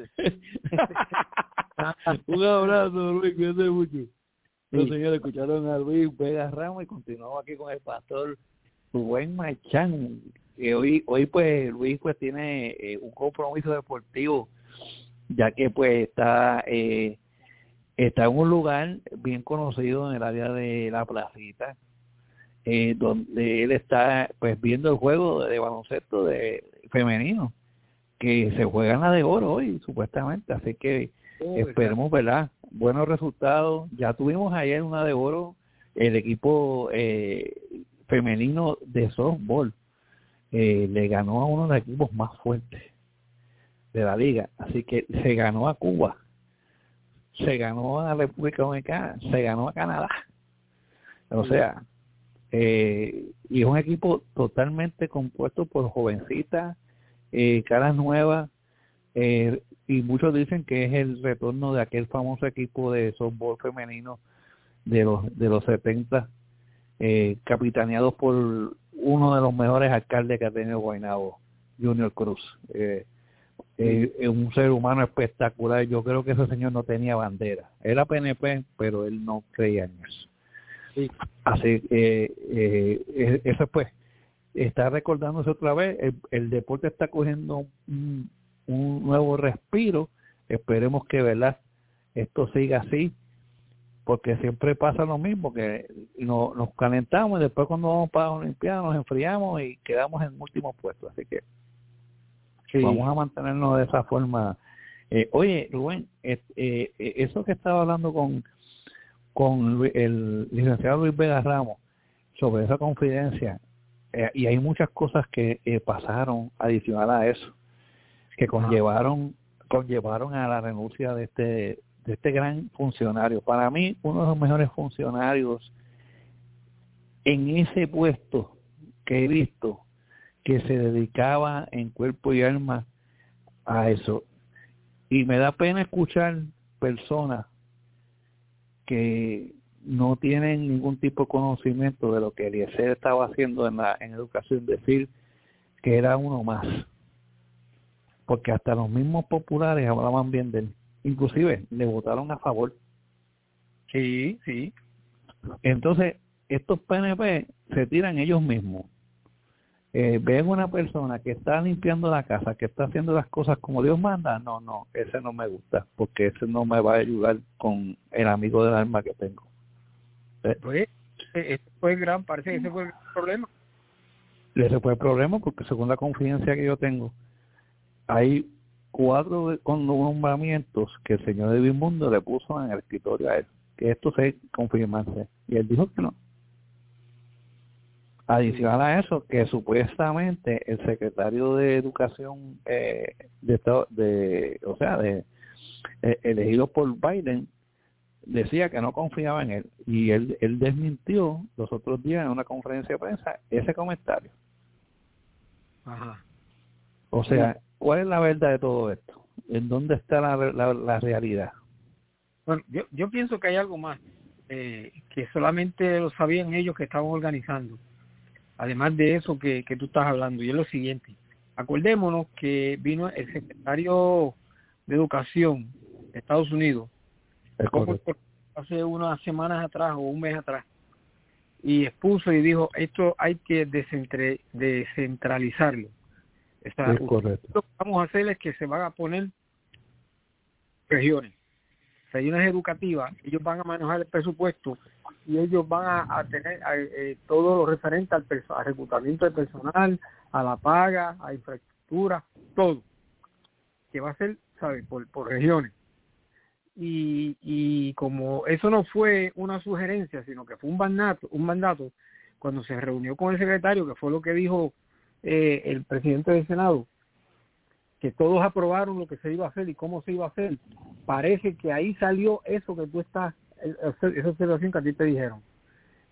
Un abrazo, Luis, cuídate mucho. Los Sí. señores escucharon a Luis Vega Ramos y continuamos aquí con el pastor Rubén Marchán. Que hoy, hoy pues Luis pues tiene eh, un compromiso deportivo, ya que pues está eh, está en un lugar bien conocido en el área de La Placita, eh, donde él está pues viendo el juego de baloncesto de femenino que se juega en la de oro hoy supuestamente, así que oh, esperemos, ¿verdad? Buenos resultados. Ya tuvimos ayer una de oro, el equipo eh, femenino de softball eh, le ganó a uno de los equipos más fuertes de la liga, así que se ganó a Cuba, se ganó a la República Dominicana, se ganó a Canadá, o sea, eh, y es un equipo totalmente compuesto por jovencitas, eh, caras nuevas, eh, y muchos dicen que es el retorno de aquel famoso equipo de softball femenino de los de los setenta, eh, capitaneados por uno de los mejores alcaldes que ha tenido Guaynabo, Junior Cruz. Eh, eh, es un ser humano espectacular. Yo creo que ese señor no tenía bandera. Era P N P, pero él no creía en eso. Sí. Así que eh, eh, eso pues está recordándose otra vez. El, el deporte está cogiendo un un nuevo respiro. Esperemos que, ¿verdad?, esto siga así, porque siempre pasa lo mismo, que no, nos calentamos y después cuando vamos para la Olimpiada nos enfriamos y quedamos en último puesto, así que sí, vamos a mantenernos de esa forma. Eh, oye, Rubén, eh, eh, eso que estaba hablando con con el licenciado Luis Vega Ramos sobre esa confidencia, eh, y hay muchas cosas que eh, pasaron adicional a eso, que conllevaron conllevaron a la renuncia de este de este gran funcionario. Para mí, uno de los mejores funcionarios en ese puesto que he visto, que se dedicaba en cuerpo y alma a eso. Y me da pena escuchar personas que no tienen ningún tipo de conocimiento de lo que Eliezer estaba haciendo en la en educación, decir que era uno más, porque hasta los mismos populares hablaban bien de él, inclusive le votaron a favor. Sí, sí. Entonces, estos P N P se tiran ellos mismos. Eh, ven una persona que está limpiando la casa, que está haciendo las cosas como Dios manda, no, no, ese no me gusta, porque ese no me va a ayudar con el amigo del alma que tengo. ¿Eh? Pues, ese fue el gran, parece que ese fue el problema. Ese fue el problema, porque según la confidencia que yo tengo, hay cuatro nombramientos que el señor de Bimundo le puso en el escritorio a él, que esto se confirmase, y él dijo que no. Adicional a eso, que supuestamente el secretario de Educación eh, de, de o sea, de eh, elegido por Biden, decía que no confiaba en él, y él él desmintió los otros días en una conferencia de prensa ese comentario. Ajá. O sea, ¿cuál es la verdad de todo esto? ¿En dónde está la, la, la realidad? Bueno, yo, yo pienso que hay algo más, eh, que solamente lo sabían ellos que estaban organizando. Además de eso que, que tú estás hablando, y es lo siguiente. Acordémonos que vino el secretario de Educación de Estados Unidos hace unas semanas atrás o un mes atrás, y expuso y dijo, esto hay que descentre, descentralizarlo. O sea, es correcto. Lo que vamos a hacer es que se van a poner regiones, regiones educativas. Ellos van a manejar el presupuesto y ellos van a, a tener a, eh, todo lo referente al, al reclutamiento de personal, a la paga, a infraestructura, todo, que va a ser, ¿sabes?, por, por regiones. Y, y como eso no fue una sugerencia, sino que fue un mandato, un mandato, cuando se reunió con el secretario, que fue lo que dijo eh, el presidente del Senado, que todos aprobaron lo que se iba a hacer y cómo se iba a hacer, parece que ahí salió eso que tú estás, esa observación que a ti te dijeron.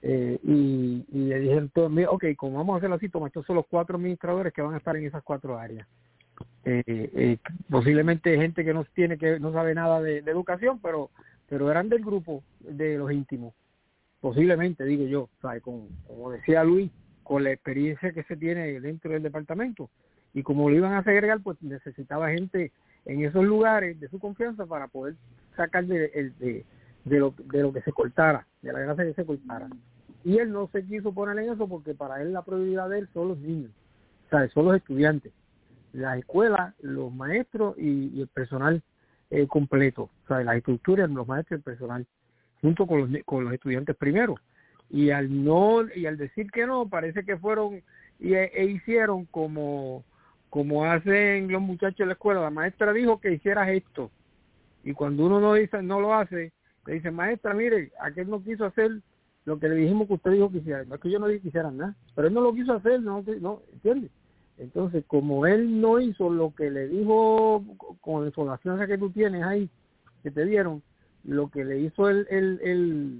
Eh, y, y le dijeron, todo, ok, como vamos a hacerlo así, toma, estos son los cuatro administradores que van a estar en esas cuatro áreas. Eh, eh, posiblemente gente que no tiene que no sabe nada de, de educación, pero pero eran del grupo de los íntimos. Posiblemente, digo yo, ¿sabe? Con, como decía Luis, con la experiencia que se tiene dentro del departamento. Y como lo iban a segregar, pues necesitaba gente en esos lugares de su confianza para poder sacar de, de, de, de, lo, de lo que se cortara, de la grasa que se cortara. Y él no se quiso poner en eso porque para él la prioridad de él son los niños, ¿sabe? Son los estudiantes, las escuelas, los maestros y, y el personal eh, completo, ¿sabe? Las estructuras, los maestros y el personal, junto con los, con los estudiantes primero. Y al no y al decir que no, parece que fueron y, e hicieron como como hacen los muchachos de la escuela. La maestra dijo que hicieras esto, y cuando uno no dice no lo hace, le dice, maestra, mire, aquel no quiso hacer lo que le dijimos que usted dijo que hiciera. No es que yo no dije que hicieran nada, pero él no lo quiso hacer, no, no, ¿entiendes? Entonces, como él no hizo lo que le dijo con la información que tú tienes ahí, que te dieron, lo que le hizo el el, el,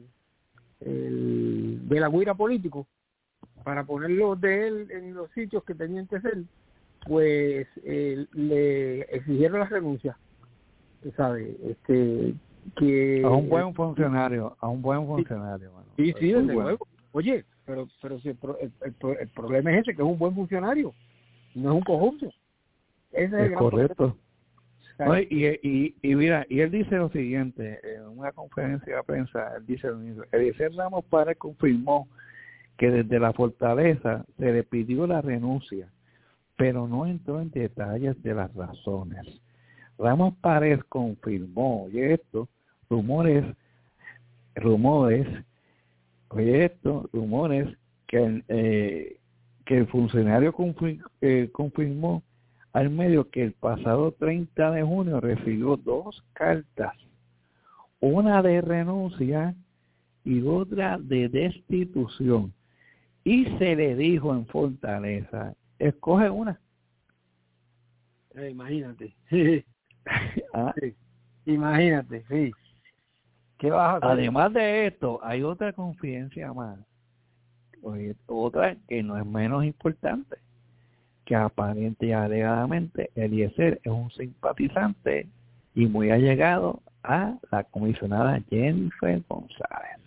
el de la guira político para ponerlo de él en los sitios que tenían que ser, pues eh, le exigieron la renuncia, ¿sabes? Este, que a un buen funcionario, a un buen funcionario. Bueno, sí, sí, desde bueno. luego. Oye, pero pero si el, el, el, el problema es ese, que es un buen funcionario, no es un corrupto. Ese es, es el gran correcto. problema. No, y, y, y mira, y él dice lo siguiente, en una conferencia de prensa, él dice lo mismo. Eliezer Ramos Párez confirmó que desde la fortaleza se le pidió la renuncia, pero no entró en detalles de las razones. Ramos Párez confirmó, oye esto, rumores, rumores, oye esto, rumores, que, eh, que el funcionario confir, eh, confirmó al medio que el pasado treinta de junio recibió dos cartas, una de renuncia y otra de destitución, y se le dijo en Fortaleza, escoge una. Eh, imagínate. Sí. ¿Ah? Sí. Imagínate, sí. ¿Qué vas a hacer? Además de esto, hay otra confidencia más, oye, otra que no es menos importante, que aparente y alegadamente Eliezer es un simpatizante y muy allegado a la comisionada Jennifer González.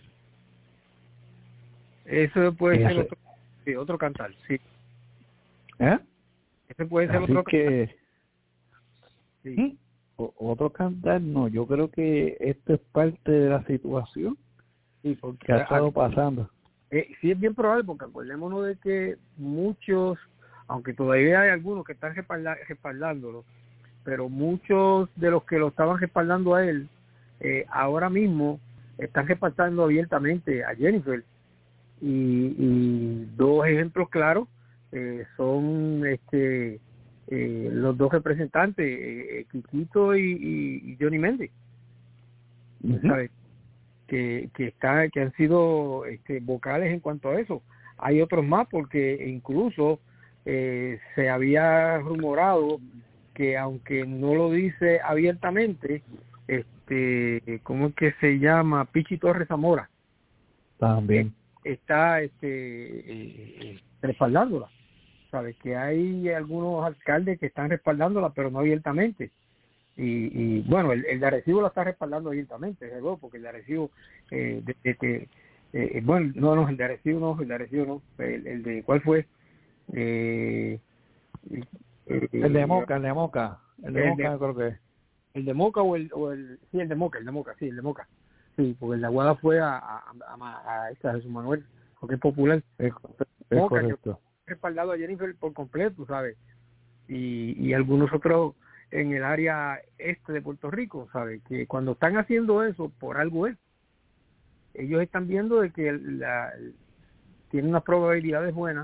Eso puede Ese. ser otro, sí, otro cantar, sí. ¿Eh? Ese puede ser Así otro que, cantar. Sí. O, otro cantar, no, yo creo que esto es parte de la situación sí, porque que ha estado pasando. Eh, sí, es bien probable, porque acordémonos de que muchos, aunque todavía hay algunos que están respalda, respaldándolo, pero muchos de los que lo estaban respaldando a él, eh, ahora mismo están respaldando abiertamente a Jennifer. Y, y dos ejemplos claros eh, son este eh, los dos representantes, eh, Quiquito y, y, y Johnny Méndez, uh-huh. ¿sabes? Que, que, está, que han sido este, vocales en cuanto a eso. Hay otros más porque incluso eh, se había rumorado que, aunque no lo dice abiertamente, este, ¿cómo es que se llama? Pichi Torres Zamora. También. Está este eh, respaldándola. Sabes que hay algunos alcaldes que están respaldándola, pero no abiertamente. Y, y bueno, el, el de Arecibo la está respaldando abiertamente, ¿verdad? Porque el de Arecibo, eh, de, de, de, eh, bueno, no, no, el de Arecibo no, el de Arecibo no, el, el de, ¿cuál fue? Eh, eh, el de Moca, el de Moca, el de el Moca de, creo que el de Moca o el, o el, sí, el de Moca, el de Moca, sí, el de Moca. Sí, porque el de Aguada fue a, a, a, a, esta Jesús Manuel, porque es popular. Es, es Moca, correcto. Que respaldado a Jennifer por completo, ¿sabes? Y, y algunos otros en el área este de Puerto Rico, ¿sabes? Que cuando están haciendo eso, por algo es. Ellos están viendo de que la, tienen unas probabilidades buenas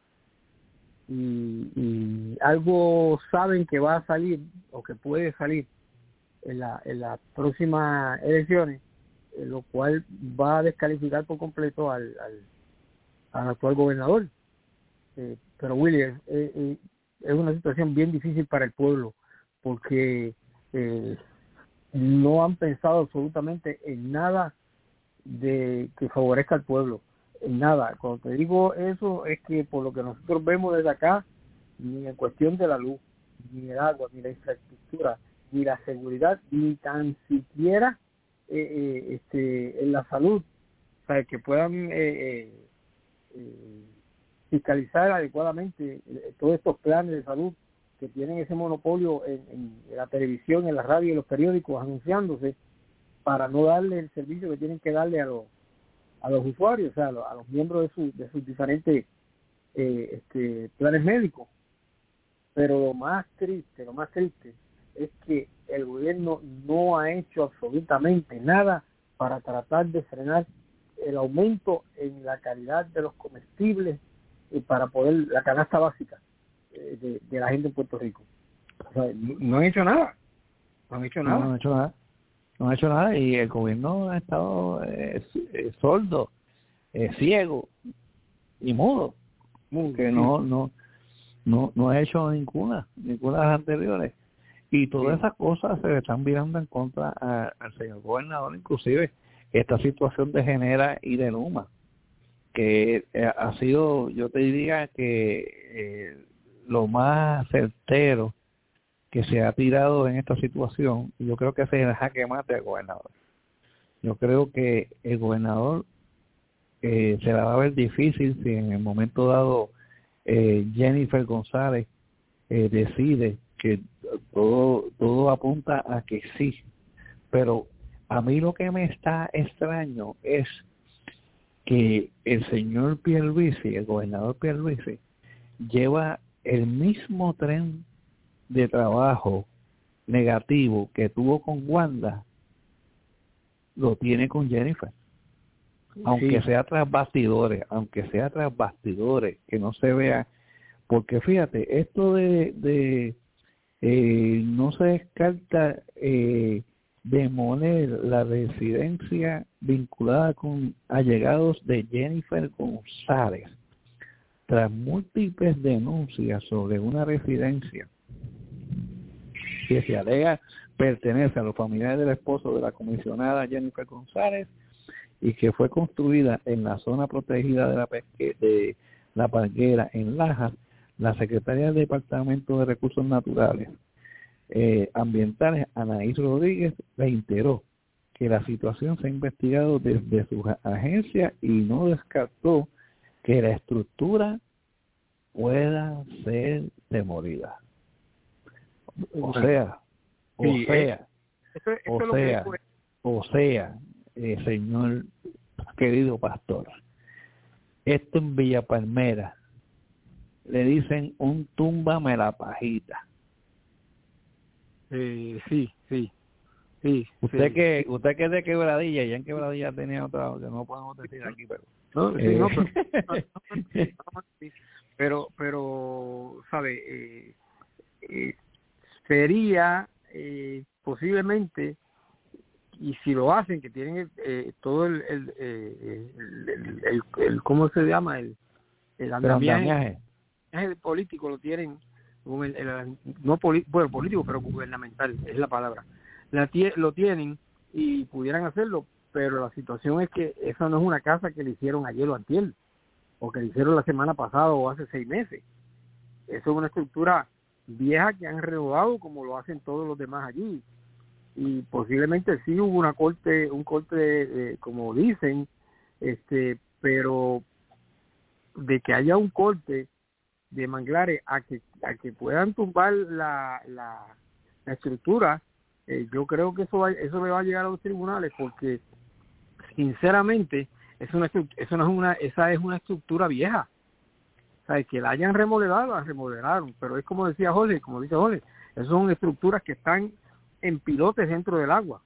y, y algo saben que va a salir o que puede salir en la en las próximas elecciones, lo cual va a descalificar por completo al, al, al actual gobernador. Eh, pero William, eh, eh, es una situación bien difícil para el pueblo porque eh, no han pensado absolutamente en nada de que favorezca al pueblo. nada. Cuando te digo eso es que por lo que nosotros vemos desde acá, ni en cuestión de la luz, ni el agua, ni la infraestructura, ni la seguridad, ni tan siquiera eh, eh, este, en la salud, o sea, que puedan eh, eh, eh, fiscalizar adecuadamente eh, todos estos planes de salud que tienen ese monopolio en, en la televisión, en la radio y en los periódicos anunciándose para no darle el servicio que tienen que darle a los a los usuarios, o sea, a los, a los miembros de, su, de sus diferentes eh, este, planes médicos. Pero lo más triste, lo más triste es que el gobierno no ha hecho absolutamente nada para tratar de frenar el aumento en la calidad de los comestibles y para poder, la canasta básica eh, de, de la gente en Puerto Rico. O sea, no, no han hecho nada, no han hecho nada. No, no han hecho nada. No ha hecho nada y el gobierno ha estado eh, eh, sordo, eh, ciego y mudo, que no no no no ha hecho ninguna ninguna de las anteriores, y todas esas cosas se le están virando en contra a, al señor gobernador, inclusive esta situación de Genera y de Luma, que eh, ha sido, yo te diría que eh, lo más certero que se ha tirado en esta situación. Yo creo que ese es el jaque mate al gobernador. Yo creo que el gobernador eh, se la va a ver difícil si en el momento dado eh, Jennifer González eh, decide que todo todo apunta a que sí, pero a mí lo que me está extraño es que el señor Pierluisi, el gobernador Pierluisi, lleva el mismo tren de trabajo negativo que tuvo con Wanda, lo tiene con Jennifer, aunque sí. sea tras bastidores, aunque sea tras bastidores, que no se vea, porque fíjate, esto de, de eh, no se descarta eh, demoler la residencia vinculada con allegados de Jennifer González, tras múltiples denuncias sobre una residencia que se alega pertenece a los familiares del esposo de la comisionada Jennifer González y que fue construida en la zona protegida de la pesque, de la Parguera en Lajas. La secretaria del Departamento de Recursos Naturales eh, Ambientales, Anaís Rodríguez, reiteró que la situación se ha investigado desde su agencia y no descartó que la estructura pueda ser demolida. O sea, o sí, sea, eso, eso o sea, o sea, eh, señor querido pastor, esto en Villa Palmera le dicen un túmbame la pajita. Eh, sí, sí, sí. Usted sí. que usted que es de Quebradilla, ya en Quebradilla tenía otra, que no podemos decir aquí, pero no, sí, eh, no, pero, pero, pero, sabe, eh, eh, sería eh, posiblemente, y si lo hacen, que tienen eh, todo el el, eh, el, el, el, el, ¿cómo se llama? El, el andamiaje político lo tienen, el, el, no poli, bueno, político, pero gubernamental, es la palabra. La, lo tienen y pudieran hacerlo, pero la situación es que esa no es una casa que le hicieron ayer o antier, o que le hicieron la semana pasada o hace seis meses. Eso es una estructura vieja que han renovado como lo hacen todos los demás allí, y posiblemente sí hubo una corte, un corte de, eh, como dicen, este, pero de que haya un corte de manglares a que a que puedan tumbar la la, la estructura, eh, yo creo que eso va, eso le va a llegar a los tribunales, porque sinceramente es una eso no es una esa es una estructura vieja. O sea, que la hayan remodelado, la remodelaron, pero es como decía Jorge, como dice Jorge, esas son estructuras que están en pilotes dentro del agua.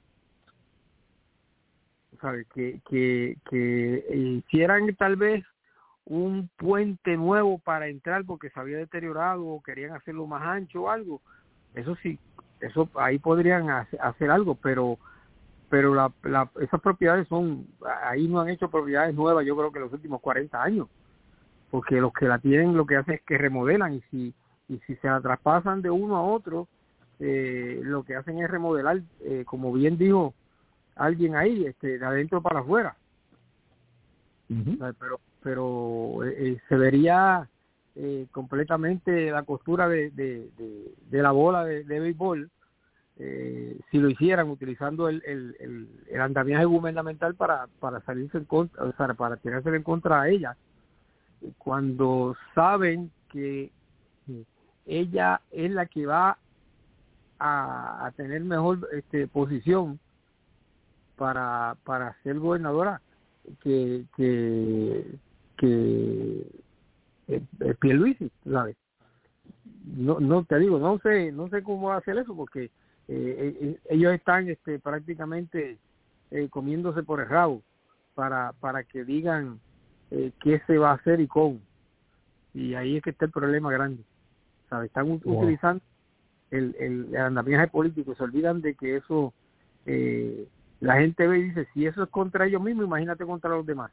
O sea, que, que, que hicieran tal vez un puente nuevo para entrar porque se había deteriorado o querían hacerlo más ancho o algo, eso sí, eso ahí podrían hacer, hacer algo, pero pero la, la, esas propiedades son, ahí no han hecho propiedades nuevas, yo creo que los últimos cuarenta años, porque los que la tienen lo que hacen es que remodelan, y si y si se la traspasan de uno a otro, eh, lo que hacen es remodelar, eh, como bien dijo alguien ahí, este, de adentro para afuera. Uh-huh. Pero, pero eh, se vería eh, completamente la costura de, de, de, de la bola de, de béisbol eh, si lo hicieran utilizando el, el, el, el andamiaje gubernamental para, para salirse en contra, o sea, para tirarse en contra a ella, cuando saben que ella es la que va a, a tener mejor este, posición para para ser gobernadora que que que eh, eh, Pierluisi, ¿sabes? No no te digo, no sé no sé cómo va a hacer eso porque eh, eh, ellos están este prácticamente eh, comiéndose por el rabo para para que digan eh, qué se va a hacer y cómo, y ahí es que está el problema grande, ¿sabes? Están wow. utilizando el, el, el andamiaje político, se olvidan de que eso eh, la gente ve y dice, si eso es contra ellos mismos, imagínate contra los demás.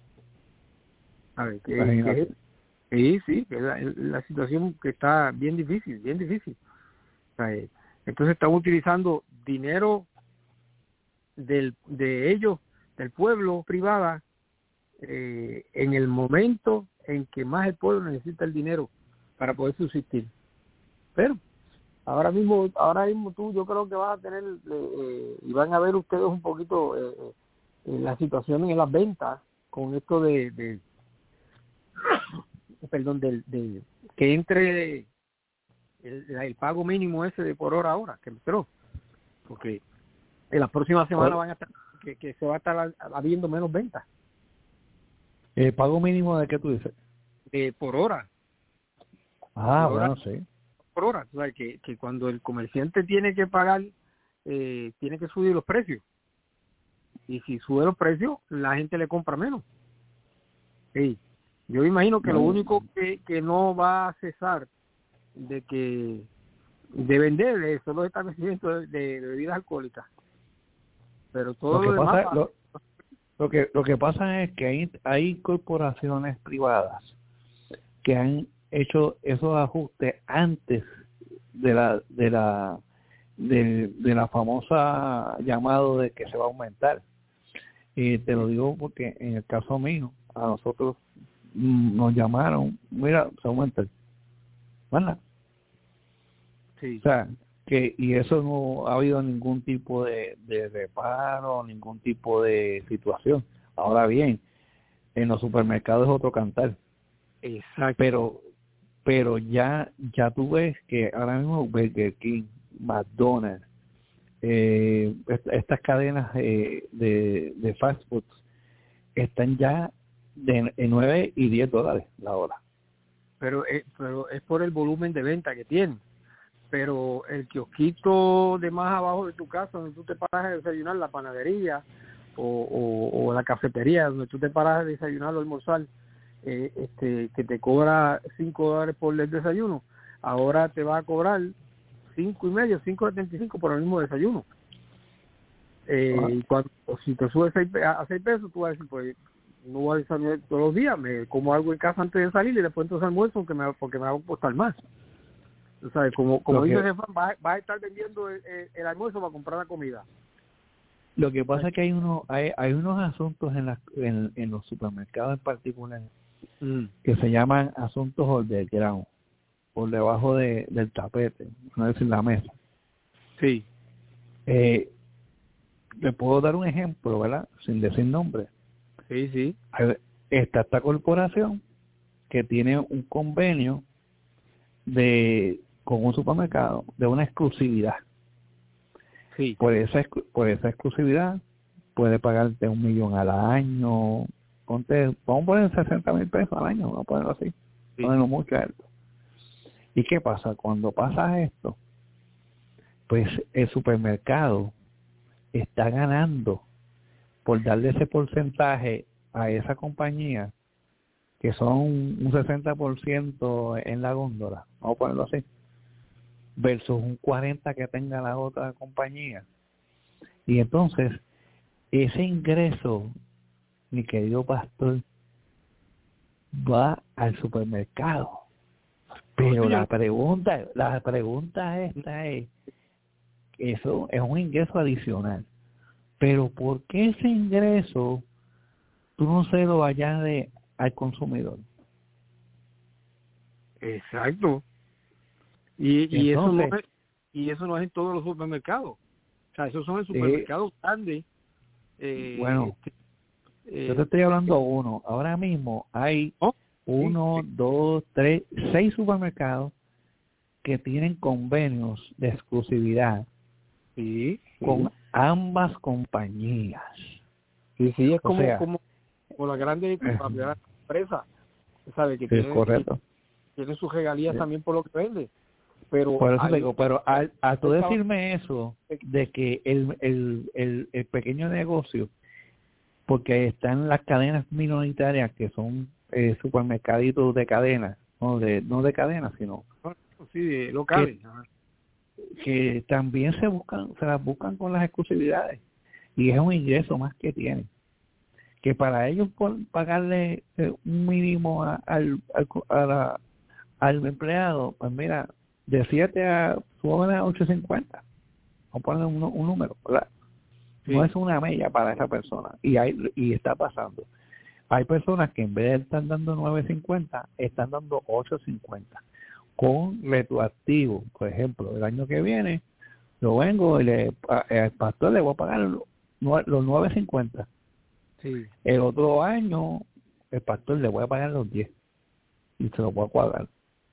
A ver, que, que, sí, sí, que la, la situación que está bien difícil, bien difícil. O sea, eh, entonces están utilizando dinero del de ellos, del pueblo privada, eh, en el momento en que más el pueblo necesita el dinero para poder subsistir. Pero ahora mismo, ahora mismo tú, yo creo que vas a tener, eh, y van a ver ustedes un poquito eh, eh, la situación en las ventas con esto de, de perdón, del, de, que entre el, el pago mínimo ese de por hora ahora, que entró, porque en las próximas semanas van a estar, que, que se va a estar habiendo menos ventas. ¿El pago mínimo de qué tú dices? Eh, por hora. Ah, por bueno, hora. sí. Por hora, o sea, que, que cuando el comerciante tiene que pagar, eh, tiene que subir los precios. Y si sube los precios, la gente le compra menos. Sí. Yo imagino que no. Lo único que, que no va a cesar de que de vender son los establecimientos de, de bebidas alcohólicas. Pero todo lo, que lo pasa, demás... Lo, lo, que, lo que pasa es que hay, hay corporaciones privadas que han hecho esos ajustes antes de la de la de, de la famosa llamado de que se va a aumentar. Y te lo digo porque en el caso mío, a nosotros mm, nos llamaron, mira, se aumenta, ¿verdad? Sí. O sea, que y eso no ha habido ningún tipo de, de reparo, ningún tipo de situación. Ahora bien, en los supermercados es otro cantar. Exacto. Pero pero ya ya tú ves que ahora mismo Burger King, McDonald's, eh, est- estas cadenas eh, de, de fast foods están ya de, de nueve y diez dólares la hora. Pero, eh, pero es por el volumen de venta que tienen. Pero el kiosquito de más abajo de tu casa, donde tú te paras a desayunar, la panadería o, o, o la cafetería, donde tú te paras a desayunar o almorzar, eh, este, que te cobra cinco dólares por el desayuno, ahora te va a cobrar cinco y medio, cinco setenta y cinco por el mismo desayuno. Eh, ah. Y cuando, si te subes a seis pesos, tú vas a decir, pues no voy a desayunar todos los días, me como algo en casa antes de salir y después entonces almuerzo porque me, porque me va a costar más. O sea, como, como dice Jefan, vas va a estar vendiendo el, el, el almuerzo para comprar la comida. Lo que pasa es que hay unos hay, hay unos asuntos en, la, en, en los supermercados en particular mm. que se llaman asuntos underground, por debajo de, del tapete, no decir la mesa. Sí. Eh, le puedo dar un ejemplo, ¿verdad? Sin decir nombre. Sí, sí. Está esta corporación que tiene un convenio de con un supermercado de una exclusividad. Sí. Por esa por esa exclusividad puede pagarte un millón al año. Ponte, vamos a poner sesenta mil pesos al año, vamos a ponerlo así. Sí. Ponerlo mucho alto. ¿Y qué pasa? Cuando pasa esto, pues el supermercado está ganando por darle ese porcentaje a esa compañía, que son un sesenta por ciento en la góndola, vamos a ponerlo así, versus un cuarenta por ciento que tenga la otra compañía. Y entonces, ese ingreso, mi querido pastor, va al supermercado. Pero la pregunta, la pregunta esta es, eso es un ingreso adicional. Pero ¿por qué ese ingreso tú no se lo añades al consumidor. Exacto. Y, y, Entonces, eso no es, y eso no es en todos los supermercados. O sea, esos son en supermercados eh, grandes. Eh, bueno, eh, yo te estoy hablando de uno. Ahora mismo hay ¿oh? uno, sí, dos, tres, seis supermercados que tienen convenios de exclusividad sí, con sí. ambas compañías. Sí, sí, es o como, sea, como, como la grande empresa, ¿sabe? Que es correcto. Tiene sus regalías sí. también por lo que vende. Pero por eso hay, digo, pero al, a tú decirme eso de que el, el, el, el pequeño negocio, porque están las cadenas minoritarias que son eh, supermercaditos de cadena, no de no de cadena, sino sí, locales, que, que también se buscan, se las buscan con las exclusividades y es un ingreso más que tienen. Que para ellos por pagarle eh, un mínimo a, al, al, a la, al empleado, pues mira, de siete a suben a ocho cincuenta, o ponen un, un número, ¿verdad? Sí. No es una mella para esa persona y hay y está pasando. Hay personas que en vez de estar dando nueve cincuenta, están dando ocho cincuenta con retroactivo. Por ejemplo, el año que viene yo vengo y le, al pastor le voy a pagar los, los nueve cincuenta. Sí. El otro año el pastor le voy a pagar los diez y se lo voy a cuadrar.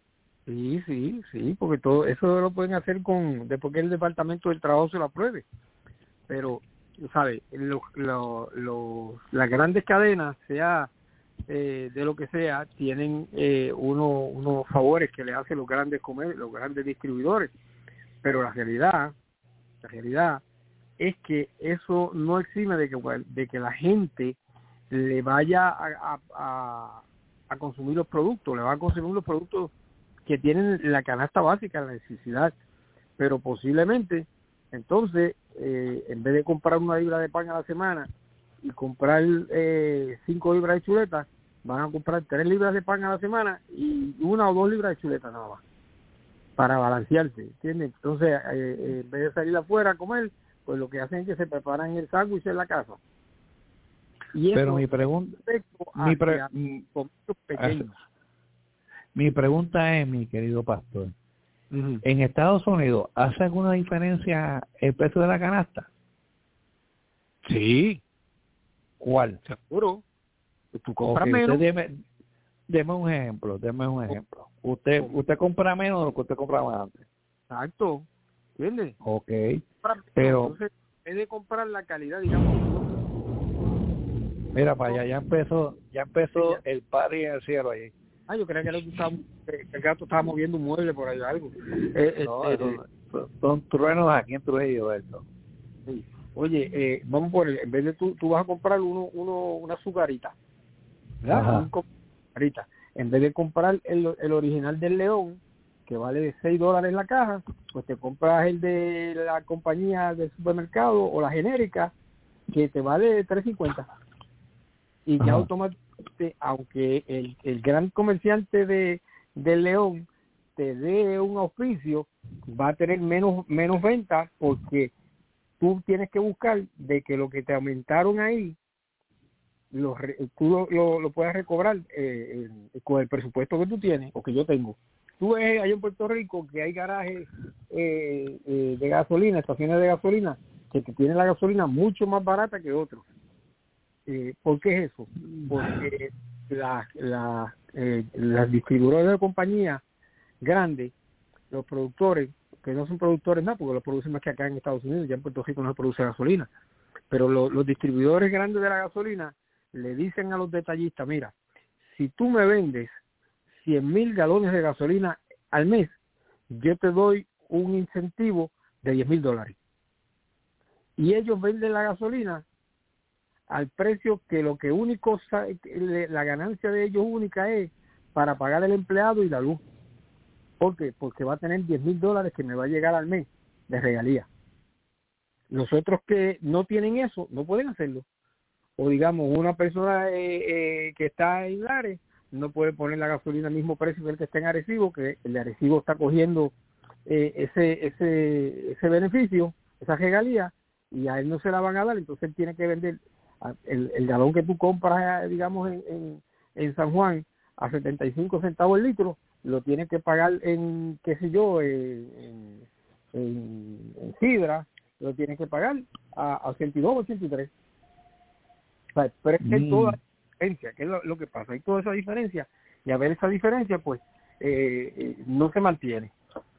Sí, sí, sí, porque todo eso lo pueden hacer con después que el Departamento del Trabajo se lo apruebe. Pero, ¿sabes? Lo, lo, lo, las grandes cadenas, sea eh, de lo que sea, tienen eh, uno, unos favores que le hacen los grandes comer, los grandes distribuidores. Pero la realidad, la realidad es que eso no exime de que, de que la gente le vaya a, a, a, a consumir los productos, le va a consumir los productos que tienen la canasta básica, la necesidad, pero posiblemente entonces eh, en vez de comprar una libra de pan a la semana y comprar eh, cinco libras de chuletas, van a comprar tres libras de pan a la semana y una o dos libras de chuletas nada más para balancearse, ¿entiendes? Entonces eh, eh, en vez de salir afuera a comer, pues lo que hacen es que se preparan el sándwich en la casa. Y pero mi pregunta mi, pre, pequeños. mi pregunta es, mi querido pastor, uh-huh. ¿en Estados Unidos hace alguna diferencia el precio de la canasta? Sí. ¿Cuál? Seguro. Tú compras okay, menos. Usted deme, deme un ejemplo, deme un ejemplo. Usted usted compra menos de lo que usted compraba antes. Exacto. ¿Entiendes? Ok. Compra, pero entonces, es de comprar la calidad, digamos. Mira, para allá ya empezó, ya empezó el party en el cielo ahí. Ah, yo creía que el, estaba, el gato estaba moviendo un mueble por ahí o algo. Eh, no, este, eso, son, son truenos aquí en Trujillo, esto. Sí. Oye, eh, vamos por el, en vez de tú, tú vas a comprar uno, uno una azucarita, ¿verdad? Un azucarita. En vez de comprar el, el original del León, que vale seis dólares la caja, pues te compras el de la compañía del supermercado o la genérica, que te vale tres cincuenta. Y ya automáticamente, aunque el, el gran comerciante de del León te dé un auspicio, va a tener menos menos ventas porque tú tienes que buscar de que lo que te aumentaron ahí, lo, tú lo, lo, lo puedas recobrar eh, eh, con el presupuesto que tú tienes o que yo tengo. Tú ves allá en Puerto Rico que hay garajes eh, eh, de gasolina, estaciones de gasolina, que te tienen la gasolina mucho más barata que otros. Eh, ¿Por qué es eso? Porque la, la, eh, las distribuidoras de compañías grandes, los productores, que no son productores nada, porque lo producen más que acá en Estados Unidos, ya en Puerto Rico no se produce gasolina, pero lo, los distribuidores grandes de la gasolina le dicen a los detallistas, mira, si tú me vendes cien mil galones de gasolina al mes, yo te doy un incentivo de diez mil dólares. Y ellos venden la gasolina al precio que lo que único, la ganancia de ellos única es para pagar el empleado y la luz. ¿Por qué? Porque va a tener diez mil dólares que me va a llegar al mes de regalía. Los otros que no tienen eso, no pueden hacerlo. O digamos, una persona eh, eh, que está en Lares no puede poner la gasolina al mismo precio que el que está en Arecibo, que el de Arecibo está cogiendo eh, ese, ese, ese beneficio, esa regalía, y a él no se la van a dar, entonces él tiene que vender el, el galón que tú compras, digamos, en, en, en San Juan a setenta y cinco centavos el litro, lo tienes que pagar en, qué sé yo, en, en, en, en sidra, lo tienes que pagar a, a ochenta y dos, ochenta y tres. O sea, pero es que hay toda la diferencia, que es lo, lo que pasa, hay toda esa diferencia, y a ver esa diferencia, pues, eh, eh, no se mantiene.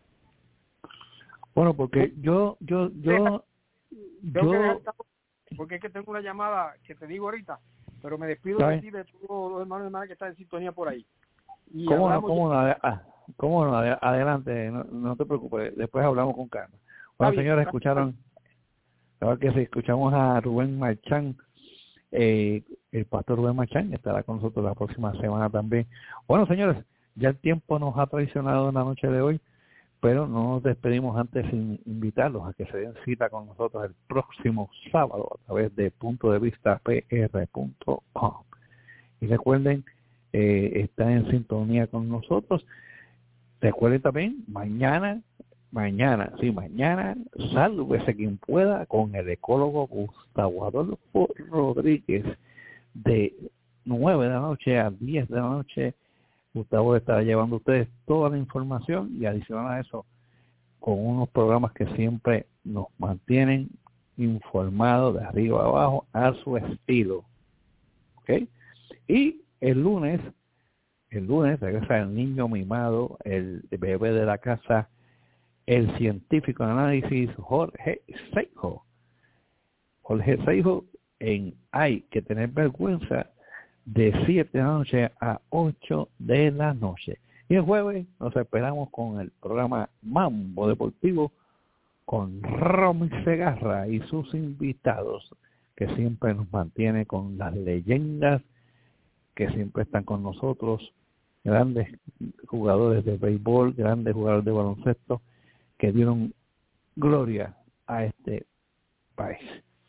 Bueno, porque yo, yo, yo, Tengo que dejar yo, esta- porque es que tengo una llamada que te digo ahorita, pero me despido ¿Sabe? de ti, de todos los hermanos y hermanas que están en sintonía por ahí. Y ¿cómo no, hablamos cómo ya- no, ah, cómo no, ade- adelante, no, no te preocupes, después hablamos con calma. Bueno, bien, señores, está- escucharon, claro que sí, escuchamos a Rubén Marchán, eh, el pastor Rubén Marchán estará con nosotros la próxima semana también. Bueno, señores, ya el tiempo nos ha traicionado en la noche de hoy, pero no nos despedimos antes sin invitarlos a que se den cita con nosotros el próximo sábado a través de punto de vista p r punto com. Y recuerden, eh, están en sintonía con nosotros. Recuerden también, mañana, mañana, sí, mañana, sálvese quien pueda con el ecólogo Gustavo Adolfo Rodríguez de nueve de la noche a diez de la noche. Gustavo estará llevando a ustedes toda la información y adicional a eso, con unos programas que siempre nos mantienen informados de arriba a abajo a su estilo. ¿Ok? Y el lunes, el lunes regresa el niño mimado, el bebé de la casa, el científico de análisis Jorge Seijo. Jorge Seijo en Hay que tener vergüenza, de siete de la noche a ocho de la noche. Y el jueves nos esperamos con el programa Mambo Deportivo con Romy Segarra y sus invitados, que siempre nos mantiene con las leyendas que siempre están con nosotros, grandes jugadores de béisbol, grandes jugadores de baloncesto, que dieron gloria a este país.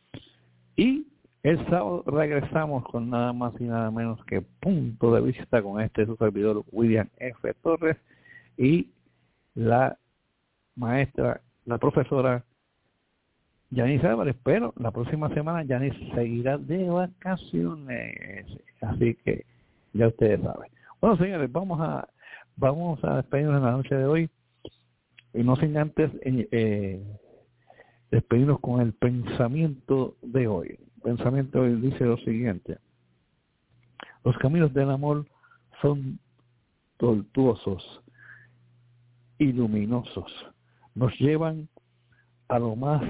Y el sábado regresamos con nada más y nada menos que Punto de Vista con este su servidor William F. Torres y la maestra, la profesora Yanis Álvarez, pero la próxima semana Yanis seguirá de vacaciones, así que ya ustedes saben. Bueno, señores, vamos a vamos a despedirnos en la noche de hoy y no sin antes eh, despedirnos con el pensamiento de hoy. El pensamiento de hoy dice lo siguiente: los caminos del amor son tortuosos y luminosos, nos llevan a lo más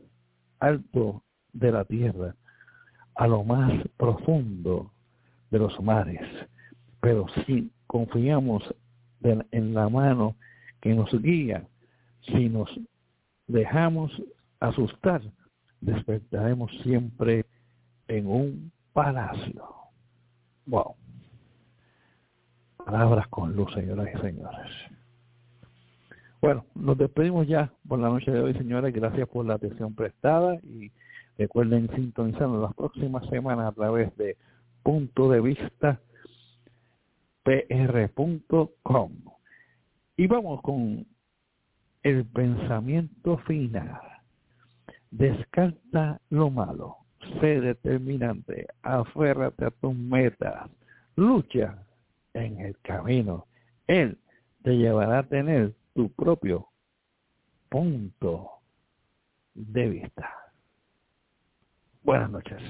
alto de la tierra, a lo más profundo de los mares, pero si confiamos de, en la mano que nos guía, si nos dejamos asustar, despertaremos siempre en un palacio. Wow. Palabras con luz, señoras y señores. Bueno, nos despedimos ya por la noche de hoy, señores. Gracias por la atención prestada y recuerden sintonizarnos las próximas semanas a través de punto de vista p r punto com. Y vamos con el pensamiento final. Descarta lo malo, sé determinante, aférrate a tus metas, lucha en el camino. Él te llevará a tener tu propio punto de vista. Buenas noches.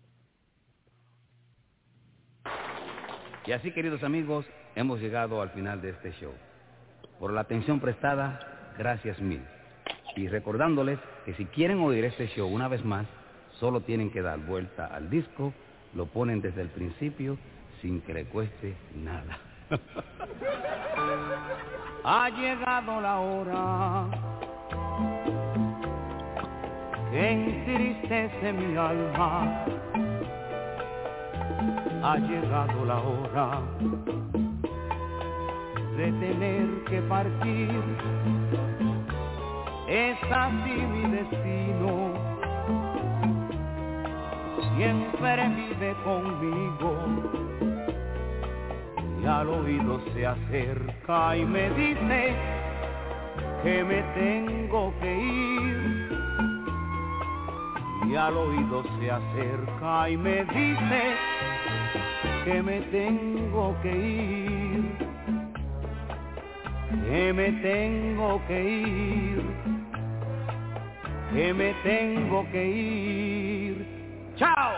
Y así, queridos amigos, hemos llegado al final de este show. Por la atención prestada, gracias mil. Y recordándoles que si quieren oír este show una vez más, solo tienen que dar vuelta al disco, lo ponen desde el principio sin que le cueste nada. Ha llegado la hora que entristece mi alma. Ha llegado la hora de tener que partir. Es así mi destino, siempre vive conmigo y al oído se acerca y me dice que me tengo que ir. y al oído se acerca y me dice que me tengo que ir, que me tengo que ir, que me tengo que ir. ¡Chao!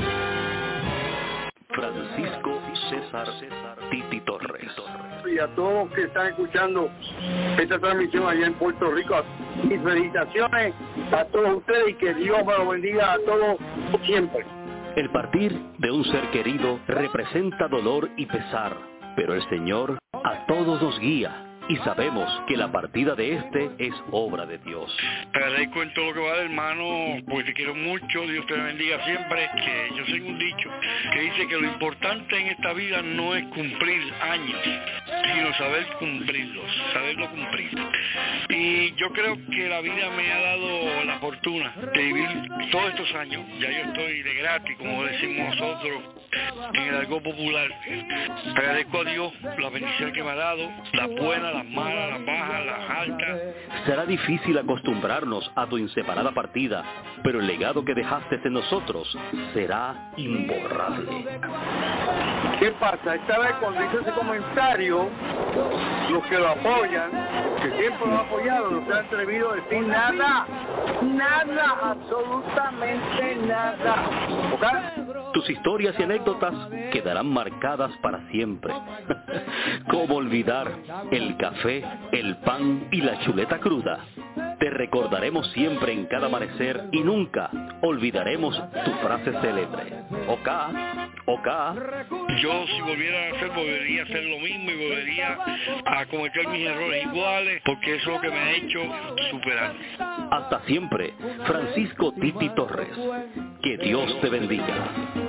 Francisco César César Titi Torres. Y a todos los que están escuchando esta transmisión allá en Puerto Rico, mis felicitaciones a todos ustedes y que Dios me lo bendiga a todos siempre. El partir de un ser querido representa dolor y pesar, pero el Señor a todos nos guía y sabemos que la partida de este es obra de Dios. Te agradezco en todo lo que va, hermano, porque te quiero mucho, Dios te bendiga siempre, que yo sé un dicho que dice que lo importante en esta vida no es cumplir años, sino saber cumplirlos, saberlo cumplir. Y yo creo que la vida me ha dado la fortuna de vivir todos estos años, ya yo estoy de gratis, como decimos nosotros, en el argot popular. Te agradezco a Dios la bendición que me ha dado, la buena, las malas, las bajas, las altas. Será difícil acostumbrarnos a tu inseparada partida, pero el legado que dejaste en nosotros será imborrable. ¿Qué pasa? Esta vez cuando hice ese comentario, los que lo apoyan, que siempre lo han apoyado, no se han atrevido a decir nada, nada, absolutamente nada. ¿Okay? Tus historias y anécdotas quedarán marcadas para siempre. ¿Cómo olvidar el café, el pan y la chuleta cruda? Te recordaremos siempre en cada amanecer y nunca olvidaremos tu frase célebre. Oka, oka. Yo si volviera a hacer, volvería a hacer lo mismo y volvería a cometer mis errores iguales, porque eso es lo que me ha hecho superar. Hasta siempre, Francisco Titi Torres. Que Dios te bendiga.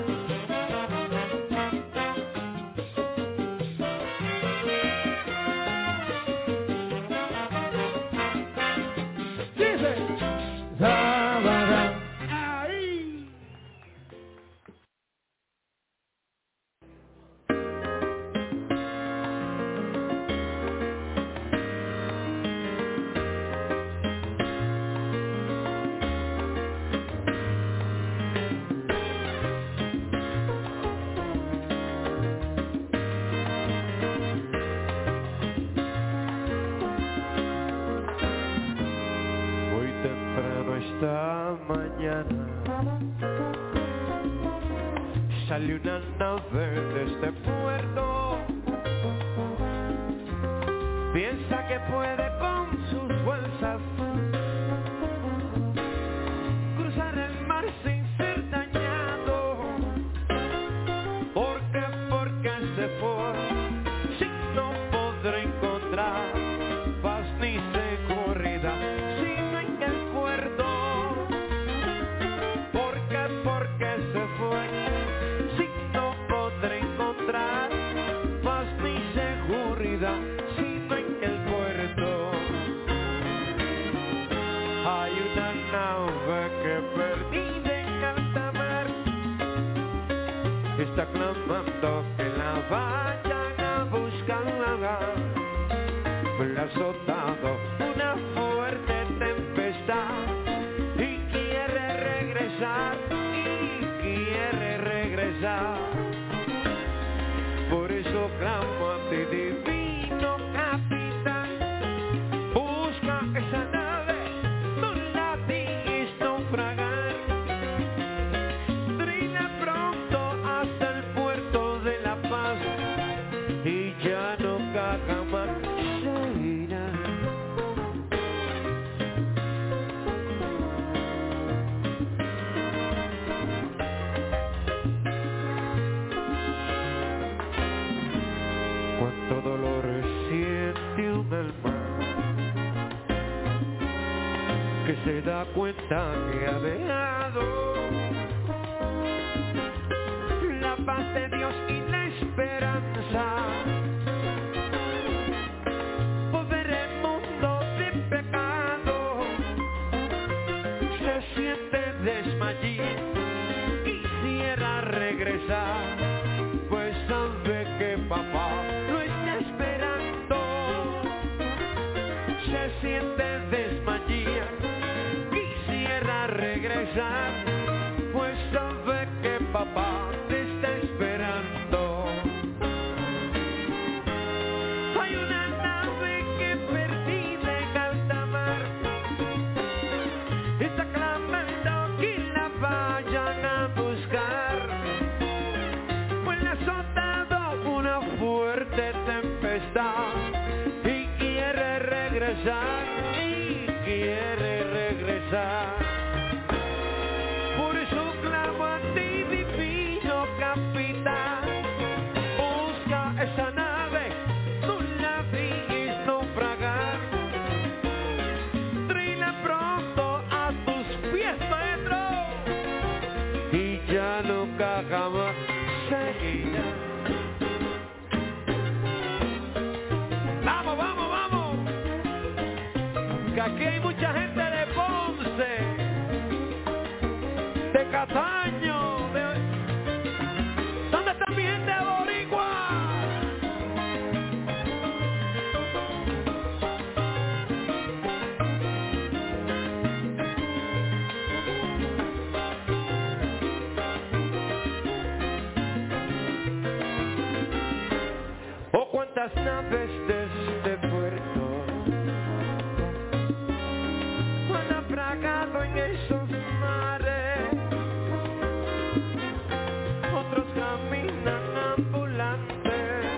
Sale una nave de este puerto, piensa que puede con sus fuerzas cruzar el mar sin ser dañado. ¿Por qué? Porque se fue, si no podrá encontrar paz ni seguridad sino en el puerto. ¿Por qué? Porque se fue, sino en el puerto. Hay una nave que perdida en alta mar está clamando que la vayan a buscar. Me ha azotado una fuerte tempestad y quiere regresar, y quiere regresar. Por eso clamo a ti, divino capitán, busca esa nave, no la dejes naufragar. Tráela pronto hasta el puerto de La Paz y ya no caga más se irá. Cuánto dolor siente un alma que se da cuenta que ha dejado la paz de Dios y la esperanza por ver el mundo de pecado. Se siente desmayar, quisiera regresar, pues sabe que papá lo está esperando. Se siente desmayar, quisiera regresar, que papá te está esperando. Hay una nave que perdida en alta mar, está clamando que la vayan a buscar, pues le ha azotado una fuerte tempestad y quiere regresar, y quiere regresar. Por eso clamo a ti, divino capitán, busca esa nave, no la dejes naufragar, tráela pronto a tus pies, maestro, y ya nunca jamás seguirá. Vamos, vamos, vamos, que aquí hay mucha gente de Ponce, de Cataño, de... ¿dónde está mi gente de Boricua? Oh, cuántas naves de este puerto han naufragado en esos mares, otros caminan ambulantes,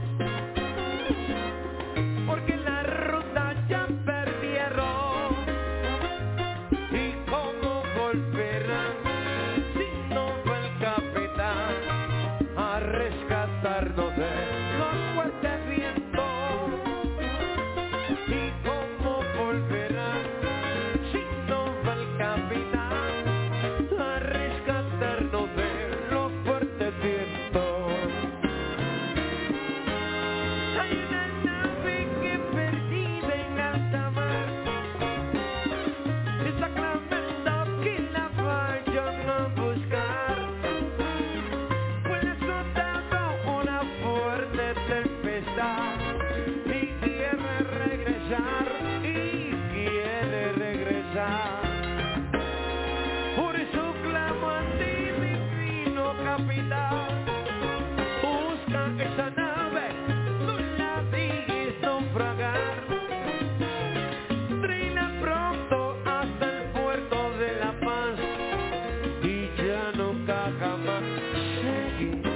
porque la ruta ya perdieron, y cómo volverán si no va el capitán a rescatarnos de los fuertes vientos, y cómo volverán si no va el capitán a rescatarnos de los fuertes vientos. Hay una nave que perdida en alta mar, está clamando que la vayan a buscar, pues le ha azotado una fuerte tempestad y quiere regresar, y quiere regresar. Por eso clamo a ti, divino capitán, busca esa nave, no la dejes naufragar, tráela pronto hasta el puerto de La Paz, y ya nunca jamás seguirá.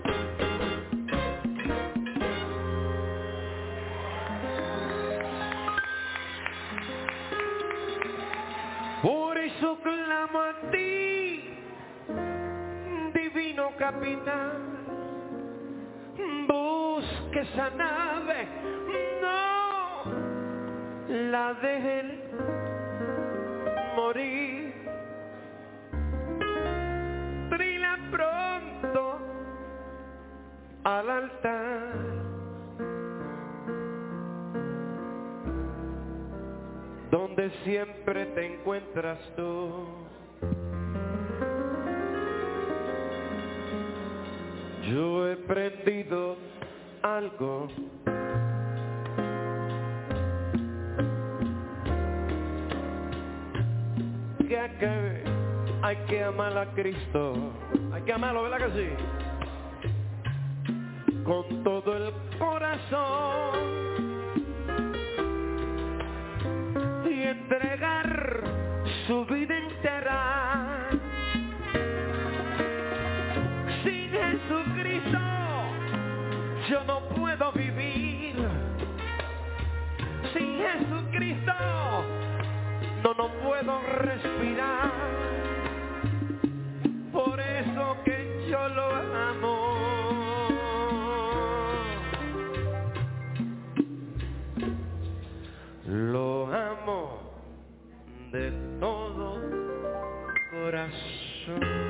Por eso clamo a ti, divino capitán, busque esa nave, no la dejen morir, tráela pronto al altar, donde siempre te encuentras tú. Yo he aprendido algo, que hay que, hay que amar a Cristo, hay que amarlo, ¿verdad que sí? Con todo el corazón, y entregar su vida entera. Sin Jesucristo yo no puedo vivir, sin Jesucristo no, no puedo respirar. Por eso que yo lo amo, lo amo de todo corazón.